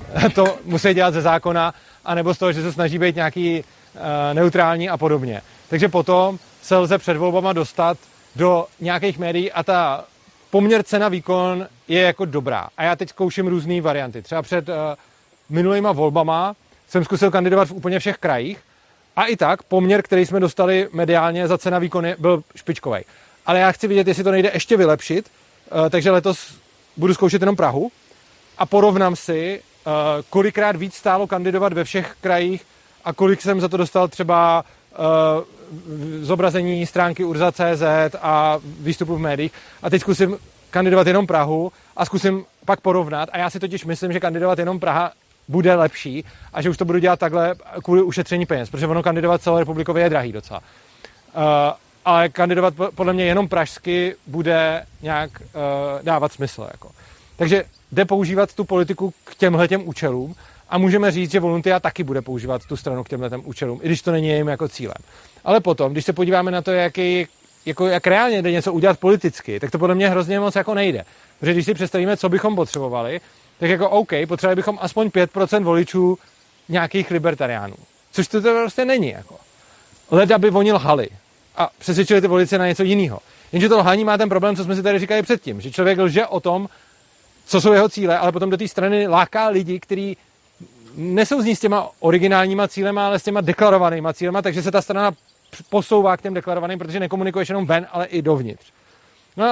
to musí dělat ze zákona, anebo z toho, že se snaží být nějaký uh, neutrální a podobně. Takže potom se lze před volbama dostat do nějakých médií a ta poměr cena-výkon je jako dobrá. A já teď zkouším různé varianty. Třeba před uh, minulýma volbama jsem zkusil kandidovat v úplně všech krajích a i tak poměr, který jsme dostali mediálně za cena-výkon byl špičkovej. Ale já chci vidět, jestli to nejde ještě vylepšit, uh, takže letos budu zkoušet jenom Prahu a porovnám si, uh, kolikrát víc stálo kandidovat ve všech krajích a kolik jsem za to dostal třeba uh, zobrazení stránky urza tečka cé zet a výstupu v médiích. A teď zkusím kandidovat jenom Prahu a zkusím pak porovnat. A já si totiž myslím, že kandidovat jenom Praha bude lepší a že už to budu dělat takhle kvůli ušetření peněz, protože ono kandidovat celorepublikově je drahý docela. Uh, ale kandidovat podle mě jenom pražsky bude nějak uh, dávat smysl. Jako. Takže jde používat tu politiku k těmhletěm účelům a můžeme říct, že Voluntia taky bude používat tu stranu k těmhletěm účelům, i když to není jejím jako cílem. Ale potom, když se podíváme na to, jaký, jako, jak reálně jde něco udělat politicky, tak to podle mě hrozně moc jako nejde. Protože když si představíme, co bychom potřebovali, tak jako OK, potřebovali bychom aspoň pět procent voličů nějakých libertariánů. Což to prostě není. Jako. Leda by oni lhali a přesvědčili ty voliče na něco jiného. Jenže to lhaní má ten problém, co jsme si tady říkali předtím, že člověk lže o tom, co jsou jeho cíle, ale potom do té strany láká lidi, kteří nesouzní s těma originálníma cílema, ale s těma deklarovanýma cílema, takže se ta strana posouvá k těm deklarovaným, protože nekomunikuješ jenom ven, ale i dovnitř. No,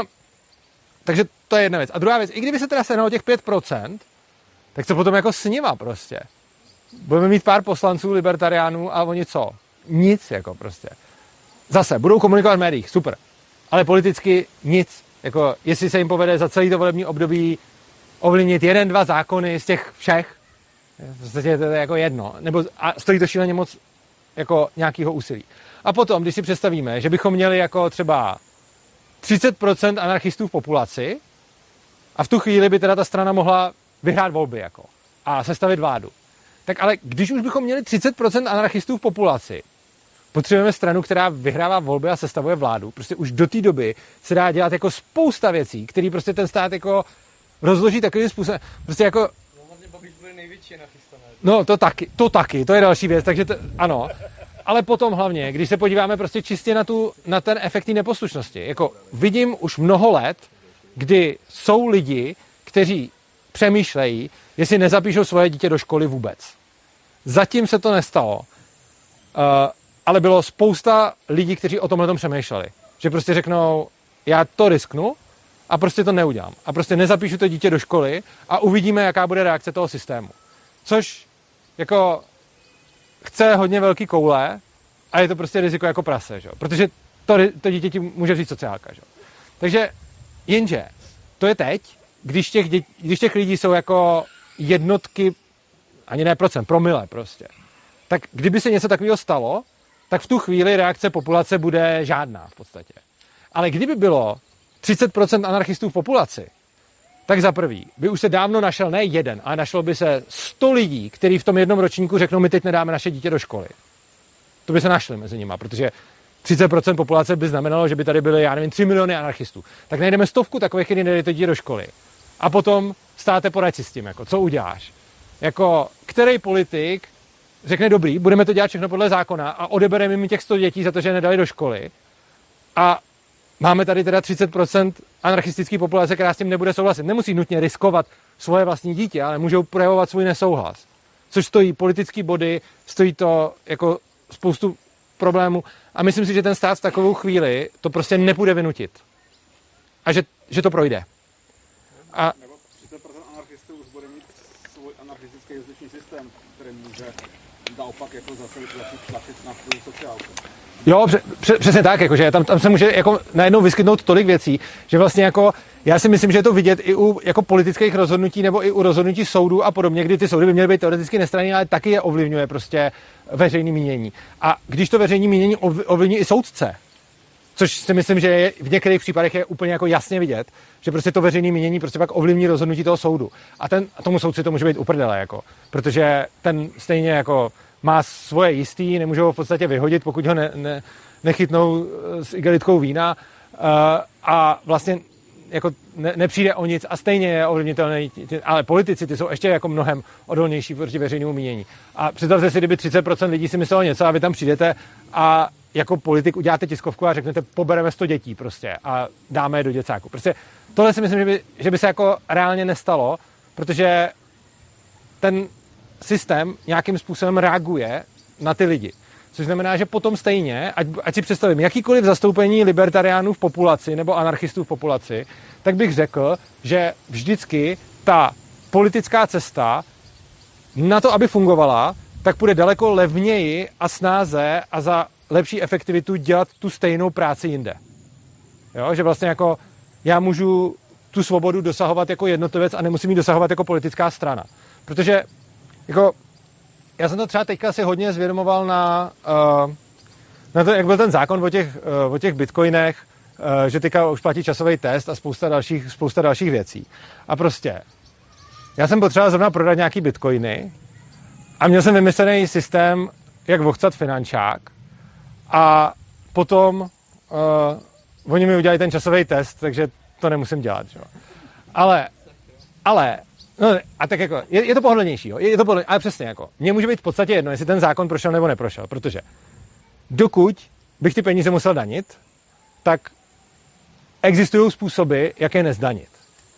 takže to je jedna věc. A druhá věc, i kdyby se teda sehnalo těch pět procent, tak co potom jako s nima prostě? Budeme mít pár poslanců, libertariánů a oni co? Nic jako prostě. Zase, budou komunikovat v médiích, super. Ale politicky nic. Jako, jestli se jim povede za celý to volební období ovlivnit jeden, dva zákony z těch všech, v podstatě to je jako jedno. Nebo, a stojí to šíleně moc jako nějakého úsilí. A potom, když si představíme, že bychom měli jako třeba třicet procent anarchistů v populaci a v tu chvíli by teda ta strana mohla vyhrát volby jako a sestavit vládu. Tak ale když už bychom měli třicet procent anarchistů v populaci potřebujeme stranu, která vyhrává volby a sestavuje vládu. Prostě už do té doby se dá dělat jako spousta věcí, který prostě ten stát jako rozloží takovým způsobem. Prostě jako... No to taky, to taky, to je další věc, takže to, ano. Ale potom hlavně, když se podíváme prostě čistě na, tu, na ten efekt neposlušnosti. Jako vidím už mnoho let, kdy jsou lidi, kteří přemýšlejí, jestli nezapíšou svoje dítě do školy vůbec. Zatím se to nestalo, uh, ale bylo spousta lidí, kteří o tomhle tom přemýšleli. Že prostě řeknou, já to risknu a prostě to neudělám. A prostě nezapíšu to dítě do školy a uvidíme, jaká bude reakce toho systému. Což jako chce hodně velký koule a je to prostě riziko jako prase, že? Protože to, to dítě ti může vzít sociálka. Že? Takže jenže to je teď, když těch, dět, když těch lidí jsou jako jednotky, ani ne procent, promile prostě. Tak kdyby se něco takového stalo, tak v tu chvíli reakce populace bude žádná v podstatě. Ale kdyby bylo třicet procent anarchistů v populaci, tak za prvý by už se dávno našel ne jeden, ale našlo by se sto lidí, kteří v tom jednom ročníku řeknou, my teď nedáme naše dítě do školy. To by se našli mezi nimi, protože třicet procent populace by znamenalo, že by tady byly, já nevím, tři miliony anarchistů. Tak najdeme stovku takových, kteří nedají to dítě do školy. A potom státe poradit si s tím, jako, co uděláš. Jako, který politik řekne, dobrý, budeme to dělat všechno podle zákona a odebereme jim těch sto dětí za to, že nedali do školy. A máme tady teda třicet procent anarchistické populace, která s tím nebude souhlasit. Nemusí nutně riskovat svoje vlastní dítě, ale můžou projevovat svůj nesouhlas. Což stojí politický body, stojí to jako spoustu problémů. A myslím si, že ten stát v takovou chvíli to prostě nepůjde vynutit. A že, že to projde. A nebo třicet procent anarchistů už bude mít svůj anarchistický justiční systém, který může naopak jako zase tlačit na svou sociálku. Jo, pře- přesně tak, jakože tam, tam se může jako najednou vyskytnout tolik věcí, že vlastně jako, já si myslím, že je to vidět i u jako politických rozhodnutí nebo i u rozhodnutí soudů a podobně, kdy ty soudy by měly být teoreticky nestranné, ale taky je ovlivňuje prostě veřejné mínění. A když to veřejné mínění ovlivní i soudce, což si myslím, že je, v některých případech je úplně jako jasně vidět, že prostě to veřejné mínění prostě pak ovlivní rozhodnutí toho soudu. A, ten, a tomu soudci to může být uprdele, jako, protože ten stejně jako má svoje jistý, nemůžou ho v podstatě vyhodit, pokud ho ne, ne, nechytnou s igelitkou vína uh, a vlastně jako ne, nepřijde o nic a stejně je ovlivnitelný, ale politici, ty jsou ještě jako mnohem odolnější proti veřejnému mínění. A představte si, kdyby třicet procent lidí si myslelo něco a vy tam přijdete a jako politik uděláte tiskovku a řeknete, pobereme sto dětí prostě a dáme je do děcáku. Prostě tohle si myslím, že by, že by se jako reálně nestalo, protože ten systém nějakým způsobem reaguje na ty lidi. Což znamená, že potom stejně, ať, ať si představím, jakýkoliv zastoupení libertariánů v populaci nebo anarchistů v populaci, tak bych řekl, že vždycky ta politická cesta na to, aby fungovala, tak půjde daleko levněji a snáze a za lepší efektivitu dělat tu stejnou práci jinde. Jo? Že vlastně jako já můžu tu svobodu dosahovat jako jednotlivec a nemusím ji dosahovat jako politická strana. Protože jako, já jsem to třeba teďka si hodně zvědomoval na, uh, na to, jak byl ten zákon o těch, uh, o těch bitcoinech, uh, že teďka už platí časový test a spousta dalších, spousta dalších věcí. A prostě, já jsem potřeboval zrovna prodat nějaký bitcoiny a měl jsem vymyslený systém, jak vohcat finančák a potom uh, oni mi udělali ten časový test, takže to nemusím dělat. Že? Ale, ale no a tak jako, je, je to pohodlnější, jo? Je, je to pohodlnější, ale přesně jako, mně může být v podstatě jedno, jestli ten zákon prošel nebo neprošel, protože dokud bych ty peníze musel danit, tak existují způsoby, jak je nezdanit.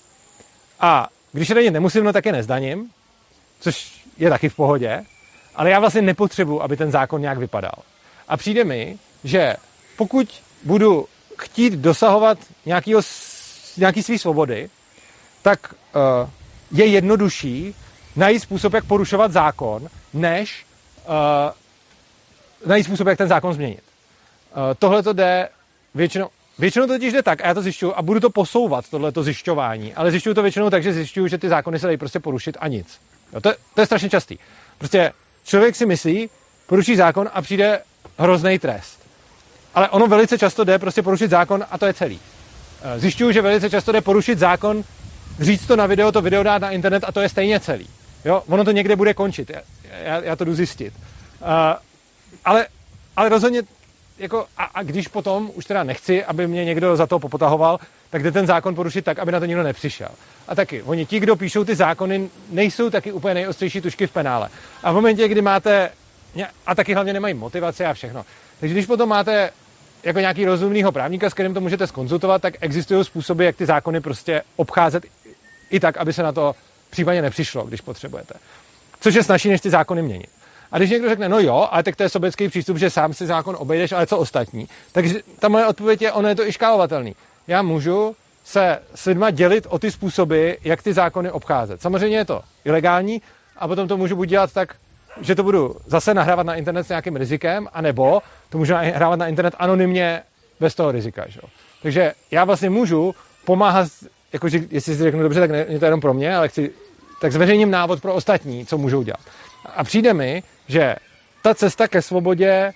A když je danit nemusím, no tak je nezdaním, což je taky v pohodě, ale já vlastně nepotřebuji, aby ten zákon nějak vypadal. A přijde mi, že pokud budu chtít dosahovat nějakýho, nějaký svý svobody, tak uh, je jednodušší najít způsob, jak porušovat zákon, než uh, najít způsob, jak ten zákon změnit. Uh, Tohle to jde většinou, většinou to totiž jde tak, a já to zjišťuju a budu to posouvat, tohleto zjišťování, ale zjišťuju to většinou tak, že zjišťuju, že ty zákony se dají prostě porušit a nic. Jo, to, to je strašně častý. Prostě člověk si myslí, poruší zákon a přijde hrozný trest. Ale ono velice často jde prostě porušit zákon a to je celý. Zjišťuju, že velice často jde porušit zákon, říct to na video, to video dát na internet a to je stejně celý. Jo? Ono to někde bude končit. Já, já, já to jdu zjistit. Uh, ale, ale rozhodně, jako, a, a když potom už teda nechci, aby mě někdo za to popotahoval, tak jde ten zákon porušit tak, aby na to nikdo nepřišel. A taky, oni ti, kdo píšou ty zákony, nejsou taky úplně nejostřejší tušky v penále. A v momentě, kdy máte, a taky hlavně nemají motivaci a všechno. Takže když potom máte jako nějaký rozumnýho právníka, s kterým to můžete zkonzultovat, tak existují způsoby, jak ty zákony prostě obcházet i tak, aby se na to případně nepřišlo, když potřebujete. Což je snazší, než ty zákony měnit. A když někdo řekne, no jo, ale tak to je sobecký přístup, že sám si zákon obejdeš, ale co ostatní. Takže ta moje odpověď je, ono je to i škálovatelný. Já můžu se s lidma dělit o ty způsoby, jak ty zákony obcházet. Samozřejmě je to ilegální a potom to můžu buď dělat tak, že to budu zase nahrávat na internet s nějakým rizikem, anebo to můžu nahrávat na internet anonymně bez toho rizika. Že? Takže já vlastně můžu pomáhat, jakože, jestli si řeknu dobře, tak ne, je to jenom pro mě, ale chci, tak zveřejním návod pro ostatní, co můžou dělat. A přijde mi, že ta cesta ke svobodě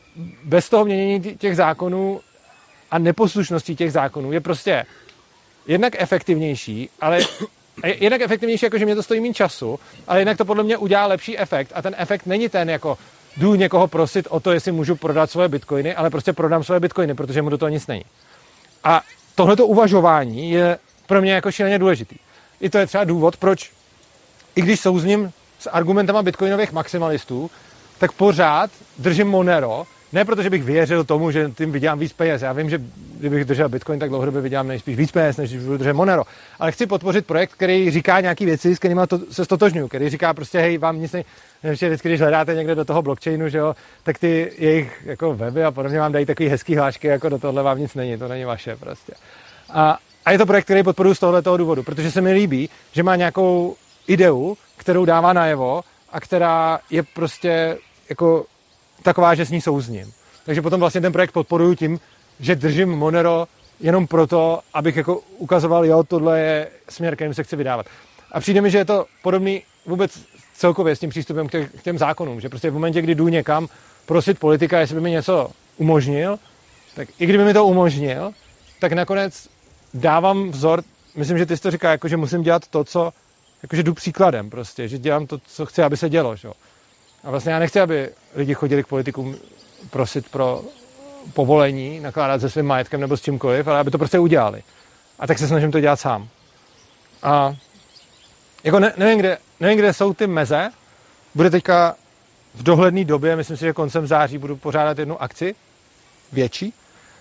bez toho měnění těch zákonů a neposlušností těch zákonů je prostě jednak efektivnější, ale jednak efektivnější, jako že mě to stojí méně času, ale jednak to podle mě udělá lepší efekt a ten efekt není ten, jako jdu někoho prosit o to, jestli můžu prodat svoje bitcoiny, ale prostě prodám svoje bitcoiny, protože mu do toho nic není. A tohleto uvažování je pro mě jako šíleně důležitý. I to je třeba důvod, proč, i když souzním s argumentama bitcoinových maximalistů, tak pořád držím Monero, ne protože bych věřil tomu, že tím vydělám víc peněz. Já vím, že kdybych držel Bitcoin, tak dlouhodobě vydělám nejspíš víc peněz, než když budu držet Monero. Ale chci podpořit projekt, který říká nějaký věci, s kterými to, se stotožňuju, který říká prostě, hej, vám nic ne... Vždycky, když hledáte někde do toho blockchainu, že jo, tak ty jejich jako weby a podobně vám dají takový hezký hlášky, jako do tohle vám nic není, to není vaše prostě. A, a je to projekt, který podporuji z tohoto důvodu, protože se mi líbí, že má nějakou ideu, kterou dává najevo a která je prostě jako taková, že s ní souzním. Takže potom vlastně ten projekt podporuju tím, že držím Monero jenom proto, abych jako ukazoval, jo, tohle je směr, kterým se chci vydávat. A přijde mi, že je to podobný vůbec celkově s tím přístupem k, těch, k těm zákonům, že prostě v momentě, kdy jdu někam prosit politika, jestli by mi něco umožnil, tak i kdyby mi to umožnil, tak nakonec dávám vzor, myslím, že ty jsi to říká, jako, že musím dělat to, co, jakože jdu příkladem prostě, že dělám to, co chci, aby se dělo, že? A vlastně já nechci, aby lidi chodili k politikům prosit pro povolení, nakládat se svým majetkem nebo s čímkoliv, ale aby to prostě udělali. A tak se snažím to dělat sám. A jako ne, nevím, kde, nevím, kde jsou ty meze. Bude teďka v dohledné době, myslím si, že koncem září budu pořádat jednu akci, větší,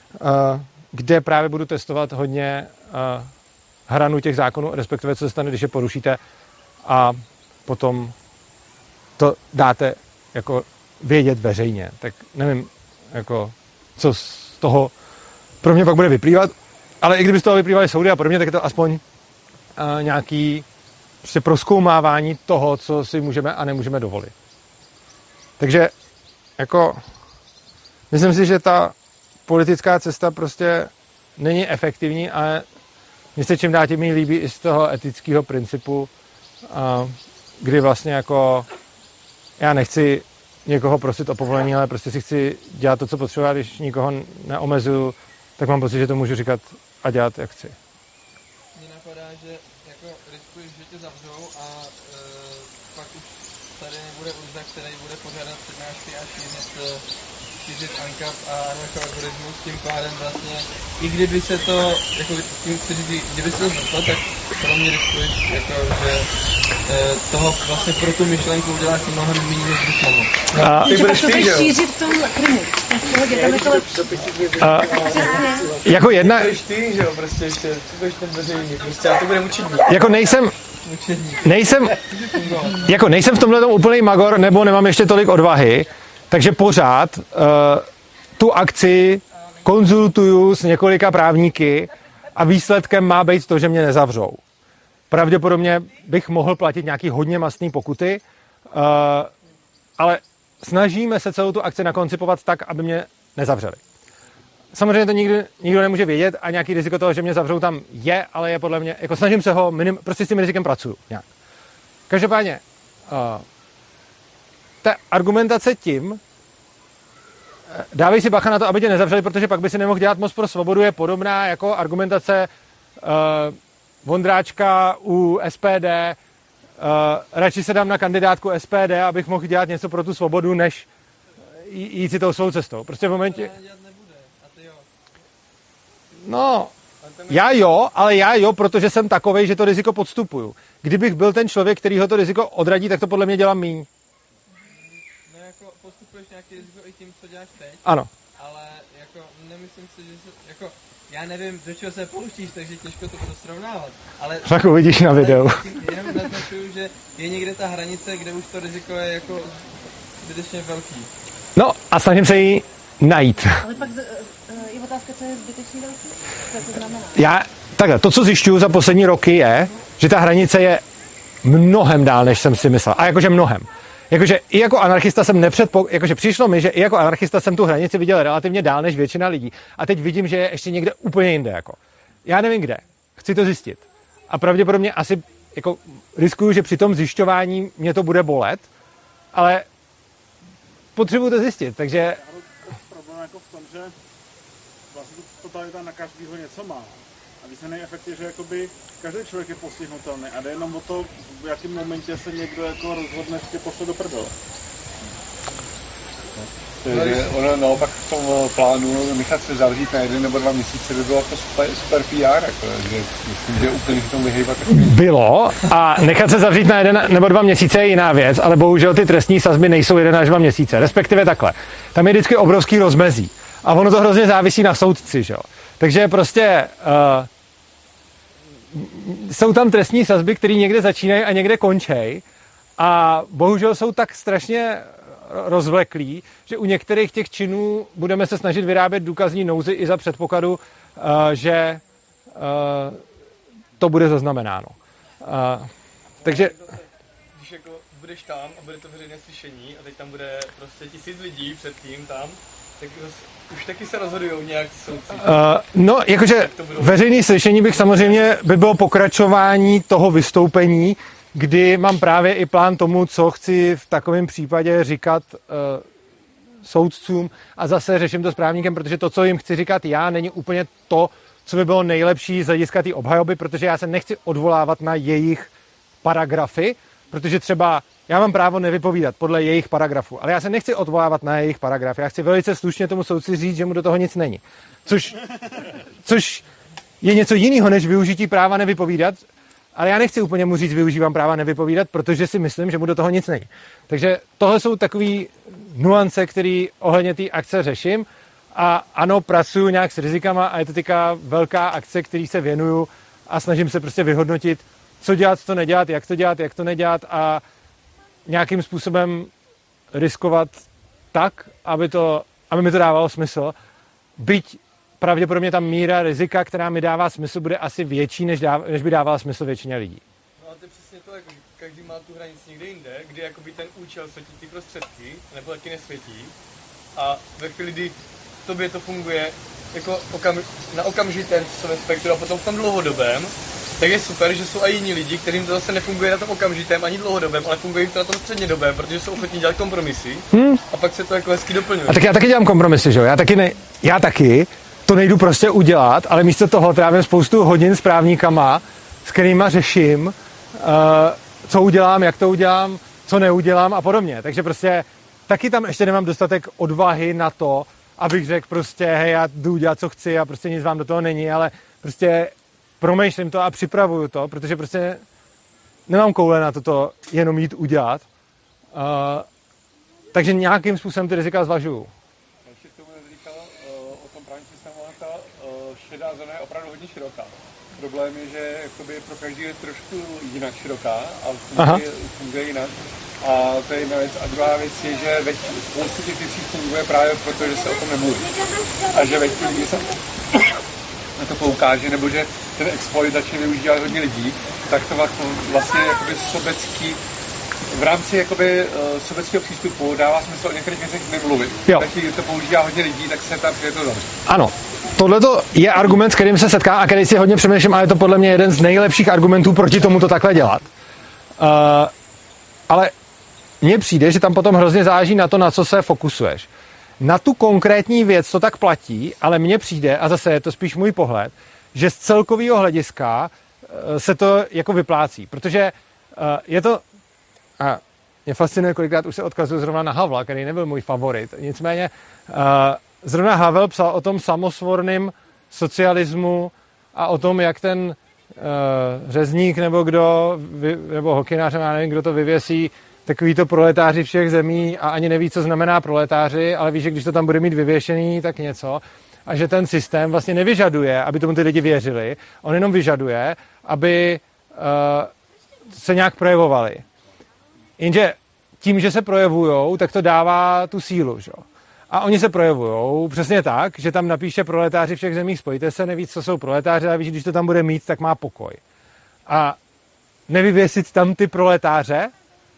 kde právě budu testovat hodně hranu těch zákonů, respektive co se stane, když je porušíte a potom to dáte jako vědět veřejně. Tak nevím, jako, co z toho pro mě pak bude vyplývat, ale i kdyby z toho vyplývaly soudy a podobně, tak je to aspoň uh, nějaký prostě prozkoumávání toho, co si můžeme a nemůžeme dovolit. Takže jako myslím si, že ta politická cesta prostě není efektivní, ale mně se čím dál tím mi líbí i z toho etického principu, uh, kdy vlastně jako já nechci někoho prosit o povolení, ale prostě si chci dělat to, co potřebuji, a když nikoho neomezuju, tak mám pocit, že to můžu říkat a dělat, jak chci. Mně napadá, že jako riskuješ, že tě zavřou a e, pak už tady nebude Urza, který bude pořádat přednášky a šířit, šířit ANCAP a anarchoalgoritmus, tím pádem vlastně, i kdyby se to, jako tím, kteří, kdyby se to zvrtlo, tak pro mě riskuješ, jako, že e, toho vlastně pro tu myšlenku uděláš mnohem méně, než bys mohl. A ty budeš to budeš šířit v tom Krymu. V pohodě, tam je to lepší. A, jako jedna... ty, že jo, prostě ještě, ty budeš ten veřejný, prostě a to bude mučení. Jako nejsem... Nejsem... Jako nejsem v tomhle úplný magor, nebo nemám ještě tolik odvahy, takže pořád uh, tu akci konzultuju s několika právníky a výsledkem má být to, že mě nezavřou. Pravděpodobně bych mohl platit nějaký hodně mastný pokuty, uh, ale snažíme se celou tu akci nakoncipovat tak, aby mě nezavřeli. Samozřejmě to nikdy, nikdo nemůže vědět a nějaký riziko toho, že mě zavřou, tam je, ale je podle mě, jako snažím se ho, minim, prostě s tím rizikem pracuju nějak. Každopádně, uh, ta argumentace tím, dávej si bacha na to, aby tě nezavřeli, protože pak by si nemohl dělat Most pro svobodu, je podobná jako argumentace uh, Vondráčka u S P D, uh, radši se dám na kandidátku S P D, abych mohl dělat něco pro tu svobodu, než jít si tou svou cestou. Prostě v momentě... No, já jo, ale já jo, protože jsem takovej, že to riziko podstupuju. Kdybych byl ten člověk, který ho to riziko odradí, tak to podle mě dělám míň. No jako postupuješ nějaký riziko i tím, co děláš teď. Ano. Ale jako nemyslím si, že se, jako, já nevím, do čeho se pouštíš, takže těžko to budu srovnávat. Ale tak uvidíš na videu. Jenom naznačuju, že je někde ta hranice, kde už to riziko je jako zbytečně velký. No a snažím se ji najít. Ale pak z, je otázka, co je zbytečně velký? Co to znamená? Já, takhle, to, co zjišťuju za poslední roky je, že ta hranice je mnohem dál, než jsem si myslel. A jakože mnohem. Jakože i jako anarchista jsem nepředpo... Jakože přišlo mi, že i jako anarchista jsem tu hranici viděl relativně dál než většina lidí. A teď vidím, že je ještě někde úplně jinde. Jako. Já nevím kde. Chci to zjistit. A pravděpodobně asi jako riskuju, že při tom zjišťování mě to bude bolet, ale potřebuji to zjistit, takže... Problém jako v tom, že vlastně totalita na každýho něco má. A výsledný efekt je, že jakoby každý člověk je postihnutelný a jde jenom o to, v jakém momentě se někdo jako rozhodne, že tě pošle do prdele. Takže ono naopak v tom plánu nechat se zavřít na jeden nebo dva měsíce by bylo jako super, super P R, jako, že myslím, že úplně v tom vyhejbat. Bylo a nechat se zavřít na jeden nebo dva měsíce je jiná věc, ale bohužel ty trestní sazby nejsou jeden až dva měsíce, respektive takhle. Tam je vždycky obrovský rozmezí a ono to hrozně závisí na soudci, že jo. Takže prostě uh, jsou tam trestní sazby, které někde začínají a někde končí a bohužel jsou tak strašně rozvleklý, že u některých těch činů budeme se snažit vyrábět důkazní nouzy i za předpokladu, uh, že uh, to bude zaznamenáno. Uh, takže... Když jako budeš tam a bude to veřejné slyšení a teď tam bude prostě tisíc lidí před tím tam, tak už taky se rozhodujou nějak soudci. Uh, no, jakože veřejné slyšení bych samozřejmě by bylo pokračování toho vystoupení, kdy mám právě i plán tomu, co chci v takovém případě říkat uh, soudcům a zase řeším to s právníkem, protože to, co jim chci říkat já, není úplně to, co by bylo nejlepší z hlediska té obhajoby, protože já se nechci odvolávat na jejich paragrafy, protože třeba já mám právo nevypovídat podle jejich paragrafů, ale já se nechci odvolávat na jejich paragrafy. Já chci velice slušně tomu soudci říct, že mu do toho nic není. Což, což je něco jiného, než využití práva nevypovídat, ale já nechci úplně mu říct, využívám práva nevypovídat, protože si myslím, že mu do toho nic není. Takže tohle jsou takový nuance, které ohledně té akce řeším. A ano, pracuju nějak s rizikama a je to teďka velká akce, který se věnuju a snažím se prostě vyhodnotit, co dělat, co nedělat, jak to dělat, jak to nedělat a nějakým způsobem riskovat tak, aby, to, aby mi to dávalo smysl. Byť pravděpodobně ta míra rizika, která mi dává smysl, bude asi větší, než, dáv, než by dávala smysl většině lidí. No a to je přesně to, jako, každý má tu hranici někde jinde, kdy jakoby ten účel světí ty prostředky, nebo taky nesvětí. A ve chvíli, kdy tobě to funguje jako okam, na okamžitém časovém spektru a potom v tom dlouhodobém, tak je super, že jsou i jiní lidi, kterým to zase nefunguje na tom okamžitém ani dlouhodobém, ale funguje jim to na tom střednědobém, protože jsou ochotní dělat kompromisy hmm. a pak se to jako hezky doplňuje. A tak já taky dělám kompromisy, že jo? Já taky, ne, já taky to nejdu prostě udělat, ale místo toho trávím spoustu hodin s právníkama, s kterýma řeším, uh, co udělám, jak to udělám, co neudělám a podobně. Takže prostě taky tam ještě nemám dostatek odvahy na to, abych řekl prostě, hej, já jdu dělat, co chci a prostě nic vám do toho není, ale prostě promýšlím to a připravuju to, protože prostě nemám koule na toto jenom jít udělat. Uh, takže nějakým způsobem ty rizika zvažuju. Ještě tomu říkal uh, o tom právním systému, ta uh, šedá zóna je opravdu hodně široká. Problém je, že jakoby pro každý je trošku jinak široká a funguje, funguje jinak. A to je jedna věc. A druhá věc je, že veď spoustu těch věcí funguje právě proto, že se o tom nemluví. A že veď lidi se na to poukáže, nebo že ten exploitačně využívá hodně lidí, tak to vlastně jakoby sobecký, v rámci jakoby uh, sobeckého přístupu dává smysl o některých věcech nemluvit. Když to používá hodně lidí, tak se tam přijde to zavřít. Ano. Tohle je argument, s kterým se setkám a který si hodně přemýšlím, ale je to podle mě jeden z nejlepších argumentů proti tomu to takhle dělat. Uh, ale mně přijde, že tam potom hrozně záleží na to, na co se fokusuješ. Na tu konkrétní věc to tak platí, ale mně přijde, a zase je to spíš můj pohled, že z celkového hlediska uh, se to jako vyplácí, protože uh, je to... Uh, mě fascinuje, kolikrát už se odkazuju zrovna na Havla, který nebyl můj favorit. Nicméně uh, zrovna Havel psal o tom samosvorném socialismu a o tom, jak ten uh, řezník nebo kdo, vy, nebo hokynář, já nevím, kdo to vyvěsí, takový to proletáři všech zemí a ani neví, co znamená proletáři, ale ví, že když to tam bude mít vyvěšený, tak něco. A že ten systém vlastně nevyžaduje, aby tomu ty lidi věřili, on jenom vyžaduje, aby uh, se nějak projevovali. Jenže tím, že se projevujou, tak to dává tu sílu, že? A oni se projevujou přesně tak, že tam napíše proletáři všech zemí, spojte se, nevíc, co jsou proletáři, ale víš, když to tam bude mít, tak má pokoj. A nevyvěsit tam ty proletáře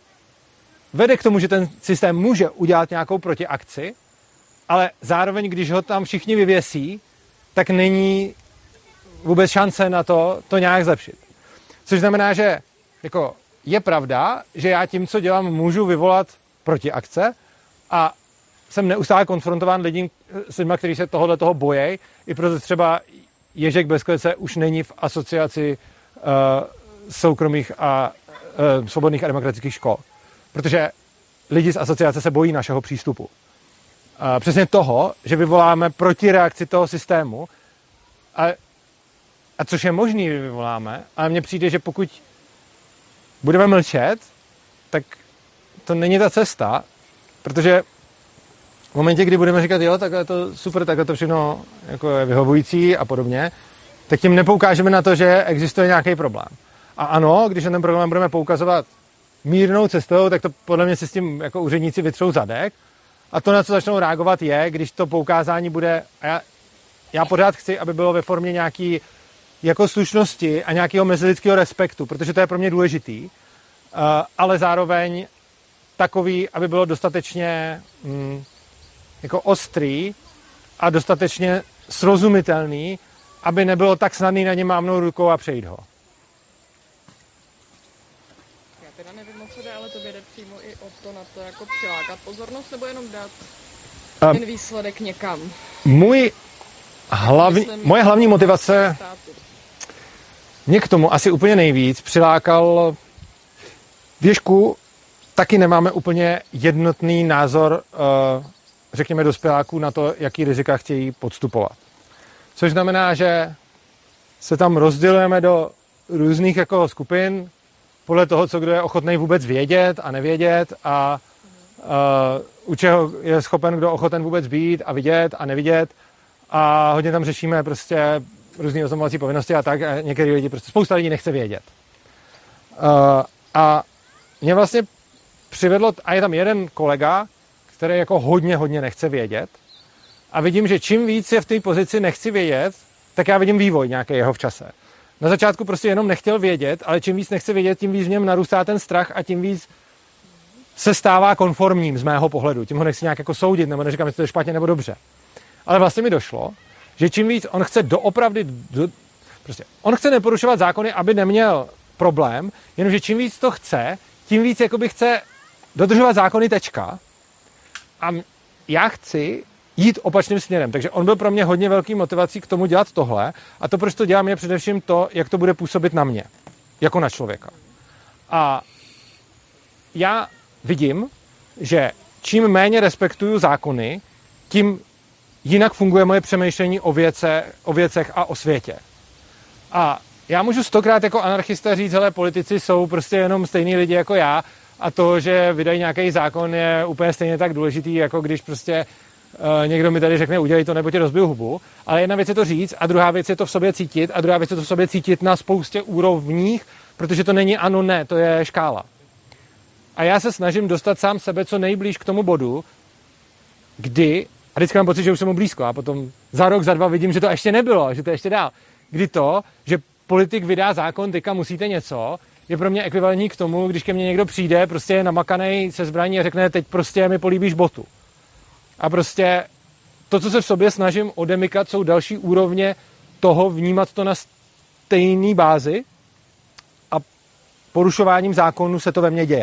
vede k tomu, že ten systém může udělat nějakou protiakci, ale zároveň, když ho tam všichni vyvěsí, tak není vůbec šance na to, to nějak zlepšit. Což znamená, že jako je pravda, že já tím, co dělám, můžu vyvolat protiakce a jsem neustále konfrontován lidí, s lidmi, kteří se tohohle toho bojejí, i proto třeba Ježek Besklece už není v asociaci uh, soukromých a uh, svobodných a demokratických škol. Protože lidi z asociace se bojí našeho přístupu. Uh, přesně toho, že vyvoláme protireakci toho systému, a, a což je možný, vyvoláme, ale mně přijde, že pokud budeme mlčet, tak to není ta cesta, protože v momentě, kdy budeme říkat, jo, tak je to super, tak je to všechno jako je vyhovující a podobně, tak tím nepoukážeme na to, že existuje nějaký problém. A ano, když na ten problém budeme poukazovat mírnou cestou, tak to podle mě si s tím jako úředníci vytřou zadek. A to, na co začnou reagovat, je, když to poukázání bude, a já, já pořád chci, aby bylo ve formě nějaký jako slušnosti a nějakého mezilidského respektu, protože to je pro mě důležitý, uh, ale zároveň takový, aby bylo dostatečně mm, jako ostrý a dostatečně srozumitelný, aby nebylo tak snadný na ně mávnout rukou a přejít ho. Já teda nevím, o co jde, ale to jde přímo i o to na to jako přilákat pozornost, nebo jenom dát um, ten výsledek někam. Můj hlavní, Myslím, moje hlavní motivace mě k tomu asi úplně nejvíc přilákal Věšku, taky nemáme úplně jednotný názor, řekněme, dospěláků na to, jaký rizika chtějí podstupovat. Což znamená, že se tam rozdělujeme do různých jako skupin podle toho, co kdo je ochotný vůbec vědět a nevědět a uh, u čeho je schopen kdo ochoten vůbec být a vidět a nevidět a hodně tam řešíme prostě různé oznamovací povinnosti a tak a některý lidi, prostě spousta lidí nechce vědět. Uh, a mě vlastně přivedlo, a je tam jeden kolega, který jako hodně, hodně nechce vědět a vidím, že čím víc je v té pozici nechci vědět, tak já vidím vývoj nějaký jeho v čase. Na začátku prostě jenom nechtěl vědět, ale čím víc nechce vědět, tím víc v něm narůstá ten strach a tím víc se stává konformním z mého pohledu. Tím ho nechci nějak jako soudit, nebo neříkám, jestli to je špatně nebo dobře. Ale vlastně mi došlo, že čím víc on chce doopravdy, do, prostě on chce neporušovat zákony, aby neměl problém, jenomže čím víc to chce, tím víc jakoby chce dodržovat zákony tečka. A já chci jít opačným směrem. Takže on byl pro mě hodně velký motivací k tomu dělat tohle. A to, proč to dělám, je především to, jak to bude působit na mě. Jako na člověka. A já vidím, že čím méně respektuju zákony, tím jinak funguje moje přemýšlení o, věce, o věcech a o světě. A já můžu stokrát jako anarchista říct, hele, politici jsou prostě jenom stejný lidi jako já a to, že vydají nějaký zákon, je úplně stejně tak důležitý, jako když prostě uh, někdo mi tady řekne, udělej to, nebo tě rozbiju hubu. Ale jedna věc je to říct a druhá věc je to v sobě cítit a druhá věc je to v sobě cítit na spoustě úrovních, protože to není ano, ne, to je škála. A já se snažím dostat sám sebe co nejblíž k tomu bodu, kdy, a vždycky mám pocit, že už jsem mu blízko a potom za rok, za dva vidím, že to ještě nebylo, že to ještě dál. Kdy to, že politik vydá zákon, teďka musíte něco, je pro mě ekvivalentní k tomu, když ke mně někdo přijde, prostě je namakanej se zbraní a řekne, teď prostě mi políbíš botu. A prostě to, co se v sobě snažím odemykat, jsou další úrovně toho vnímat to na stejné bázi a porušováním zákonu se to ve mně děje.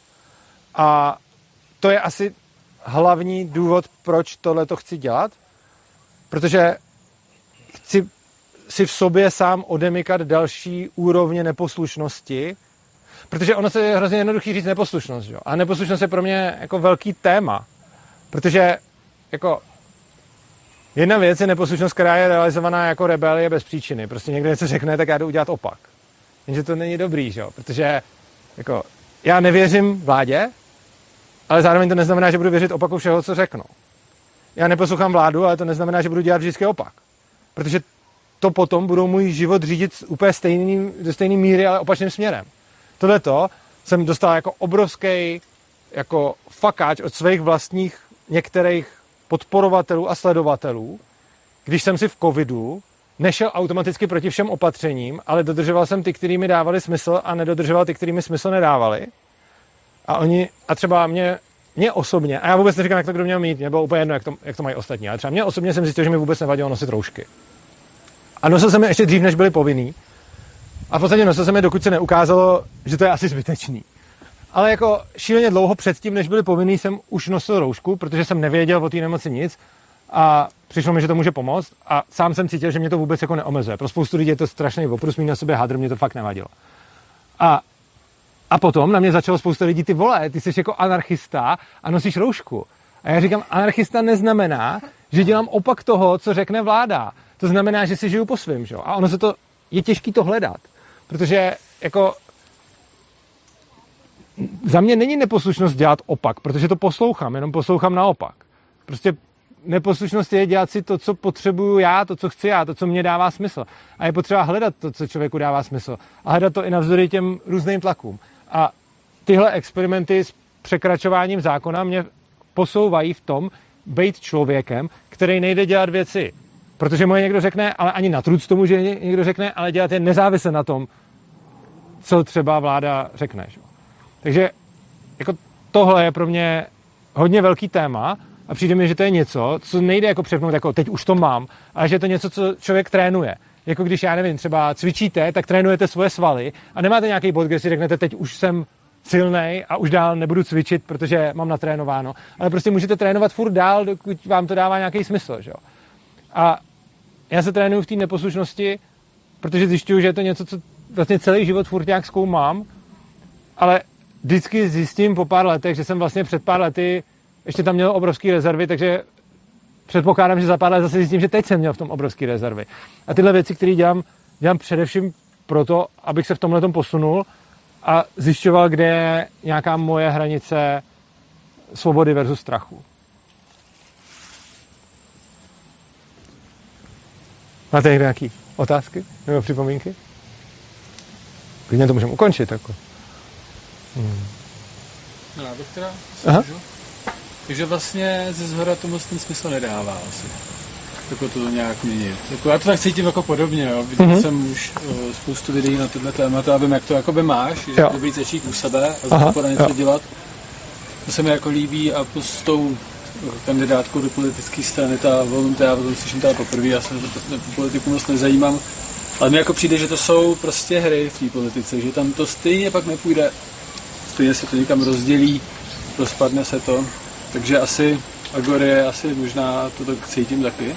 A to je asi hlavní důvod, proč tohle to chci dělat, protože chci si v sobě sám odemykat další úrovně neposlušnosti Protože ono se je hrozně jednoduchý říct neposlušnost, jo? A neposlušnost je pro mě jako velký téma, protože jako jedna věc je neposlušnost, která je realizovaná jako rebelie bez příčiny. Prostě někdo něco řekne, tak já jdu udělat opak. Jenže to není dobrý, že jo? Protože jako já nevěřím vládě, ale zároveň to neznamená, že budu věřit opaku všeho, co řeknou. Já neposlouchám vládu, ale to neznamená, že budu dělat vždycky opak. Protože to potom budou můj život řídit úplně stejný, do stejné míry, ale opačným směrem. Tohleto jsem dostal jako obrovský jako fakáč od svých vlastních některých podporovatelů a sledovatelů, když jsem si v covidu nešel automaticky proti všem opatřením, ale dodržoval jsem ty, který mi dávali smysl a nedodržoval ty, který mi smysl nedávali. A oni, a třeba mě, mě osobně, a já vůbec neříkám, jak to kdo měl mít, mě bylo úplně jedno, jak to, jak to mají ostatní, ale třeba mě osobně jsem zjistil, že mi vůbec nevadilo nosit roušky. A nosil jsem je ještě dřív, než byly povinný. A v podstatě nosil jsem je, dokud se neukázalo, že to je asi zbytečný. Ale jako šíleně dlouho předtím, než byly povinný, jsem už nosil roušku, protože jsem nevěděl o té nemoci nic a přišlo mi, že to může pomoct a sám jsem cítil, že mě to vůbec jako neomezuje. Pro spoustu lidí je to strašný oprus, mít na sobě hadr, mě to fakt nevadilo. A, a potom na mě začalo spousta lidí, ty vole, ty jsi jako anarchista a nosíš roušku. A já říkám, anarchista neznamená, že dělám opak toho, co řekne vláda. To znamená, že si žiju po svým, že? A ono se to, je těžký to hledat, protože jako za mě není neposlušnost dělat opak, protože to poslouchám, jenom poslouchám naopak. Prostě neposlušnost je dělat si to, co potřebuju já, to, co chci já, to, co mě dává smysl. A je potřeba hledat to, co člověku dává smysl. A hledat to i navzdory těm různým tlakům. A tyhle experimenty s překračováním zákona mě posouvají v tom být člověkem, který nejde dělat věci, protože mu je někdo řekne, ale ani na truc tomu, že někdo řekne, ale dělat je nezávisle na tom, co třeba vláda řekne. Že? Takže jako tohle je pro mě hodně velký téma a přijde mi, že to je něco, co nejde jako přepnout, jako teď už to mám, ale že je to něco, co člověk trénuje. Jako když, já nevím, třeba cvičíte, tak trénujete svoje svaly a nemáte nějaký bod, kde si řeknete, teď už jsem silnej a už dál nebudu cvičit, protože mám natrénováno. Ale prostě můžete trénovat furt dál, dokud vám to dává nějaký smysl. Že? A já se trénuju v té neposlušnosti, protože zjišťuju, že je to něco, co vlastně celý život furt nějak zkoumám, ale vždycky zjistím po pár letech, že jsem vlastně před pár lety ještě tam měl obrovský rezervy, takže předpokládám, že za pár let zase zjistím, že teď jsem měl v tom obrovský rezervy. A tyhle věci, které dělám, dělám především proto, abych se v tomhletom posunul a zjišťoval, kde je nějaká moje hranice svobody versus strachu. Máte někde nějaké otázky nebo připomínky? Klidně to můžeme ukončit. Jako. Hmm. No, já bych teda můžu. Takže vlastně ze zhora tomu ten smysl nedává asi. Jako to nějak měnit. Jako já to tak cítím jako podobně, jo. Viděl mm-hmm. jsem už uh, spoustu videí na tyhle témata a vím, jak to jakoby máš, že to být začít u sebe a zároveň něco jo. dělat. To se mi jako líbí a s tou kandidátkou do politické strany, ta volunta, já to slyším teda poprvé, já se na politiku moc nezajímám, ale mi jako přijde, že to jsou prostě hry v té politice, že tam to stejně pak nepůjde, stejně se to někam rozdělí, rozpadne se to, takže asi agorie, asi možná to tak cítím taky.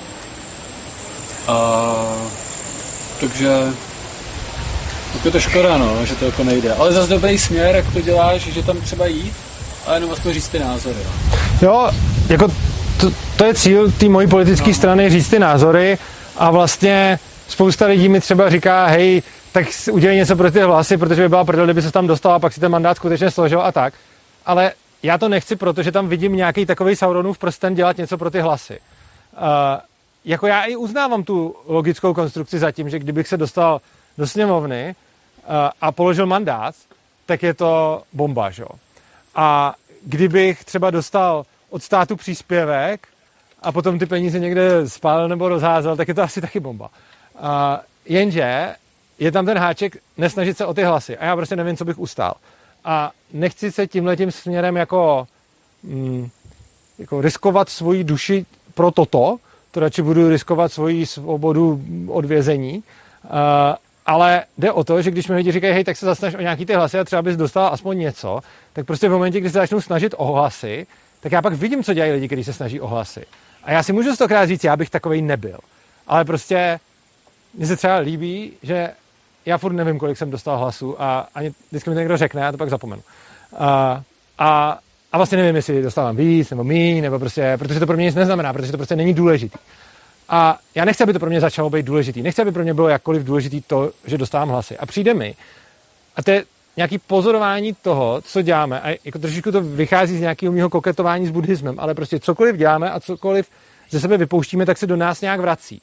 A takže tak je to škoda, no, že to jako nejde. Ale zase dobrý směr, jak to děláš, že tam třeba jít, a jenom vlastně říct ty názory. No. Jo, jako to, to je cíl té mojí politické no. strany, říct ty názory a vlastně spousta lidí mi třeba říká, hej, tak udělej něco pro ty hlasy, protože by byla prdel, kdyby se tam dostal a pak si ten mandát skutečně složil a tak. Ale já to nechci, protože tam vidím nějaký takovej Sauronův prsten dělat něco pro ty hlasy. Uh, jako já i uznávám tu logickou konstrukci za tím, že kdybych se dostal do sněmovny uh, a položil mandát, tak je to bomba, že jo. A kdybych třeba dostal od státu příspěvek a potom ty peníze někde spálil nebo rozházel, tak je to asi taky bomba. Uh, jenže je tam ten háček nesnažit se o ty hlasy a já prostě nevím, co bych ustál. A nechci se tímhletím směrem jako, mm, jako riskovat svoji duši pro toto, to radši budu riskovat svoji svobodu od vězení, uh, ale jde o to, že když mi lidi říkají, hej, tak se zasnaž o nějaký ty hlasy a třeba bys dostal aspoň něco, tak prostě v momentě, kdy se začnou snažit o hlasy, tak já pak vidím, co dělají lidi, kteří se snaží o hlasy. A já si můžu stokrát říct, já bych takovej nebyl. Ale prostě mně se třeba líbí, že já furt nevím, kolik jsem dostal hlasů a ani vždycky mi to někdo řekne, já to pak zapomenu. A, a, a vlastně nevím, jestli dostávám víc nebo míň, nebo prostě, protože to pro mě nic neznamená, protože to prostě není důležitý. A já nechci, aby to pro mě začalo být důležitý. Nechci, aby pro mě bylo jakkoliv důležitý to, že dostávám hlasy. A přijde mi, a to je nějaký pozorování toho, co děláme, a jako trošičku to vychází z nějakého mýho koketování s buddhismem, ale prostě cokoliv děláme a cokoliv ze sebe vypouštíme, tak se do nás nějak vrací.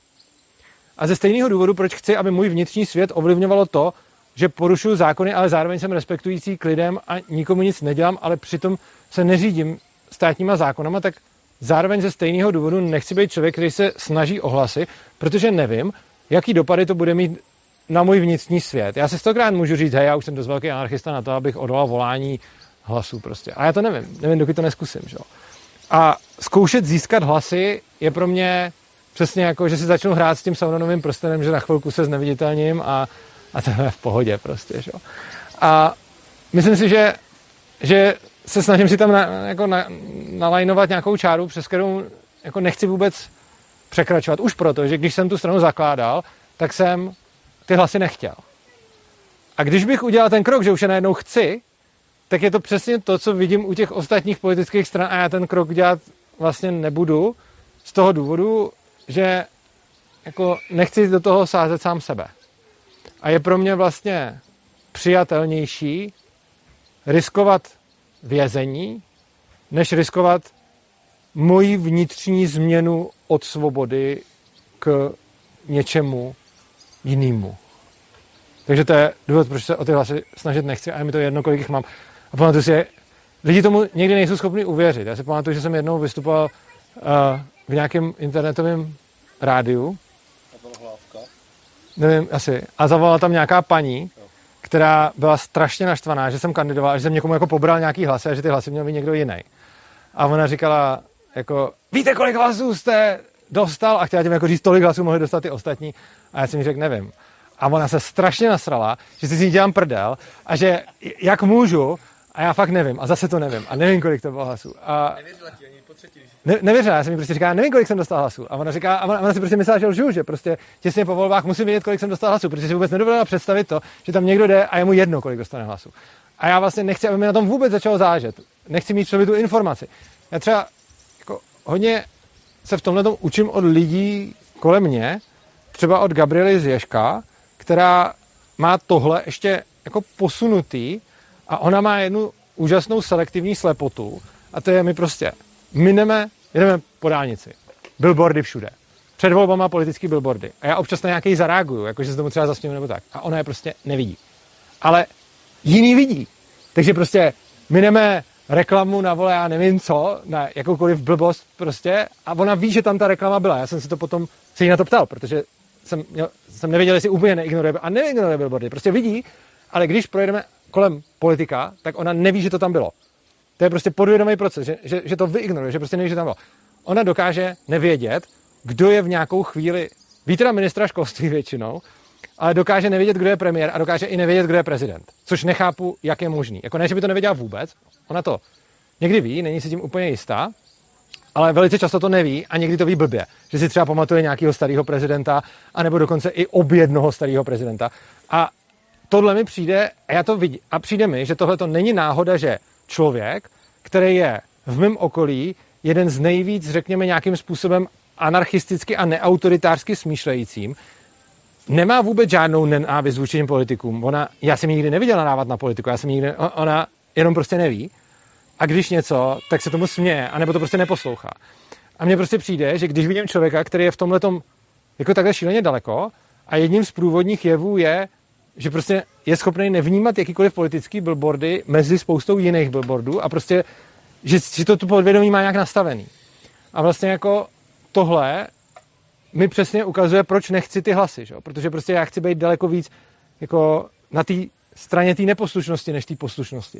A ze stejného důvodu, proč chci, aby můj vnitřní svět ovlivňovalo to, že porušuju zákony, ale zároveň jsem respektující k lidem a nikomu nic nedělám, ale přitom se neřídím státníma zákonama, tak zároveň ze stejného důvodu nechci být člověk, který se snaží o hlasy, protože nevím, jaký dopady to bude mít na můj vnitřní svět. Já si stokrát můžu říct, hej, já už jsem dost velký anarchista na to, abych odolal volání hlasů prostě. A já to nevím. Nevím, dokud to neskusím. Že? A zkoušet získat hlasy je pro mě přesně jako, že si začnu hrát s tím Sauronovým prstenem, že na chvilku se zneviditelním a, a to je v pohodě prostě. Že? A myslím si, že, že se snažím si tam na, jako na, nalajnovat nějakou čáru, přes kterou jako nechci vůbec překračovat. Už proto, že když jsem tu stranu zakládal, tak jsem ty hlasy nechtěl. A když bych udělal ten krok, že už je najednou chci, tak je to přesně to, co vidím u těch ostatních politických stran a já ten krok dělat vlastně nebudu z toho důvodu, že jako nechci do toho sázet sám sebe. A je pro mě vlastně přijatelnější riskovat vězení, než riskovat moji vnitřní změnu od svobody k něčemu jinému. Takže to je důvod, proč se o ty hlasy snažit nechci a je mi to jedno, kolik jich mám. A pamatuju si, lidi tomu někdy nejsou schopni uvěřit. Já si pamatuju, že jsem jednou vystupoval uh, v nějakém internetovém rádiu. A byla hlávka? Nevím, asi. A zavolala tam nějaká paní, která byla strašně naštvaná, že jsem kandidoval, že jsem někomu jako pobral nějaký hlasy a že ty hlasy měl být někdo jiný. A ona říkala, jako, víte, kolik hlasů jste dostal? A chtěla tím jako říct, tolik hlasů mohli dostat ty ostatní. A já jsem jí řekl, nevím. A ona se strašně nasrala, že si s ní dělám prdel a že jak můžu, a já fakt nevím. A zase to nevím. A nevím, kolik to bylo hlasů. A nevěřila ti ani po třetí. Ne, nevěřila, já jsem jí prostě říkala, nevím, kolik jsem dostal hlasů. A ona říká, a ona, ona si prostě myslela, že lžu, že prostě těsně po volbách musím vědět, kolik jsem dostal hlasů, protože si vůbec nedovedla představit to, že tam někdo jde a je mu jedno, kolik dostane hlasů. A já vlastně nechci, aby mi na tom vůbec začalo záležet. Nechci mít člověk tu informaci. Já třeba jako hodně se v tomhle učím od lidí kolem mě, třeba od Gabriely z Ježka, která má tohle ještě jako posunutý a ona má jednu úžasnou selektivní slepotu a to je my prostě mineme, jedeme po dálnici, billboardy všude, před volbama politický billboardy a já občas na nějaký zareaguju, jakože se tomu třeba zasměju nebo tak a ona je prostě nevidí. Ale jiný vidí. Takže prostě mineme reklamu na vole, já nevím co, na jakoukoliv blbost prostě a ona ví, že tam ta reklama byla. Já jsem si to potom se jí na to ptal, protože jsem, měl, jsem nevěděl, jestli úplně neignoruje a neignoruje billboardy. Prostě vidí, ale když projedeme kolem politika, tak ona neví, že to tam bylo. To je prostě podvědomý proces, že, že, že to vyignoruje, že prostě neví, že tam bylo. Ona dokáže nevědět, kdo je v nějakou chvíli, ví teda ministra školství většinou, ale dokáže nevědět, kdo je premiér a dokáže i nevědět, kdo je prezident. Což nechápu, jak je možný. Jako ne, že by to nevěděla vůbec, ona to někdy ví, není si tím úplně jistá, ale velice často to neví a někdy to ví blbě. Že si třeba pamatuje nějakého starého prezidenta, anebo dokonce i ob jednoho starého prezidenta. A tohle mi přijde, a já to vidím, a přijde mi, že tohle to není náhoda, že člověk, který je v mém okolí jeden z nejvíc, řekněme, nějakým způsobem anarchisticky a neautoritářsky smýšlejícím, nemá vůbec žádnou nenávist vůči těm politikům. Ona, já jsem ji nikdy neviděl nadávat na politiku, já jsem nikdy, ona jenom prostě neví. A když něco, tak se tomu směje, anebo to prostě neposlouchá. A mně prostě přijde, že když vidím člověka, který je v tomhletom jako takhle šíleně daleko a jedním z průvodních jevů je, že prostě je schopný nevnímat jakýkoliv politický billboardy mezi spoustou jiných billboardů a prostě, že, že to tu podvědomí má nějak nastavený. A vlastně jako tohle mi přesně ukazuje, proč nechci ty hlasy, že? Protože prostě já chci být daleko víc jako na té straně té neposlušnosti, než té poslušnosti.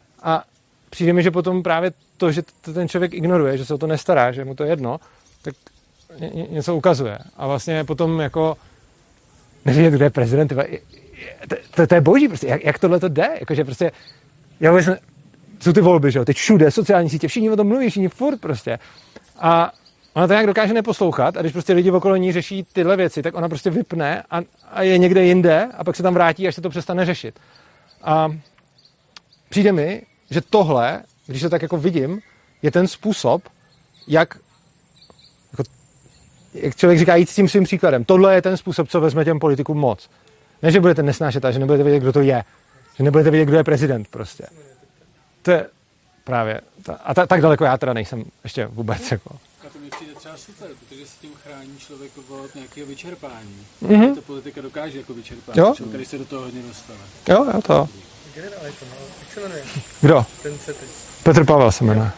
A přijde mi, že potom právě to, že to ten člověk ignoruje, že se o to nestará, že mu to je jedno, tak ně, něco ukazuje. A vlastně potom jako nevědět, kdo je prezident, to, to, to je boží prostě, jak, jak tohle to jde, jakože prostě, já vůbec, jsou ty volby, že jo, teď všude, sociální sítě, všichni o tom mluví, všichni furt prostě. A ona to nějak dokáže neposlouchat a když prostě lidi okolo ní řeší tyhle věci, tak ona prostě vypne a, a je někde jinde a pak se tam vrátí, až se to přestane řešit. A přijde mi, že tohle, když to tak jako vidím, je ten způsob, jak, jako, jak člověk říká, jít s tím svým příkladem. Tohle je ten způsob, co vezme těm politikům moc. Ne, že budete nesnášet a že nebudete vědět, kdo to je. Že nebudete vědět, kdo je prezident prostě. To je právě. Ta, a ta, tak daleko já teda nejsem ještě vůbec. Jako. A to mi přijde třeba super, protože se tím chrání člověk od nějakého vyčerpání. Mm-hmm. Ta politika dokáže jako vyčerpání, jo? Když se do toho hodně dostane. Jo, jo, to. Generál je to, no. Jak se jmenuje? Kdo? Ten se teď. Petr Pavel se jmenuje.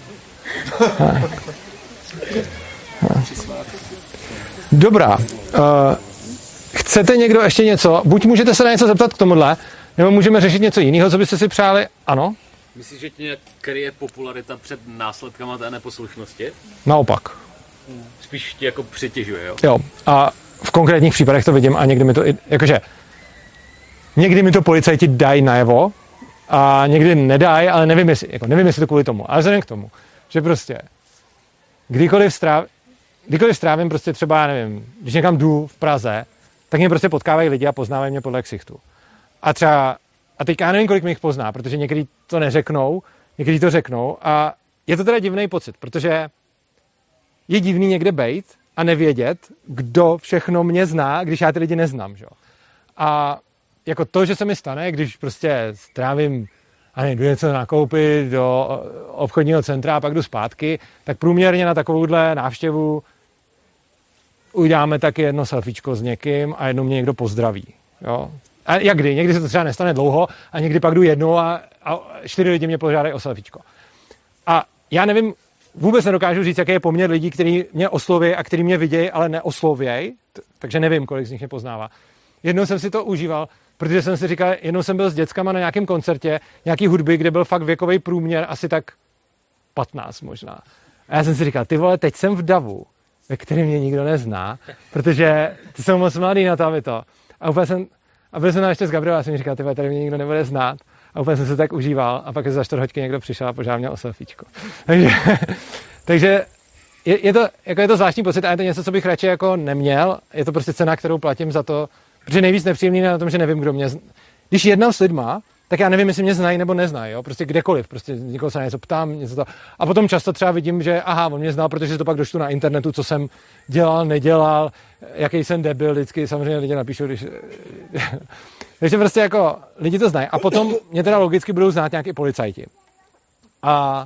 Dobrá. Uh, chcete někdo ještě něco? Buď můžete se na něco zeptat k tomuhle, nebo můžeme řešit něco jiného, co byste si přáli? Ano? Myslíš, že ti nějak kryje popularita před následkama té neposlušnosti? Naopak. Spíš ti jako přitěžuje, jo? Jo. A v konkrétních případech to vidím a někdy mi to, jakože, někdy mi to policajti dají najevo a někdy nedají, ale nevím, jestli, jako nevím, jestli to kvůli tomu. Ale vzhledem k tomu, že prostě kdykoliv, stráv, kdykoliv strávím prostě třeba, já nevím, když někam jdu v Praze, tak mě prostě potkávají lidi a poznávají mě podle ksichtu. A třeba, a teďka já nevím, kolik mi jich pozná, protože někdy to neřeknou, někdy to řeknou a je to teda divný pocit, protože je divný někde bejt a nevědět, kdo všechno mě zná, když já ty lidi neznám, že? A jako to, že se mi stane, když prostě strávím a nejdu něco nakoupit do obchodního centra a pak jdu zpátky, tak průměrně na takovouhle návštěvu uděláme taky jedno selfiečko s někým a jednou mě někdo pozdraví. Jo? A jak kdy? Někdy se to třeba nestane dlouho a někdy pak jdu jednou a, a čtyři lidi mě požádají o selfiečko. A já nevím, vůbec nedokážu říct, jaký je poměr lidí, kteří mě osloví a kteří mě vidějí, ale neoslovějí, takže nevím, kolik z nich mě poznává. Jednou jsem si to užíval, protože jsem si říkal, jednou jsem byl s dětskama na nějakém koncertě, nějaký hudby, kde byl fakt věkový průměr asi tak patnáct možná. A já jsem si říkal, ty vole, teď jsem v davu, ve kterém mě nikdo nezná, protože ty jsou moc mladý na to, aby to. A úplně jsem, a byl jsem tam ještě s Gabrielem a jsem mi říkal, ty vole, tady mě nikdo nebude znát. A úplně jsem se tak užíval a pak za čtvrt hoďky někdo přišel a požádal mě o selfiečko. Takže, takže je, je, to, jako je to zvláštní pocit a je to něco, co bych radši jako neměl. Je to prostě cena, kterou platím za to, protože nejvíc nepříjemný na tom, že nevím, kdo mě zna. Když jednám s lidma, tak já nevím, jestli mě znají nebo neznají, jo? Prostě kdekoliv, prostě někoho se na něco ptám, něco to. A potom často třeba vidím, že aha, on mě znal, protože to pak došlo na internetu, co jsem dělal, nedělal, jaký jsem debil, vždycky samozřejmě lidi napíšou, když... Takže prostě jako lidi to znají. A potom mě teda logicky budou znát nějaký policajti. A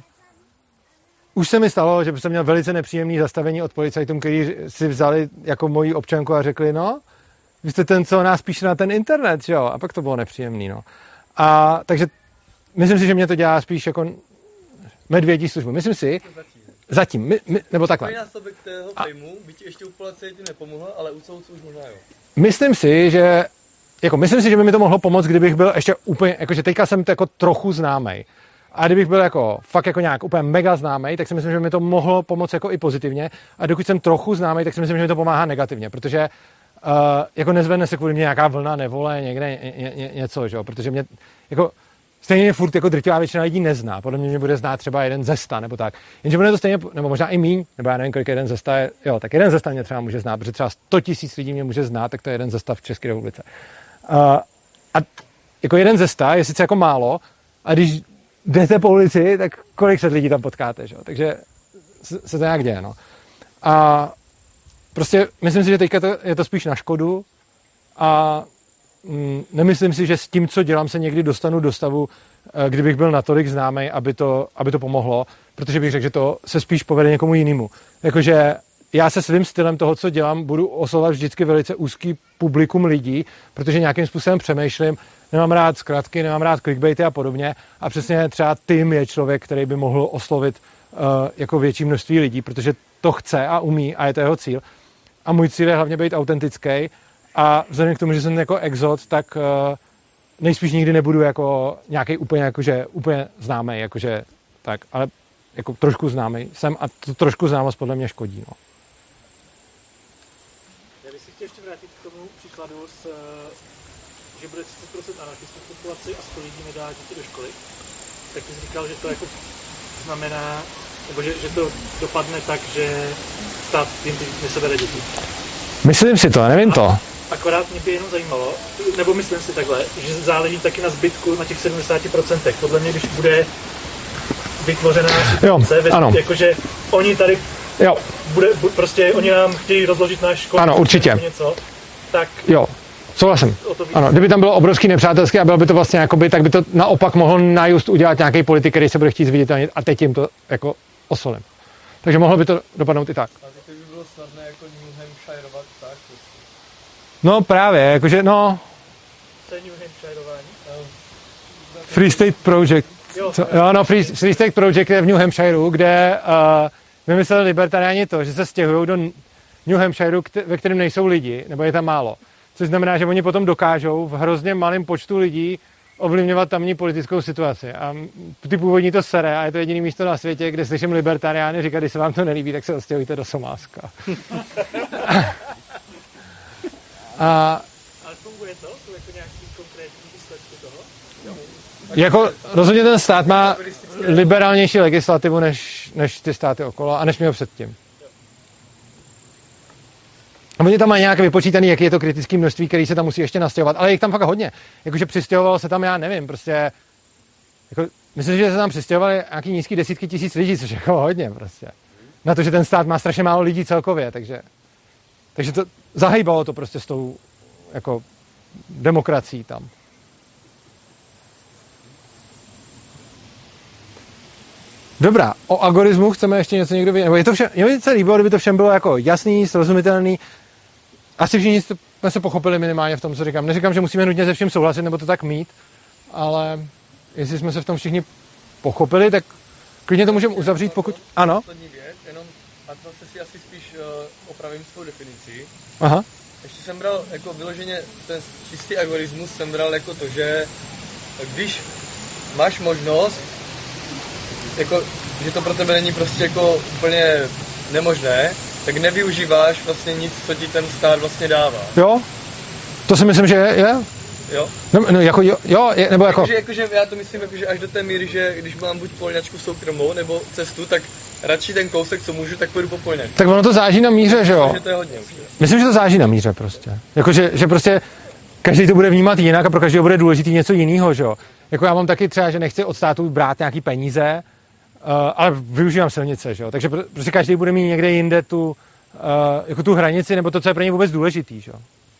už se mi stalo, že jsem měl velice nepříjemné zastavení od policajtům, kteří si vzali jako moji občanku a řekli, no, vy jste ten, co nás píše na ten internet, jo? A pak to bylo nepříjemný, no. A takže myslím si, že mě to dělá spíš jako medvědí službu. Myslím si, zatím, my, my, nebo takhle. Násobek tého fejmu, byť ještě u policajti nepomohla, ale u soudců už možná jo. Myslím si, že jako myslím si, že by mi to mohlo pomoct, kdybych byl ještě úplně, jakože teďka jsem to jako trochu známej. A kdybych byl jako fakt jako nějak úplně mega známej, tak si myslím, že by mi to mohlo pomoct jako i pozitivně. A dokud jsem trochu známej, tak si myslím, že mi to pomáhá negativně, protože uh, jako nezvedne se kvůli mě nějaká vlna nevole, někde ně, ně, ně, něco, že jo, protože mě jako stejně furt jako drtivá většina lidí nezná. Podle mě mě bude znát třeba jeden ze sta, nebo tak. Jenže bude to stejně, nebo možná i míň, nebo já nevím, kolik jeden ze sta je, jo, tak jeden ze sta mě třeba může znát, protože třeba sto tisíc lidí mě může znát, tak to je jeden ze sta v České republice. Uh, a jako jeden ze sta je sice jako málo, a když jdete po ulici, tak kolik set lidí tam potkáte, že? Takže se to nějak děje, no. A prostě myslím si, že teďka to, je to spíš na škodu a mm, nemyslím si, že s tím, co dělám, se někdy dostanu do stavu, kdybych byl natolik známý, aby to, aby to pomohlo, protože bych řekl, že to se spíš povede někomu jinému. Jakože já se svým stylem toho, co dělám, budu oslovovat vždycky velice úzký publikum lidí, protože nějakým způsobem přemýšlím, nemám rád zkratky, nemám rád clickbaity a podobně a přesně třeba Tim je člověk, který by mohl oslovit uh, jako větší množství lidí, protože to chce a umí a je to jeho cíl. A můj cíl je hlavně být autentický a vzhledem k tomu, že jsem jako exot, tak uh, nejspíš nikdy nebudu jako nějaký úplně, jakože, úplně známý, jakože tak, ale jako trošku známý jsem a to trošku známost podle mě škodí, no. Já bych si chtěl ještě vrátit k tomu příkladu, s, že bude třicet procent anarchistů v populaci a sto lidí nedá děti do školy. Tak jsi říkal, že to jako znamená, Nebo že, že to dopadne tak, že stát jim nesebere děti. Myslím si to, nevím to. Akorát mě by jenom zajímalo, nebo myslím si takhle, že záleží taky na zbytku, na těch sedmdesát procent. Podle mě, když bude vytvořená situace, jakože oni tady jo. Bude, bude, prostě oni nám chtějí rozložit náš školu. Ano, určitě. Něco, tak jo, souhlasím. Ano, kdyby tam bylo obrovský nepřátelský a bylo by to vlastně jakoby, tak by to naopak mohl najust udělat nějaký politik, který se bude chtít zviditelnit a teď jim to jako osolím. Takže mohlo by to dopadnout i tak. A to by bylo snadné jako New Hampshireovat tak? No právě, jakože no... Co je New Hampshireování? Free State Project. Jo, Co? jo no, Free, Free State Project je v New Hampshireu, kde uh, vymysleli libertariáni to, že se stěhují do New Hampshireu, ve kterém nejsou lidi, nebo je tam málo. Což znamená, že oni potom dokážou v hrozně malém počtu lidí ovlivňovat tamní politickou situaci. A ty původní to sere a je to jediné místo na světě, kde slyším libertariány říkat, když se vám to nelíbí, tak se odstěhujte do Somálska. a, Ale funguje to? Jsou jako nějaký konkrétní výsledky toho? Jo. Jako rozhodně ten stát má liberálnější legislativu než, než ty státy okolo a než měl předtím. A oni tam mají nějaké vypočítané, jaký je to kritické množství, který se tam musí ještě nastěhovat, ale jich tam fakt hodně. Jakože přistěhovalo se tam, já nevím, prostě jako, myslím, že se tam přistěhovali nějaký nízký desítky tisíc lidí, což je jako hodně prostě. Na to, že ten stát má strašně málo lidí celkově, takže takže to zahýbalo to prostě s tou jako demokracií tam. Dobrá, o agorismu chceme ještě něco někdo vědět, nebo je to všem, mě by se líbilo, kdyby to všem bylo jako jasný, srozumitelný. Asi všichni jsme se pochopili minimálně v tom, co říkám. Neříkám, že musíme nutně se vším souhlasit, nebo to tak mít, ale jestli jsme se v tom všichni pochopili, tak klidně to můžeme uzavřít, pokud... Ano? Věc, jenom, a to si asi spíš uh, opravím svou definici. Aha. Ještě jsem bral jako vyloženě ten čistý agorismus, jsem bral jako to, že když máš možnost, jako, že to pro tebe není prostě jako úplně nemožné, tak nevyužíváš vlastně nic, co ti ten stát vlastně dává. Jo, to si myslím, že je. Jo. No, no jako jo, jo je, nebo jako... Jakože, jakože já to myslím, jakože až do té míry, že když mám buď polňačku soukromou, nebo cestu, tak radši ten kousek, co můžu, tak půjdu po polňačku. Tak ono to záží na míře, že jo? Takže to je hodně už. Myslím, že to záží na míře prostě. Jakože, že prostě každý to bude vnímat jinak a pro každého bude důležitý něco jiného, že jo? Jako já mám taky třeba, že nechci od státu brát nějaký peníze, uh, ale využívám silnice, že jo? Takže prostě každý bude mít někde jinde tu, uh, jako tu hranici, nebo to, co je pro něj vůbec důležitý, že jo?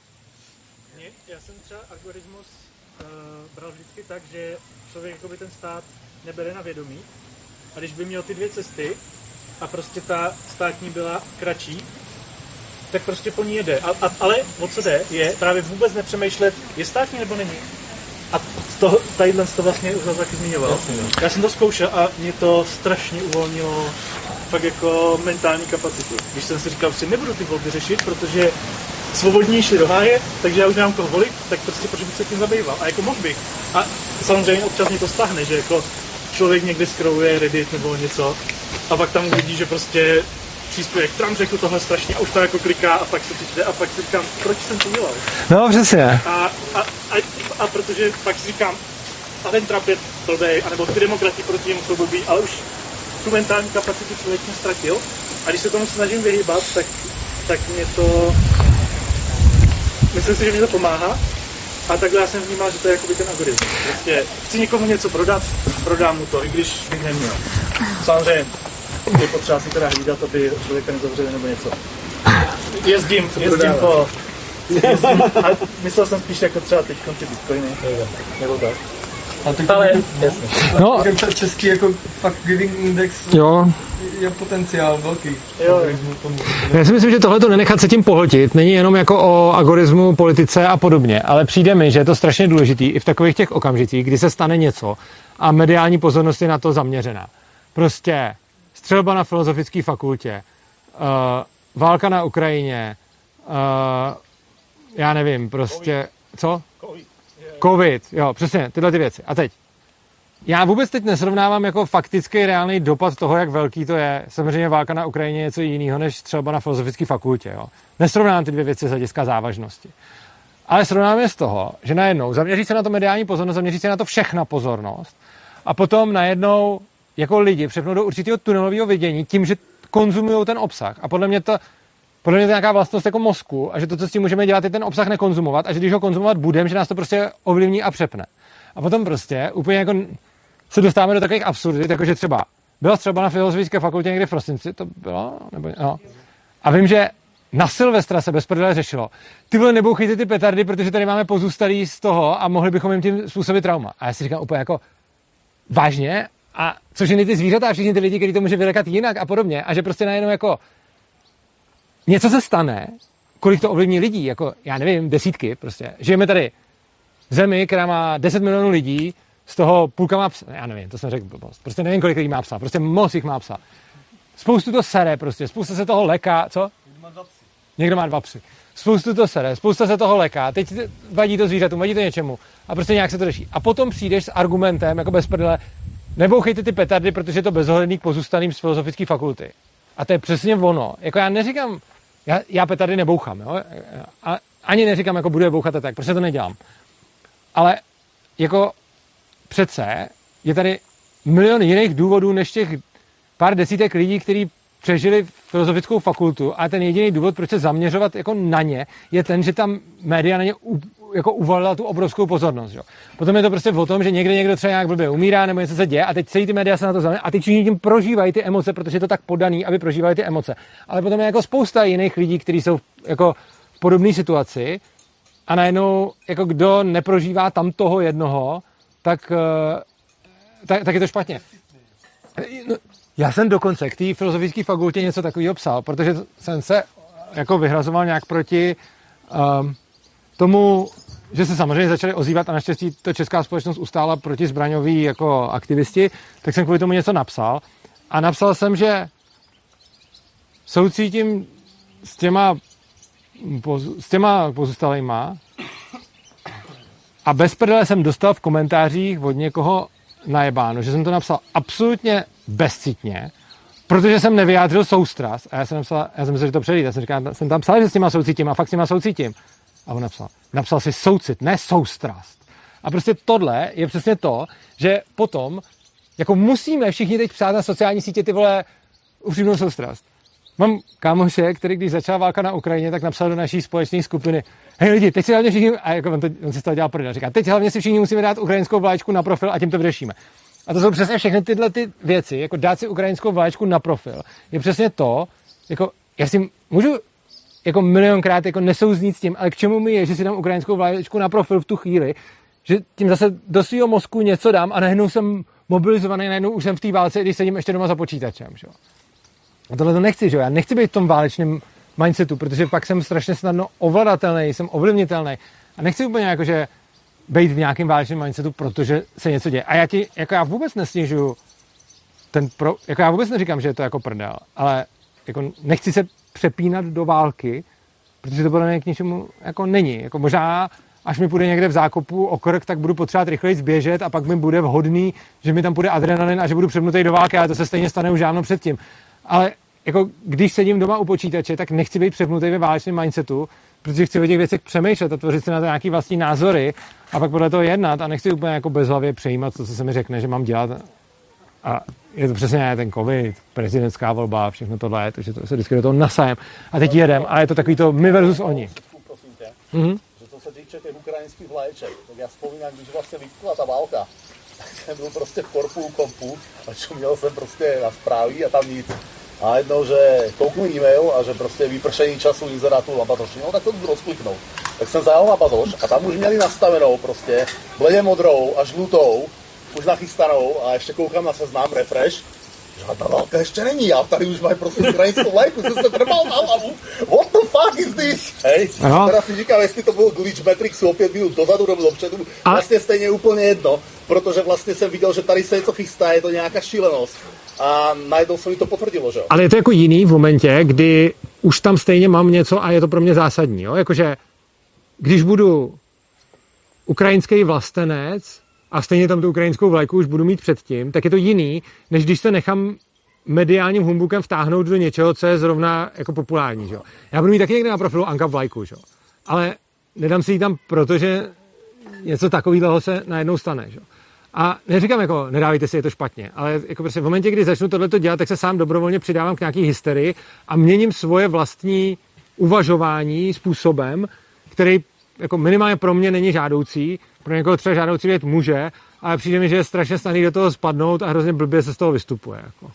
Já jsem třeba algoritmus uh, bral vždycky tak, že člověk jakoby ten stát nebere na vědomí a když by měl ty dvě cesty a prostě ta státní byla kratší, tak prostě po ní jede. A, a, ale o co jde, je právě vůbec nepřemýšlet, je státní nebo není. A to, tadyhle to vlastně už taky zmiňoval. Já jsem to zkoušel a mě to strašně uvolnilo fakt jako mentální kapacitu. Když jsem si říkal, že nebudu ty volby řešit, protože svobodnější do háje, takže já už nemám koho volit, tak prostě proč bych se tím zabýval. A jako mohl bych. A samozřejmě občas mě to stáhne, že jako člověk někdy scrolluje Reddit nebo něco a pak tam uvidí, že prostě příspěvek Trump řekl tohle strašně a už to jako kliká a pak se přečte a pak si říkám, proč jsem to dělal? No, přesně. A, a, a, a protože pak si říkám, a ten Trump je blbej, anebo ty demokrati proti němu jsou blbý, ale už tu mentální kapacitu člověk mě ztratil a když se tomu snažím vyhýbat, tak, tak mě to, myslím si, že mě to pomáhá a takhle já jsem vnímal, že to je jakoby ten algoritmus. Prostě chci někomu něco prodat, prodám mu to, i když bych neměl. Samozřejmě je potřeba si teda hlídat, aby člověka nezavřeli nebo něco. Jezdím, jezdím po... Jezdím, a myslel jsem spíš jako třeba teď ty bitcoiny, nebo tak. Ale, jasně. No, český jako fakt giving index jo. Je potenciál velký. Jo. Já si myslím, že tohle to nenechat se tím pohltit není jenom jako o agorismu, politice a podobně, ale přijde mi, že je to strašně důležitý i v takových těch okamžicích, kdy se stane něco a mediální pozornost je na to zaměřená. Prostě střelba na filozofické fakultě, uh, válka na Ukrajině, uh, já nevím, prostě, co? Covid, jo, přesně, tyhle ty věci. A teď, já vůbec teď nesrovnávám jako faktický reálný dopad toho, jak velký to je. Samozřejmě válka na Ukrajině je něco jiného, než střelba na filozofické fakultě, jo. Nesrovnávám ty dvě věci z hlediska závažnosti. Ale srovnám je z toho, že najednou zaměří se na to mediální pozornost, zaměří se na to všechna pozornost a potom najednou jako lidi přepnou do určitého tunelového vidění tím, že konzumují ten obsah. A podle mě to podle mě to je nějaká vlastnost jako mozku a že to, co s tím můžeme dělat, je ten obsah nekonzumovat a že když ho konzumovat budeme, že nás to prostě ovlivní a přepne. A potom prostě úplně jako se dostáváme do takových absurdit, jakože třeba byla třeba na filozofické fakultě někdy v prosinci, to bylo, nebo no. A vím, že na Silvestra se bez prdele řešilo. Ty vole, nebouchejte ty petardy, protože tady máme pozůstalý z toho a mohli bychom jim tím způsobit trauma. A já si říkám úplně jako vážně a což jiný ty zvířata a všichni ty lidi, kteří to může vylekat jinak a podobně a že prostě najednou jako něco se stane, kolik to ovlivní lidí, jako já nevím, desítky prostě. Žijeme tady v zemi, která má deset milionů lidí, z toho půlka má psa, já nevím, to jsem řekl blbost, prostě nevím, kolik lidí má psa, prostě moc jich má psa. Spoustu to sere prostě, spousta se toho leká, co? Někdo má dva psy. Spoustu to sere, spousta se toho leká, teď vadí to zvířatům, vadí to něčemu a prostě nějak se to řeší. A potom přijdeš s argumentem, jako bez prdele, nebouchejte ty petardy, protože je to bezohledný k pozůstalým z filozofické fakulty. A to je přesně ono. Jako já neříkám, já, já petardy nebouchám, jo? A ani neříkám, jako budu je bouchat a tak, prostě to nedělám. Ale jako přece je tady milion jiných důvodů, než těch pár desítek lidí, kteří přežili filozofickou fakultu a ten jediný důvod, proč se zaměřovat jako na ně, je ten, že tam média na ně u, jako uvalila tu obrovskou pozornost. Jo. Potom je to prostě o tom, že někde někdo třeba nějak blbě umírá nebo něco se děje a teď celý ty média se na to zaměřují a teď všichni tím prožívají ty emoce, protože je to tak podaný, aby prožívali ty emoce. Ale potom je jako spousta jiných lidí, kteří jsou jako v podobné situaci a najednou jako kdo neprožívá tam toho jednoho, tak, tak, tak je to špatně. No, já jsem dokonce k té filozofické fakultě něco takového psal, protože jsem se jako vyhrazoval nějak proti um, tomu, že se samozřejmě začali ozývat a naštěstí to česká společnost ustála proti zbraňoví jako aktivisti, tak jsem kvůli tomu něco napsal a napsal jsem, že soucítím s těma, s těma pozůstalejma a bez prdele jsem dostal v komentářích od někoho najebáno, že jsem to napsal absolutně bezcitně, protože jsem nevyjádřil soustrast a já jsem napsal, já jsem myslel, že to předejde, já jsem říkal, jsem tam psal, že s těma soucítím a fakt s těma soucítím. A on napsal, napsal si soucit, ne soustrast. A prostě tohle je přesně to, že potom jako musíme všichni teď psát na sociální sítě ty vole upřímnou soustrast. Mám kámoše, který když začala válka na Ukrajině, tak napsal do naší společné skupiny: hej lidi, teď si hlavně všichni, a jako on, to, on si z toho dělal prdel, říká, teď hlavně si všichni musíme dát ukrajinskou vlaječku na profil a tím to vyřešíme. A to jsou přesně všechny tyhle ty věci, jako dát si ukrajinskou vlaječku na profil, je přesně to, jako já si můžu jako milionkrát jako nesouznít s tím, ale k čemu mi je, že si dám ukrajinskou vlaječku na profil v tu chvíli, že tím zase do svého mozku něco dám a najednou jsem mobilizovaný, najednou už jsem v té válce, když sedím ještě doma za počítačem, že? A tohle to nechci, že? Já nechci být v tom válečném mindsetu, protože pak jsem strašně snadno ovladatelný, jsem ovlivnitelný a nechci úplně jako, že být v nějakém válečném mindsetu, protože se něco děje. A já ti, jako já vůbec nesnižuju ten pro, jako já vůbec neříkám, že je to jako prdel, ale jako nechci se přepínat do války, protože to podle mě k ničemu jako není. Jako možná, až mi půjde někde v zákopu o krk, tak budu potřebovat rychleji zběžet a pak mi bude vhodný, že mi tam půjde adrenalin a že budu přepnutý do války, ale to se stejně stane už dávno předtím. Ale jako když sedím doma u počítače, tak nechci být přepnutý ve válečném mindsetu, protože chci o těch věcech přemýšlet a tvořit si na to nějaký vlastní názory a pak podle toho jednat a nechci úplně jako bezhlavě přejímat to, co se mi řekne, že mám dělat. A je to přesně ten covid, prezidentská volba, všechno tohle, takže to se vždycky do toho nasajem. A teď jedem, a je to takový to my versus oni. Prosím tě, mm-hmm. že to se týče těch ukrajinských vlaječek, tak já vzpomínám, když vlastně vypukla ta válka, tak jsem byl prostě v korpu u kompu a čuměl jsem prostě na zprávy a tam nic. A jednou, že kouknu e-mail a že prostě vypršení času inzerátu na Bazoši, no tak to budu rozkliknout. Tak jsem zajal na Bazoš a tam už měli nastavenou prostě bledě modrou a žlutou, už nachystanou a ještě koukám na seznam, refresh, že ta válka ještě není a tady už mají prostě ukrajinskou vlajku, jsem se trval na hlavu. What the fuck is this? Hej, teda si říkám, jestli to byl glitch Matrixu o pět minut dozadu nebo dopředu, a... vlastně stejně úplně jedno, protože vlastně jsem viděl, že tady se něco chystá, je to nějaká šílenost. A najednou se mi to potvrdilo, že jo? Ale je to jako jiný v momentě, kdy už tam stejně mám něco a je to pro mě zásadní, jo? Jakože když budu ukrajinský vlastenec a stejně tam tu ukrajinskou vlajku už budu mít předtím, tak je to jiný, než když se nechám mediálním humbukem vtáhnout do něčeho, co je zrovna jako populární, že jo? Já budu mít taky někde na profilu Anka vlajku, že jo? Ale nedám si ji tam, protože něco takového se najednou stane, že jo? A neříkám jako, nedávejte si, je to špatně, ale jako prostě v momentě, kdy začnu tohleto dělat, tak se sám dobrovolně přidávám k nějaký hysterii a měním svoje vlastní uvažování způsobem, který jako minimálně pro mě není žádoucí, pro někoho třeba žádoucí věc může, ale přijde mi, že je strašně snadný do toho spadnout a hrozně blbě se z toho vystupuje. Jako.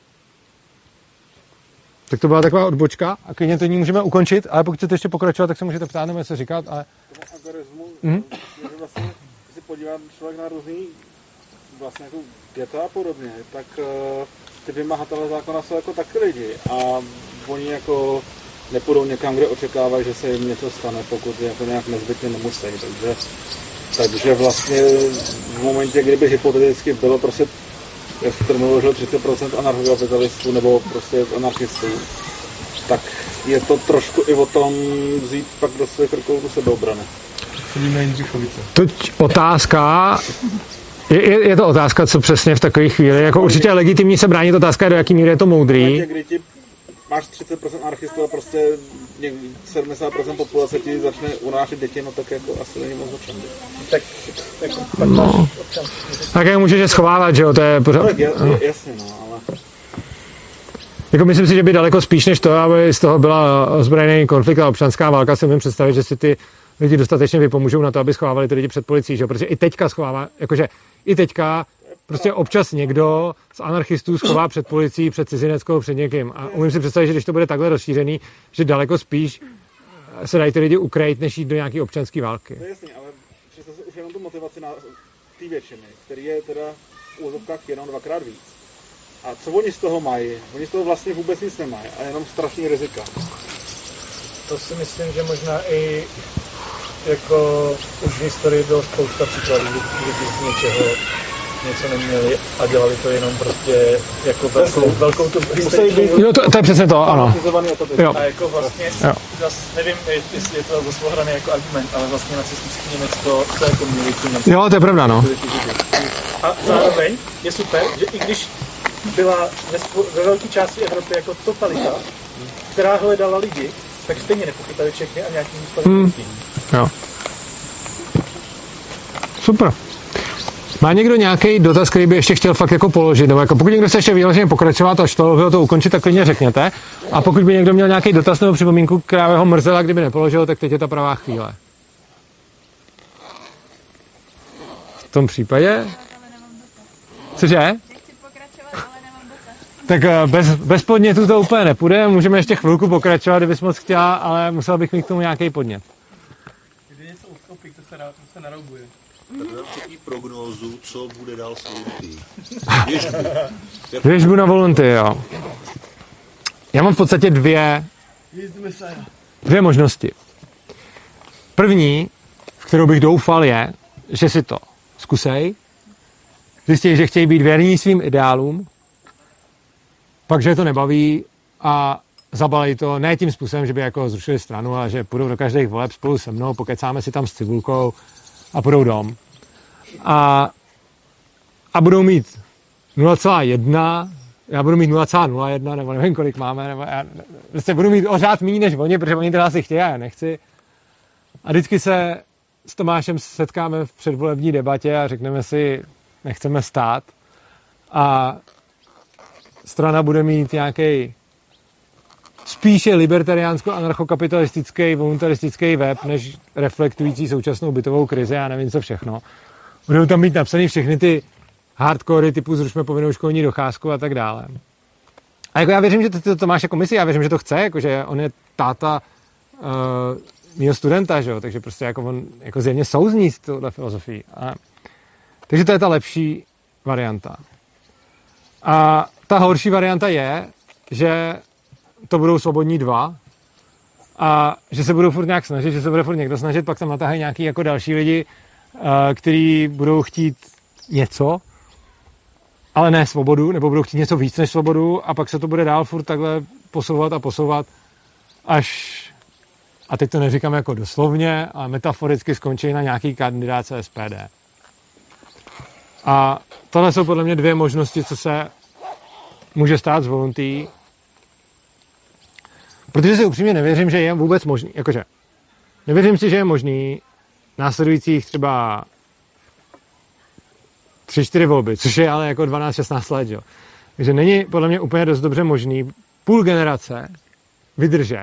Tak to byla taková odbočka a klidně to ní můžeme ukončit, ale pokud chcete ještě pokračovat, tak se můžete ptát nebo něco říkat. Ale... Agorismu, mm-hmm. že vlastně, když se podívá člověk na různý vlastně jako geta a podobně, tak uh, ty vymahatelé zákona jsou jako taky lidi a oni jako nepůjdou někam, kde očekávají, že se jim něco stane, pokud jako nějak nezbytně nemusí. Takže, takže vlastně v momentě, kdyby hypoteticky bylo prostě, jak jste mluvil, třicet procent anarchokapitalistů nebo prostě anarchistů, tak je to trošku i o tom vzít pak do svých rukou do sebeobrany. Teď otázka, je, je, je to otázka, co přesně v takové chvíli, jako určitě je legitimní se bránit, otázka je, do jaký míry je to moudrý. Máš třicet procent anarchistů a prostě sedmdesát procent populace ti začne unášet děti, no tak jako asi není moc o čem. Tak jako no. Tak jak můžeš je schovávat, že jo, to je pořád... No, je, je, jasně, no, ale... Jako myslím si, že by daleko spíš než to, aby z toho byla ozbrojený konflikt a občanská válka, si umím představit, že si ty lidi dostatečně vypomůžou na to, aby schovávali ty lidi před policií, že jo, protože i teďka schovává, jakože i teďka prostě občas někdo z anarchistů schová před policií, před cizineckou, před někým. A umím si představit, že když to bude takhle rozšířený, že daleko spíš se dají ty lidi ukrejt, než jít do nějaké občanské války. To je jasný, ale představ se už jenom tu motivaci na té většiny, který je teda v úzovkách jenom dvakrát víc. A co oni z toho mají? Oni z toho vlastně vůbec nic nemají a jenom strašný rizika. To si myslím, že možná i jako už v historii bylo spousta příkladů, kdy z něčeho něco neměli a dělali to jenom prostě jako velkou, velkou tu historii. Jo, to, to je přesně to, ano. Jo. A jako vlastně, zas nevím, jestli je to zase ohraný jako argument, ale vlastně nacistický Německo to jako měli tím. Jo, to je pravda, no. A zároveň je super, že i když byla ve velké části Evropy jako totalita, která hledala lidi, tak stejně nepochytali všechny a nějakým způsobem hmm. Jo. Super. Má někdo nějaký dotaz, který by ještě chtěl fakt jako položit? Nebo jako pokud někdo se ještě výrazně pokračovat a šlo to ukončit, tak klidně řekněte. A pokud by někdo měl nějaký dotaz nebo připomínku, která by ho mrzela, kdyby nepoložil, tak teď je ta pravá chvíle. V tom případě? Cože? Tak bez, bez podnětu to úplně nepůjde, můžeme ještě chvilku pokračovat, kdybys moc chtěla, ale musel bych mít k tomu nějaký podnět. Když něco ustopí, to se, to se naroubuje. Tak dám takový prognózu, co bude dál s Volunty. Věžbu. Věžbu na Volunty, jo. Já mám v podstatě dvě, dvě možnosti. První, v kterou bych doufal, je, že si to zkusej, zjistí, že chtějí být věrní svým ideálům, pak, že je to nebaví a zabalej to ne tím způsobem, že by jako zrušili stranu, ale že půjdou do každých voleb spolu se mnou, pokecáme si tam s cibulkou a půjdou dom. A, a budou mít nula celá jedna, já budu mít nula celá nula jedna, nebo nevím, kolik máme, nebo já vlastně budu mít o řád méně než oni, protože oni teda si chtějí a já nechci. A vždycky se s Tomášem setkáme v předvolební debatě a řekneme si, nechceme stát. A strana bude mít nějaký spíše libertariánsko-anarchokapitalistický, voluntaristický web, než reflektující současnou bytovou krizi a nevím co všechno. Budou tam být napsané všechny ty hardcory typu zrušme povinnou školní docházku a tak dále. A jako já věřím, že to, to máš jako misi, já věřím, že to chce, jako že on je táta uh, mýho studenta, že jo? Takže prostě jako on jako zjevně souzní s touhle filozofií. A, takže to je ta lepší varianta. A ta horší varianta je, že to budou svobodní dva a že se budou furt nějak snažit, že se bude furt někdo snažit, pak tam natáhají nějaký jako další lidi, kteří budou chtít něco, ale ne svobodu, nebo budou chtít něco víc než svobodu a pak se to bude dál furt takhle posouvat a posouvat, až, a teď to neříkám jako doslovně, ale metaforicky skončí na nějaký kandidáce S P D. A tohle jsou podle mě dvě možnosti, co se může stát z Volunty, protože si upřímně nevěřím, že je vůbec možný, jakože nevěřím si, že je možný následujících třeba tři, čtyři volby, což je ale jako dvanáct šestnáct let, jo. Takže není podle mě úplně dost dobře možný půl generace vydržet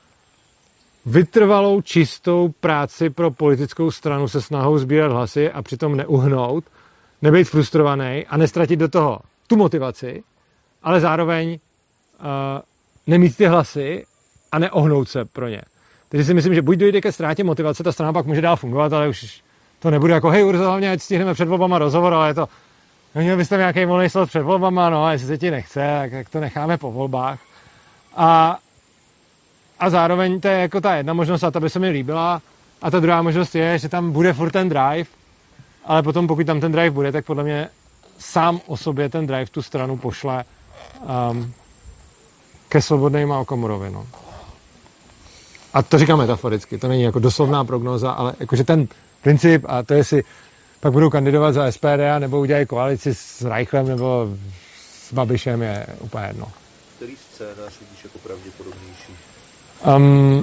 vytrvalou čistou práci pro politickou stranu se snahou sbírat hlasy a přitom neuhnout, nebejt frustrovaný a nestratit do toho tu motivaci, ale zároveň uh, nemít ty hlasy a neohnout se pro ně. Takže si myslím, že buď dojde ke ztrátě motivace, ta strana pak může dál fungovat, ale už to nebude jako hej Urzo, hlavně ať stihneme před volbama rozhovor, ale je to, měl byste nějaký volný slot před volbama, no a jestli se ti nechce, tak, tak to necháme po volbách. A, a zároveň to je jako ta jedna možnost, a ta by se mi líbila, a ta druhá možnost je, že tam bude furt ten drive, ale potom pokud tam ten drive bude, tak podle mě sám o sobě ten drive tu stranu pošle um, ke Svobodným a Okamurovi, no. A to říkám metaforicky, to není jako doslovná prognóza, ale jakože ten princip, a to jestli pak budou kandidovat za S P D nebo udělají koalici s Reichlem nebo s Babišem, je úplně jedno. Který scénář vidíš jako pravděpodobnější? Um,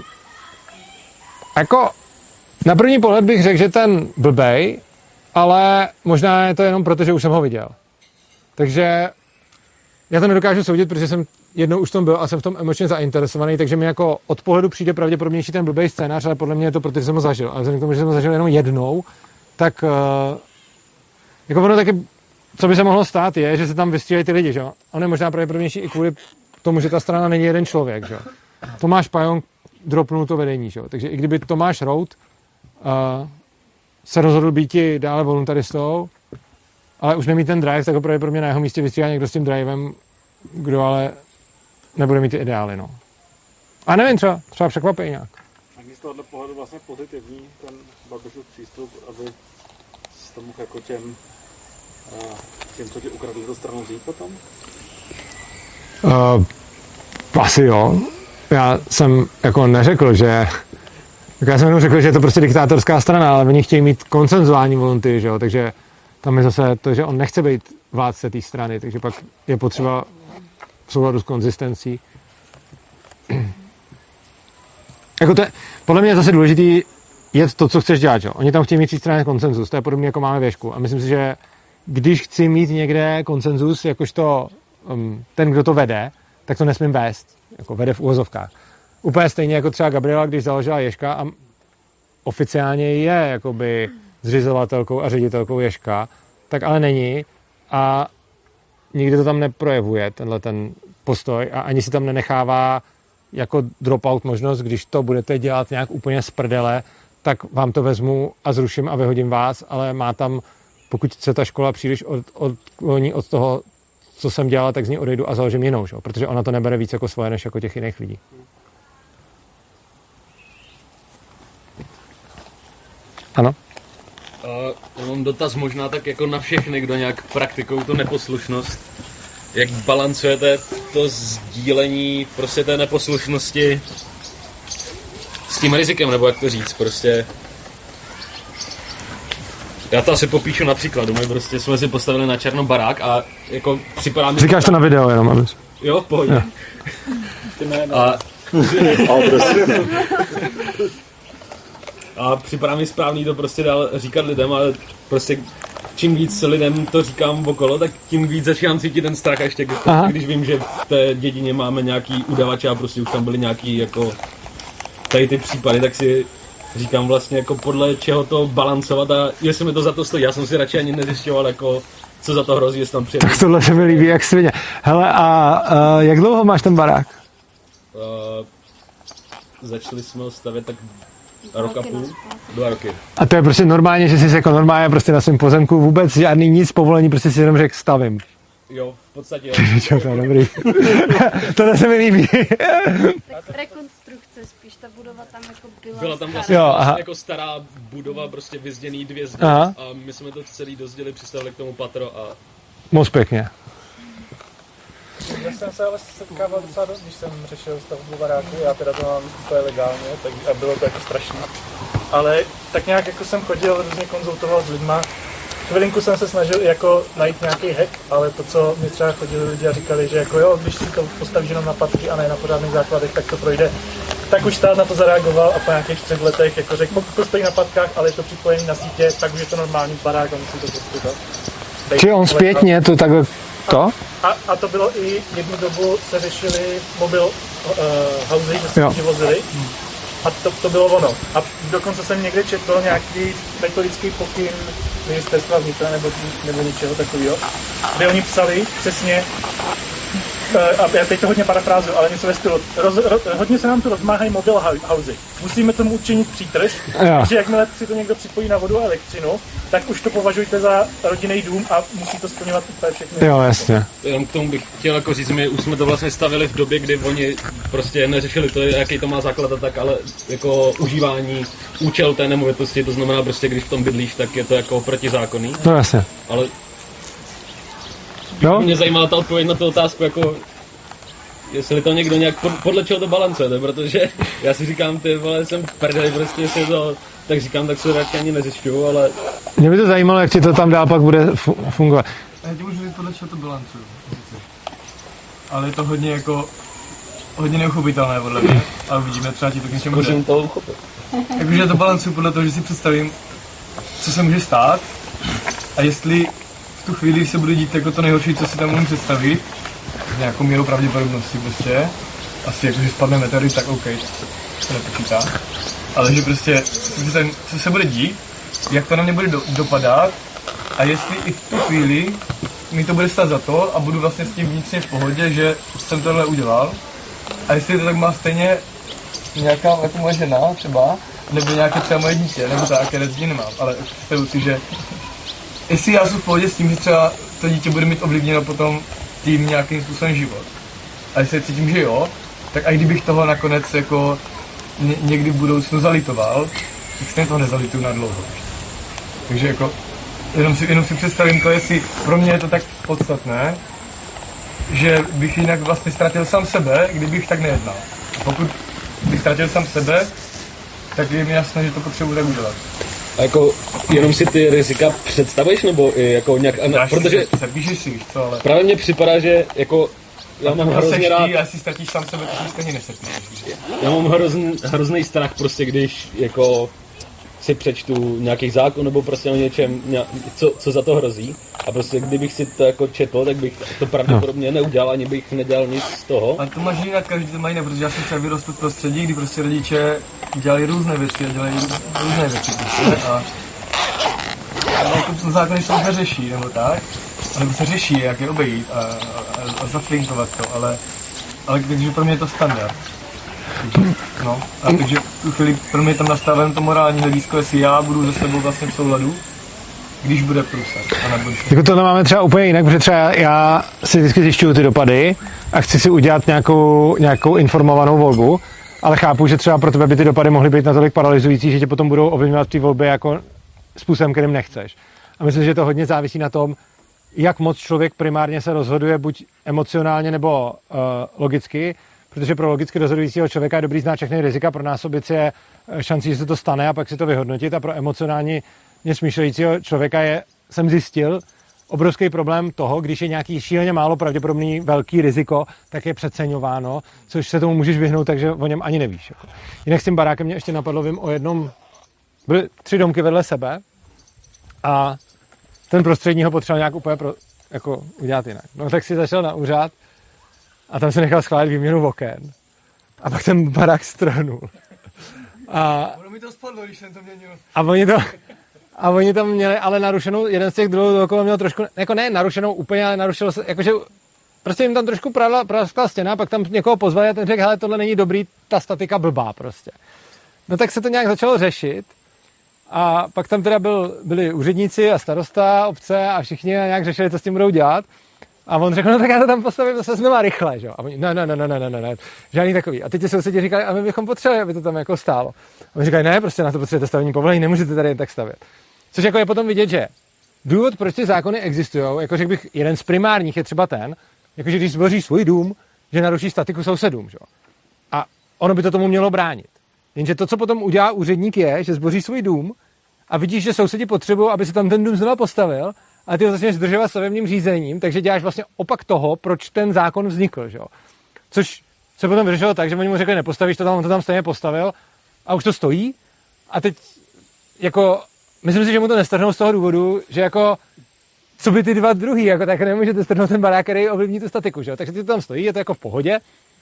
jako na první pohled bych řekl, že ten blbej, ale možná je to jenom proto, že už jsem ho viděl. Takže já to nedokážu soudit, protože jsem jednou už v tom byl a jsem v tom emočně zainteresovaný, takže mi jako od pohledu přijde pravděpodobnější ten blbej scénář, ale podle mě je to proto, že jsem ho zažil. A vzhledem k tomu, že jsem ho zažil jenom jednou, tak uh, jako ono taky, co by se mohlo stát, je, že se tam vystřílejí ty lidi, že jo. On je možná pravděpodobnější i kvůli tomu, že ta strana není jeden člověk, že jo. Tomáš Pajon dropnul to vedení, že jo. Takže i kdyby Tomáš Rout uh, se rozhodl být i dále voluntaristou, ale už nemí ten drive, tak opravdu pro mě na jeho místě vystřílá někdo s tím drivem, kdo ale nebude mít ty ideály, no. A nevím, třeba, třeba překvapí nějak. A z tohohle pohledu vlastně pozitivní ten Babišův přístup, aby s tomu jako těm, těm, co ti ukradli do stranu vzít potom? Uh, asi jo. Já jsem jako neřekl, že já jsem jenom řekl, že je to prostě diktátorská strana, ale oni chtějí mít konsenzuální volunty, že jo, takže tam je zase to, že on nechce být vládce té strany, takže pak je potřeba v souladu s konzistencí. Jako to je, podle mě je zase důležitý je to, co chceš dělat, jo. Oni tam chtějí mít tří strany konsenzus, to je podobně jako máme věšku. A myslím si, že když chci mít někde konsenzus, jakožto um, ten, kdo to vede, tak to nesmím vést, jako vede v uvozovkách. Úplně stejně jako třeba Gabriela, když založila Ježka a oficiálně je jakoby zřizovatelkou a ředitelkou Ježka, tak ale není a nikdy to tam neprojevuje, tenhle ten postoj a ani si tam nenechává jako dropout možnost, když to budete dělat nějak úplně z prdele, tak vám to vezmu a zruším a vyhodím vás, ale má tam, pokud se ta škola příliš odkloní od, od toho, co jsem dělala, tak z ní odejdu a založím jinou, že? Protože ona to nebere víc jako svoje, než jako těch jiných lidí. Ano? Uh, já mám dotaz možná tak jako na všechny, kdo nějak praktikují tu neposlušnost. Jak balancujete to sdílení prostě té neposlušnosti s tím rizikem, nebo jak to říct, prostě. Já to asi popíšu na příkladu, my prostě jsme si postavili na černo barák a jako připadá mi... Říkáš to na video jenom, abys. Jo, v pohodě. A... A připadá mi správný to prostě dál říkat lidem, ale prostě čím víc lidem to říkám okolo, tak tím víc začínám cítit ten strach, ještě Aha. když vím, že v té dědině máme nějaký udavače a prostě už tam byly nějaký jako tady ty případy, tak si říkám vlastně jako podle čeho to balancovat a jestli mi to za to stojí. Já jsem si radši ani nezjišťoval jako co za to hrozí, jestli tam přijde. Tak tohle se mi líbí jak svině. Hele a uh, jak dlouho máš ten barák? Uh, začali jsme ho stavět tak rok a půl, dva roky. A to je prostě normálně, že jsi jako normálně prostě na svém pozemku vůbec žádný nic povolení, prostě si jenom řekl stavím. Jo, v podstatě jo. Čo, to je dobrý. Tohle se mi líbí. Tak rekonstrukce, spíš ta budova tam jako byla. Byla tam vlastně jo, jako stará budova, prostě vyzděný dvě zdi a my jsme to celý dozděli, přistavili k tomu patro a... Moc pěkně. Já jsem se ale setkával docela dost, když jsem řešil stavbu baráku, já teda to mám úplně legálně, tak a bylo to jako strašné. Ale tak nějak jako jsem chodil, různě konzultoval s lidma. Chvilinku jsem se snažil jako najít nějaký hack, ale to, co mi třeba chodili lidi a říkali, že jako jo, když si to postavíš jenom na patky a ne na pořádných základech, tak to projde. Tak už stát na to zareagoval a po nějakých třech letech jako řekl, pokud to stojí na patkách, ale je to připojení na sítě, tak už je to normální barák a musím to postupat. Či on zpětně to takhle to? A, a to bylo i jednu dobu se řešili mobil uh, housey, že se jo. vozili. A to, to bylo ono. A dokonce jsem někde četl nějaký metodický pokyn ministerstva vnitra nebo, nebo něčeho takového, kde oni psali přesně, a já teď to hodně parafrázuju, ale něco ve stylu, roz, roz, hodně se nám tu rozmáhají mobil housey. Musíme tomu učinit přítrž, takže jakmile si to někdo připojí na vodu a elektřinu, tak už to považujte za rodinný dům a musí to splňovat úplně všechny. Jo, jasně. Jenom k tomu bych chtěl jako říct, my už jsme to vlastně stavili v době, kdy oni prostě neřešili to, jaký to má základ a tak, ale jako užívání, účel té nemovitosti, to znamená prostě, když v tom bydlíš, tak je to jako protizákonný. No jasně. Ale no? Mě zajímala ta odpověď na tu otázku, jako jestli to někdo nějak, podle čeho to balancujete, protože já si říkám, ty vole, jsem v prdeli, prostě jestli to, tak říkám, tak se radši ani nezjišťuju, ale... Mě by to zajímalo, jak ti to tam dál pak bude fungovat. Já ti můžu říct, podle čeho to balancuju. Ale je to hodně jako, hodně neuchopitelné podle mě, ale uvidíme, třeba ti to k něčemu můžeme to uchopit. Jakože to balancuju podle toho, že si představím, co se může stát a jestli v tu chvíli se bude dít jako to nejhorší, co si tam můžu představit, s nějakou mírou pravděpodobnosti prostě, asi jako, že spadne meteorit, tak OK, to nepočítá, ale že prostě, co se bude dít, jak to na mě bude do, dopadat a jestli i v tu chvíli mi to bude stát za to a budu vlastně s tím vnitřně v pohodě, že jsem tohle udělal a jestli to tak má stejně nějaká jako moje žena třeba, nebo nějaké třeba moje dítě, nebo tak, které dítě nemám, ale představuji si, že jestli já jsem v pohodě s tím, že třeba to dítě bude mít ovlivněno potom tím nějakým způsobem život. A jestli cítím, že jo, tak i kdybych toho nakonec jako ně, někdy v budoucnu zalitoval, tak stejně toho nezalituju na dlouho. Takže jako jenom si, jenom si představím to, jestli pro mě je to tak podstatné, že bych jinak vlastně ztratil sám sebe, kdybych tak nejednal. A pokud bych ztratil sám sebe, tak je mi jasné, že to potřebuji tak udělat. A jako jenom si ty rizika představuješ, nebo jako nějak... Dáš protože si, píšeš si, víš co, ale... Právě mně připadá, že jako... Já mám hrozně rád... A jestli ztratíš sám sebe, tak si stejně nesepíšeš. Já mám hrozný, hrozný strach prostě, když jako si přečtu nějaký zákon nebo prostě o něčem, co, co za to hrozí. A prostě kdybych si to jako četl, tak bych to pravděpodobně neudělal, ani bych nedělal nic z toho. Ale to máš jinak, každý to má jinak, protože já jsem třeba vyrostl v prostředí, kdy prostě rodiče dělali různé věci a dělají různé věci. Prostě. A, a jako to zákony se už neřeší, nebo tak. Nebo se řeší, jak je obejít a, a, a zaflinkovat to, ale, ale takže pro mě je to standard. Takže, no, a takže v tu chvíli pro mě je tam nastaven to morální hledisko, jestli já budu ze sebou vlastně v souladu, když bude průser. Jako tohle máme třeba úplně jinak, protože třeba já si vždycky zjišťuju ty dopady a chci si udělat nějakou, nějakou informovanou volbu, ale chápu, že třeba pro tebe by ty dopady mohly být natolik paralyzující, že tě potom budou ovlivňovat v té volbě jako způsobem, kterým nechceš. A myslím, že to hodně závisí na tom, jak moc člověk primárně se rozhoduje, buď emocionálně nebo uh, logicky, protože pro logicky rozhodujícího člověka je dobrý znát všechny rizika, pro násobic je šancí, že se to stane a pak si to vyhodnotit, a pro emocionálně smýšlejícího člověka je, jsem zjistil, obrovský problém toho, když je nějaký šíleně málo pravděpodobný velký riziko, tak je přeceňováno, což se tomu můžeš vyhnout, takže o něm ani nevíš. Jako. Jinak s tím barákem mě ještě napadlo, vím o jednom, byly tři domky vedle sebe a ten prostřední ho potřeboval nějak úplně pro, jako udělat jinak. No tak si zašel na úřad a tam si nechal schválit výměnu oken. A pak ten barák strhnul. A, ono mi to spadlo, když jsem to měnil. A oni to... A oni tam měli ale narušenou, jeden z těch druhů okolo měl trošku, jako ne narušenou úplně, ale narušilo se, jakože prostě jim tam trošku praskla stěna, pak tam někoho pozvali a ten řekl, hele, tohle není dobrý, ta statika blbá prostě. No tak se to nějak začalo řešit a pak tam teda byl, byli úředníci a starosta obce a všichni nějak řešili, co s tím budou dělat. A on řekl, no tak já to tam postavím zase znova rychle, že jo. A oni, ne, ne, ne, ne, ne, ne, ne, žádný takový. A teď ti sousedí říkali, a my bychom potřebovali, aby to tam jako stálo. A oni říkají, ne, prostě na to potřebujete stavební povolení, nemůžete tady jen tak stavět. Což jako je potom vidět, že důvod, proč ty zákony existují, jako řekl bych, jeden z primárních je třeba ten, jakože když zboříš svůj dům, že naruší statiku sousedům, že? A ono by to tomu mělo bránit. Jenže to, co potom udělá úředník, je, že zboří svůj dům a vidíš, že sousedi potřebují, aby se tam ten dům znova postavil, a ty ho začneš zdržovat stavebním řízením, takže děláš vlastně opak toho, proč ten zákon vznikl, že? Což se potom vyřešilo tak, že oni mu řekli, nepostavíš to tam, on to tam stejně postavil a už to stojí. A teď jako myslím si, že mu to nestrhnou z toho důvodu, že jako co by ty dva druhý, jako tak nemůžete strhnout ten barák, který ovlivní tu statiku, že jo? Takže ty to tam stojí, je to jako v pohodě.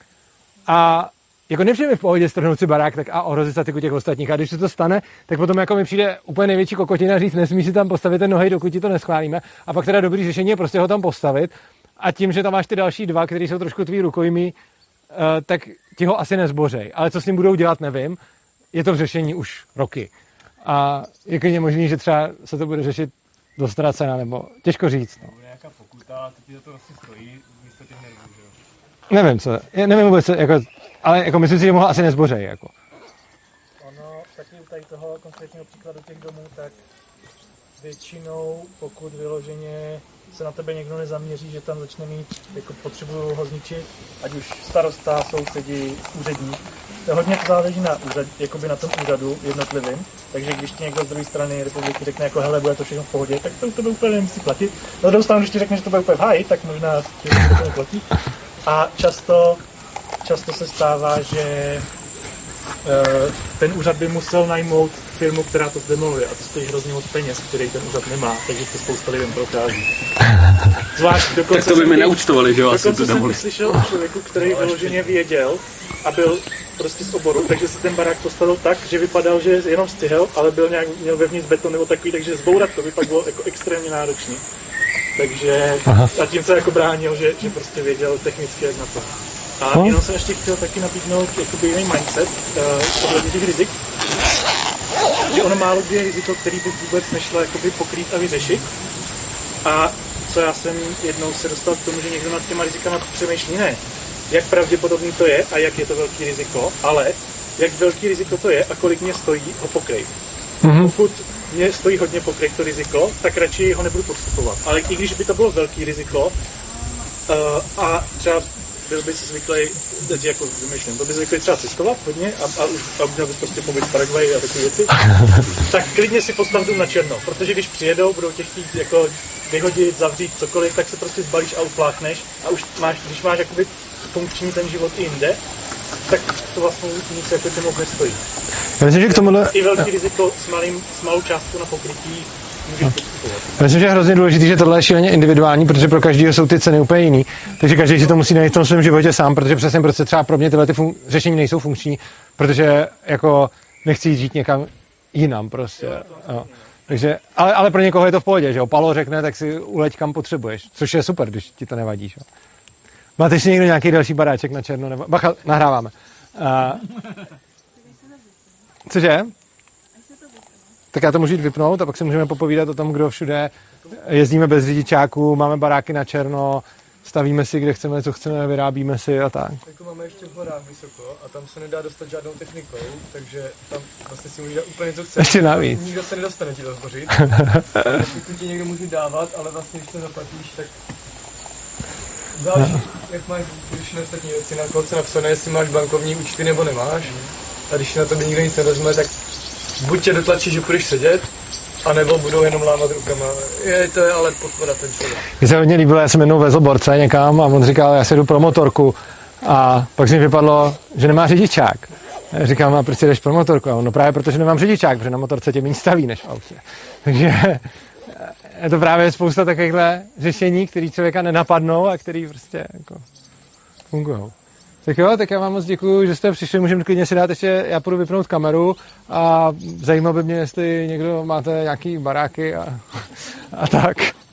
A jako nepřijde mi v pohodě strhnout si barák tak a ohrozit statiku těch ostatních. A když se to stane, tak potom jako mi přijde úplně největší kokotina říct, nesmí si tam postavit ten nohej, dokud ti to neschválíme. A pak teda dobrý řešení je prostě ho tam postavit. A tím, že tam máš ty další dva, kteří jsou trošku tvý rukojmí, uh, tak ti ho asi nezbořej. Ale co s ním budou dělat, nevím. Je to v řešení už roky. A je klidně možný, že třeba se to bude řešit do ztracena, nebo těžko říct. No. Bude nějaká pokuta, teď to vlastně stojí místo těch nervů, že jo? Nevím, co, já nevím vůbec, jako, ale jako myslím si, že mohla asi nezbořej, jako. Ono, taky tady toho konkrétního příkladu těch domů, tak většinou, pokud vyloženě se na tebe někdo nezaměří, že tam začne mít, jako potřebuju ho zničit, ať už starosta, sousedi, úředník. To hodně záleží na, úřad, jakoby na tom úřadu jednotlivým, takže když ti někdo z druhé strany republiky řekne jako hele, bude to všechno v pohodě, tak to, to by úplně nemusí platit. Na druhou stranu, když ti řekne, že to bude úplně v háji, tak možná ti to neplatí. A často, často se stává, že uh, ten úřad by musel najmout firmu, která to zdemoluje, a to stojí hrozně moc peněz, který ten úřad nemá, takže to spousta lidem prochází. Zvlášť dokonce tak to by mi neúčtovali, že jo, asi to demoli. Dokonce jsem slyšel o člověku, který vyloženě věděl a byl prostě z oboru, takže se ten barák postavil tak, že vypadal, že jenom stihel, ale byl nějak, měl vevnitř beton nebo takový, takže zbourat to by pak bylo jako extrémně náročný. Takže Aha. a tím se jako bránil, že, že prostě věděl technicky jak na to. A no. jenom jsem ještě chtěl taky nabídnout jakoby jiný mindset ohledně uh, těch rizik. Že ono málo kdy je riziko, který by vůbec nešlo jakoby pokrýt a vyřešit. A co já jsem jednou se dostal k tomu, že někdo nad těma rizikama přemýšlí, ne, jak pravděpodobný to je a jak je to velký riziko, ale jak velký riziko to je a kolik mě stojí ho pokryt. Mm-hmm. Pokud mě stojí hodně pokryt to riziko, tak radši ho nebudu podstupovat. Ale i když by to bylo velký riziko uh, a třeba byl by si zvyklý, teď jako vymýšlím, byl by zvyklý třeba cestovat hodně a, a už a měl bys prostě pobyt v Paraguaji a takové věci, tak klidně si postav dům na černo, protože když přijedou, budou tě chtít jako vyhodit, zavřít cokoliv, tak se prostě zbalíš a upláchneš a už máš, když máš jakoby funkční ten život i jinde, tak to vlastně nic jako ty moc nestojí. Já myslím, že k tomuhle... I velký riziko s, malým, s malou částkou na pokrytí můžeš podstupovat. Já myslím, že je hrozně důležité, že tohle je šíleně individuální, protože pro každého jsou ty ceny úplně jiný. Takže každý si to musí najít v tom svém životě sám, protože přesně prostě třeba pro mě tyhle ty fun- řešení nejsou funkční, protože jako nechci jít žít někam jinam prostě. Jo. Takže, ale, ale pro někoho je to v pohodě, že jo. Palo řekne, tak si uleď kam potřebuješ, což je super, když ti to nevadí, že jo. Máte ještě někdo nějaký další baráček na černo? Nebo... Bacha, nahráváme. Uh... Cože? Tak já to můžu jít vypnout a pak si můžeme popovídat o tom, kdo všude jezdíme bez řidičáků, máme baráky na černo, stavíme si, kde chceme, co chceme, vyrábíme si a tak. Jako máme ještě v horách vysoko a tam se nedá dostat žádnou technikou, takže tam vlastně si může dát úplně co chceš. Ještě navíc. Nikdo se nedostane ti to zbořit. Pokud ti někdo může dávat, ale vlastně když to zaplatíš, tak záleží, jak máš když ostatní věci na kolce napsané, jestli máš bankovní účty nebo nemáš. A když na tebe nikdo nic nevezme, tak buď tě dotlačí, že půjdeš sedět, anebo budou jenom lámat rukama. Je, to je ale podpora ten člověk. Mně se hodně líbilo, já jsem jednou vezl borce někam a on říkal, já se jdu pro motorku. A pak z mi vypadlo, že nemá řidičák. Já říkám, a proč jdeš pro motorku? A on, no právě protože nemám řidičák, protože na motorce tě méně staví než v autě. Takže je to právě spousta takovýchhle řešení, které člověka nenapadnou a které prostě jako fungují. Tak jo, tak já vám moc děkuju, že jste přišli, můžeme klidně si dát ještě, já půjdu vypnout kameru a zajímalo by mě, jestli někdo máte nějaký baráky a, a tak.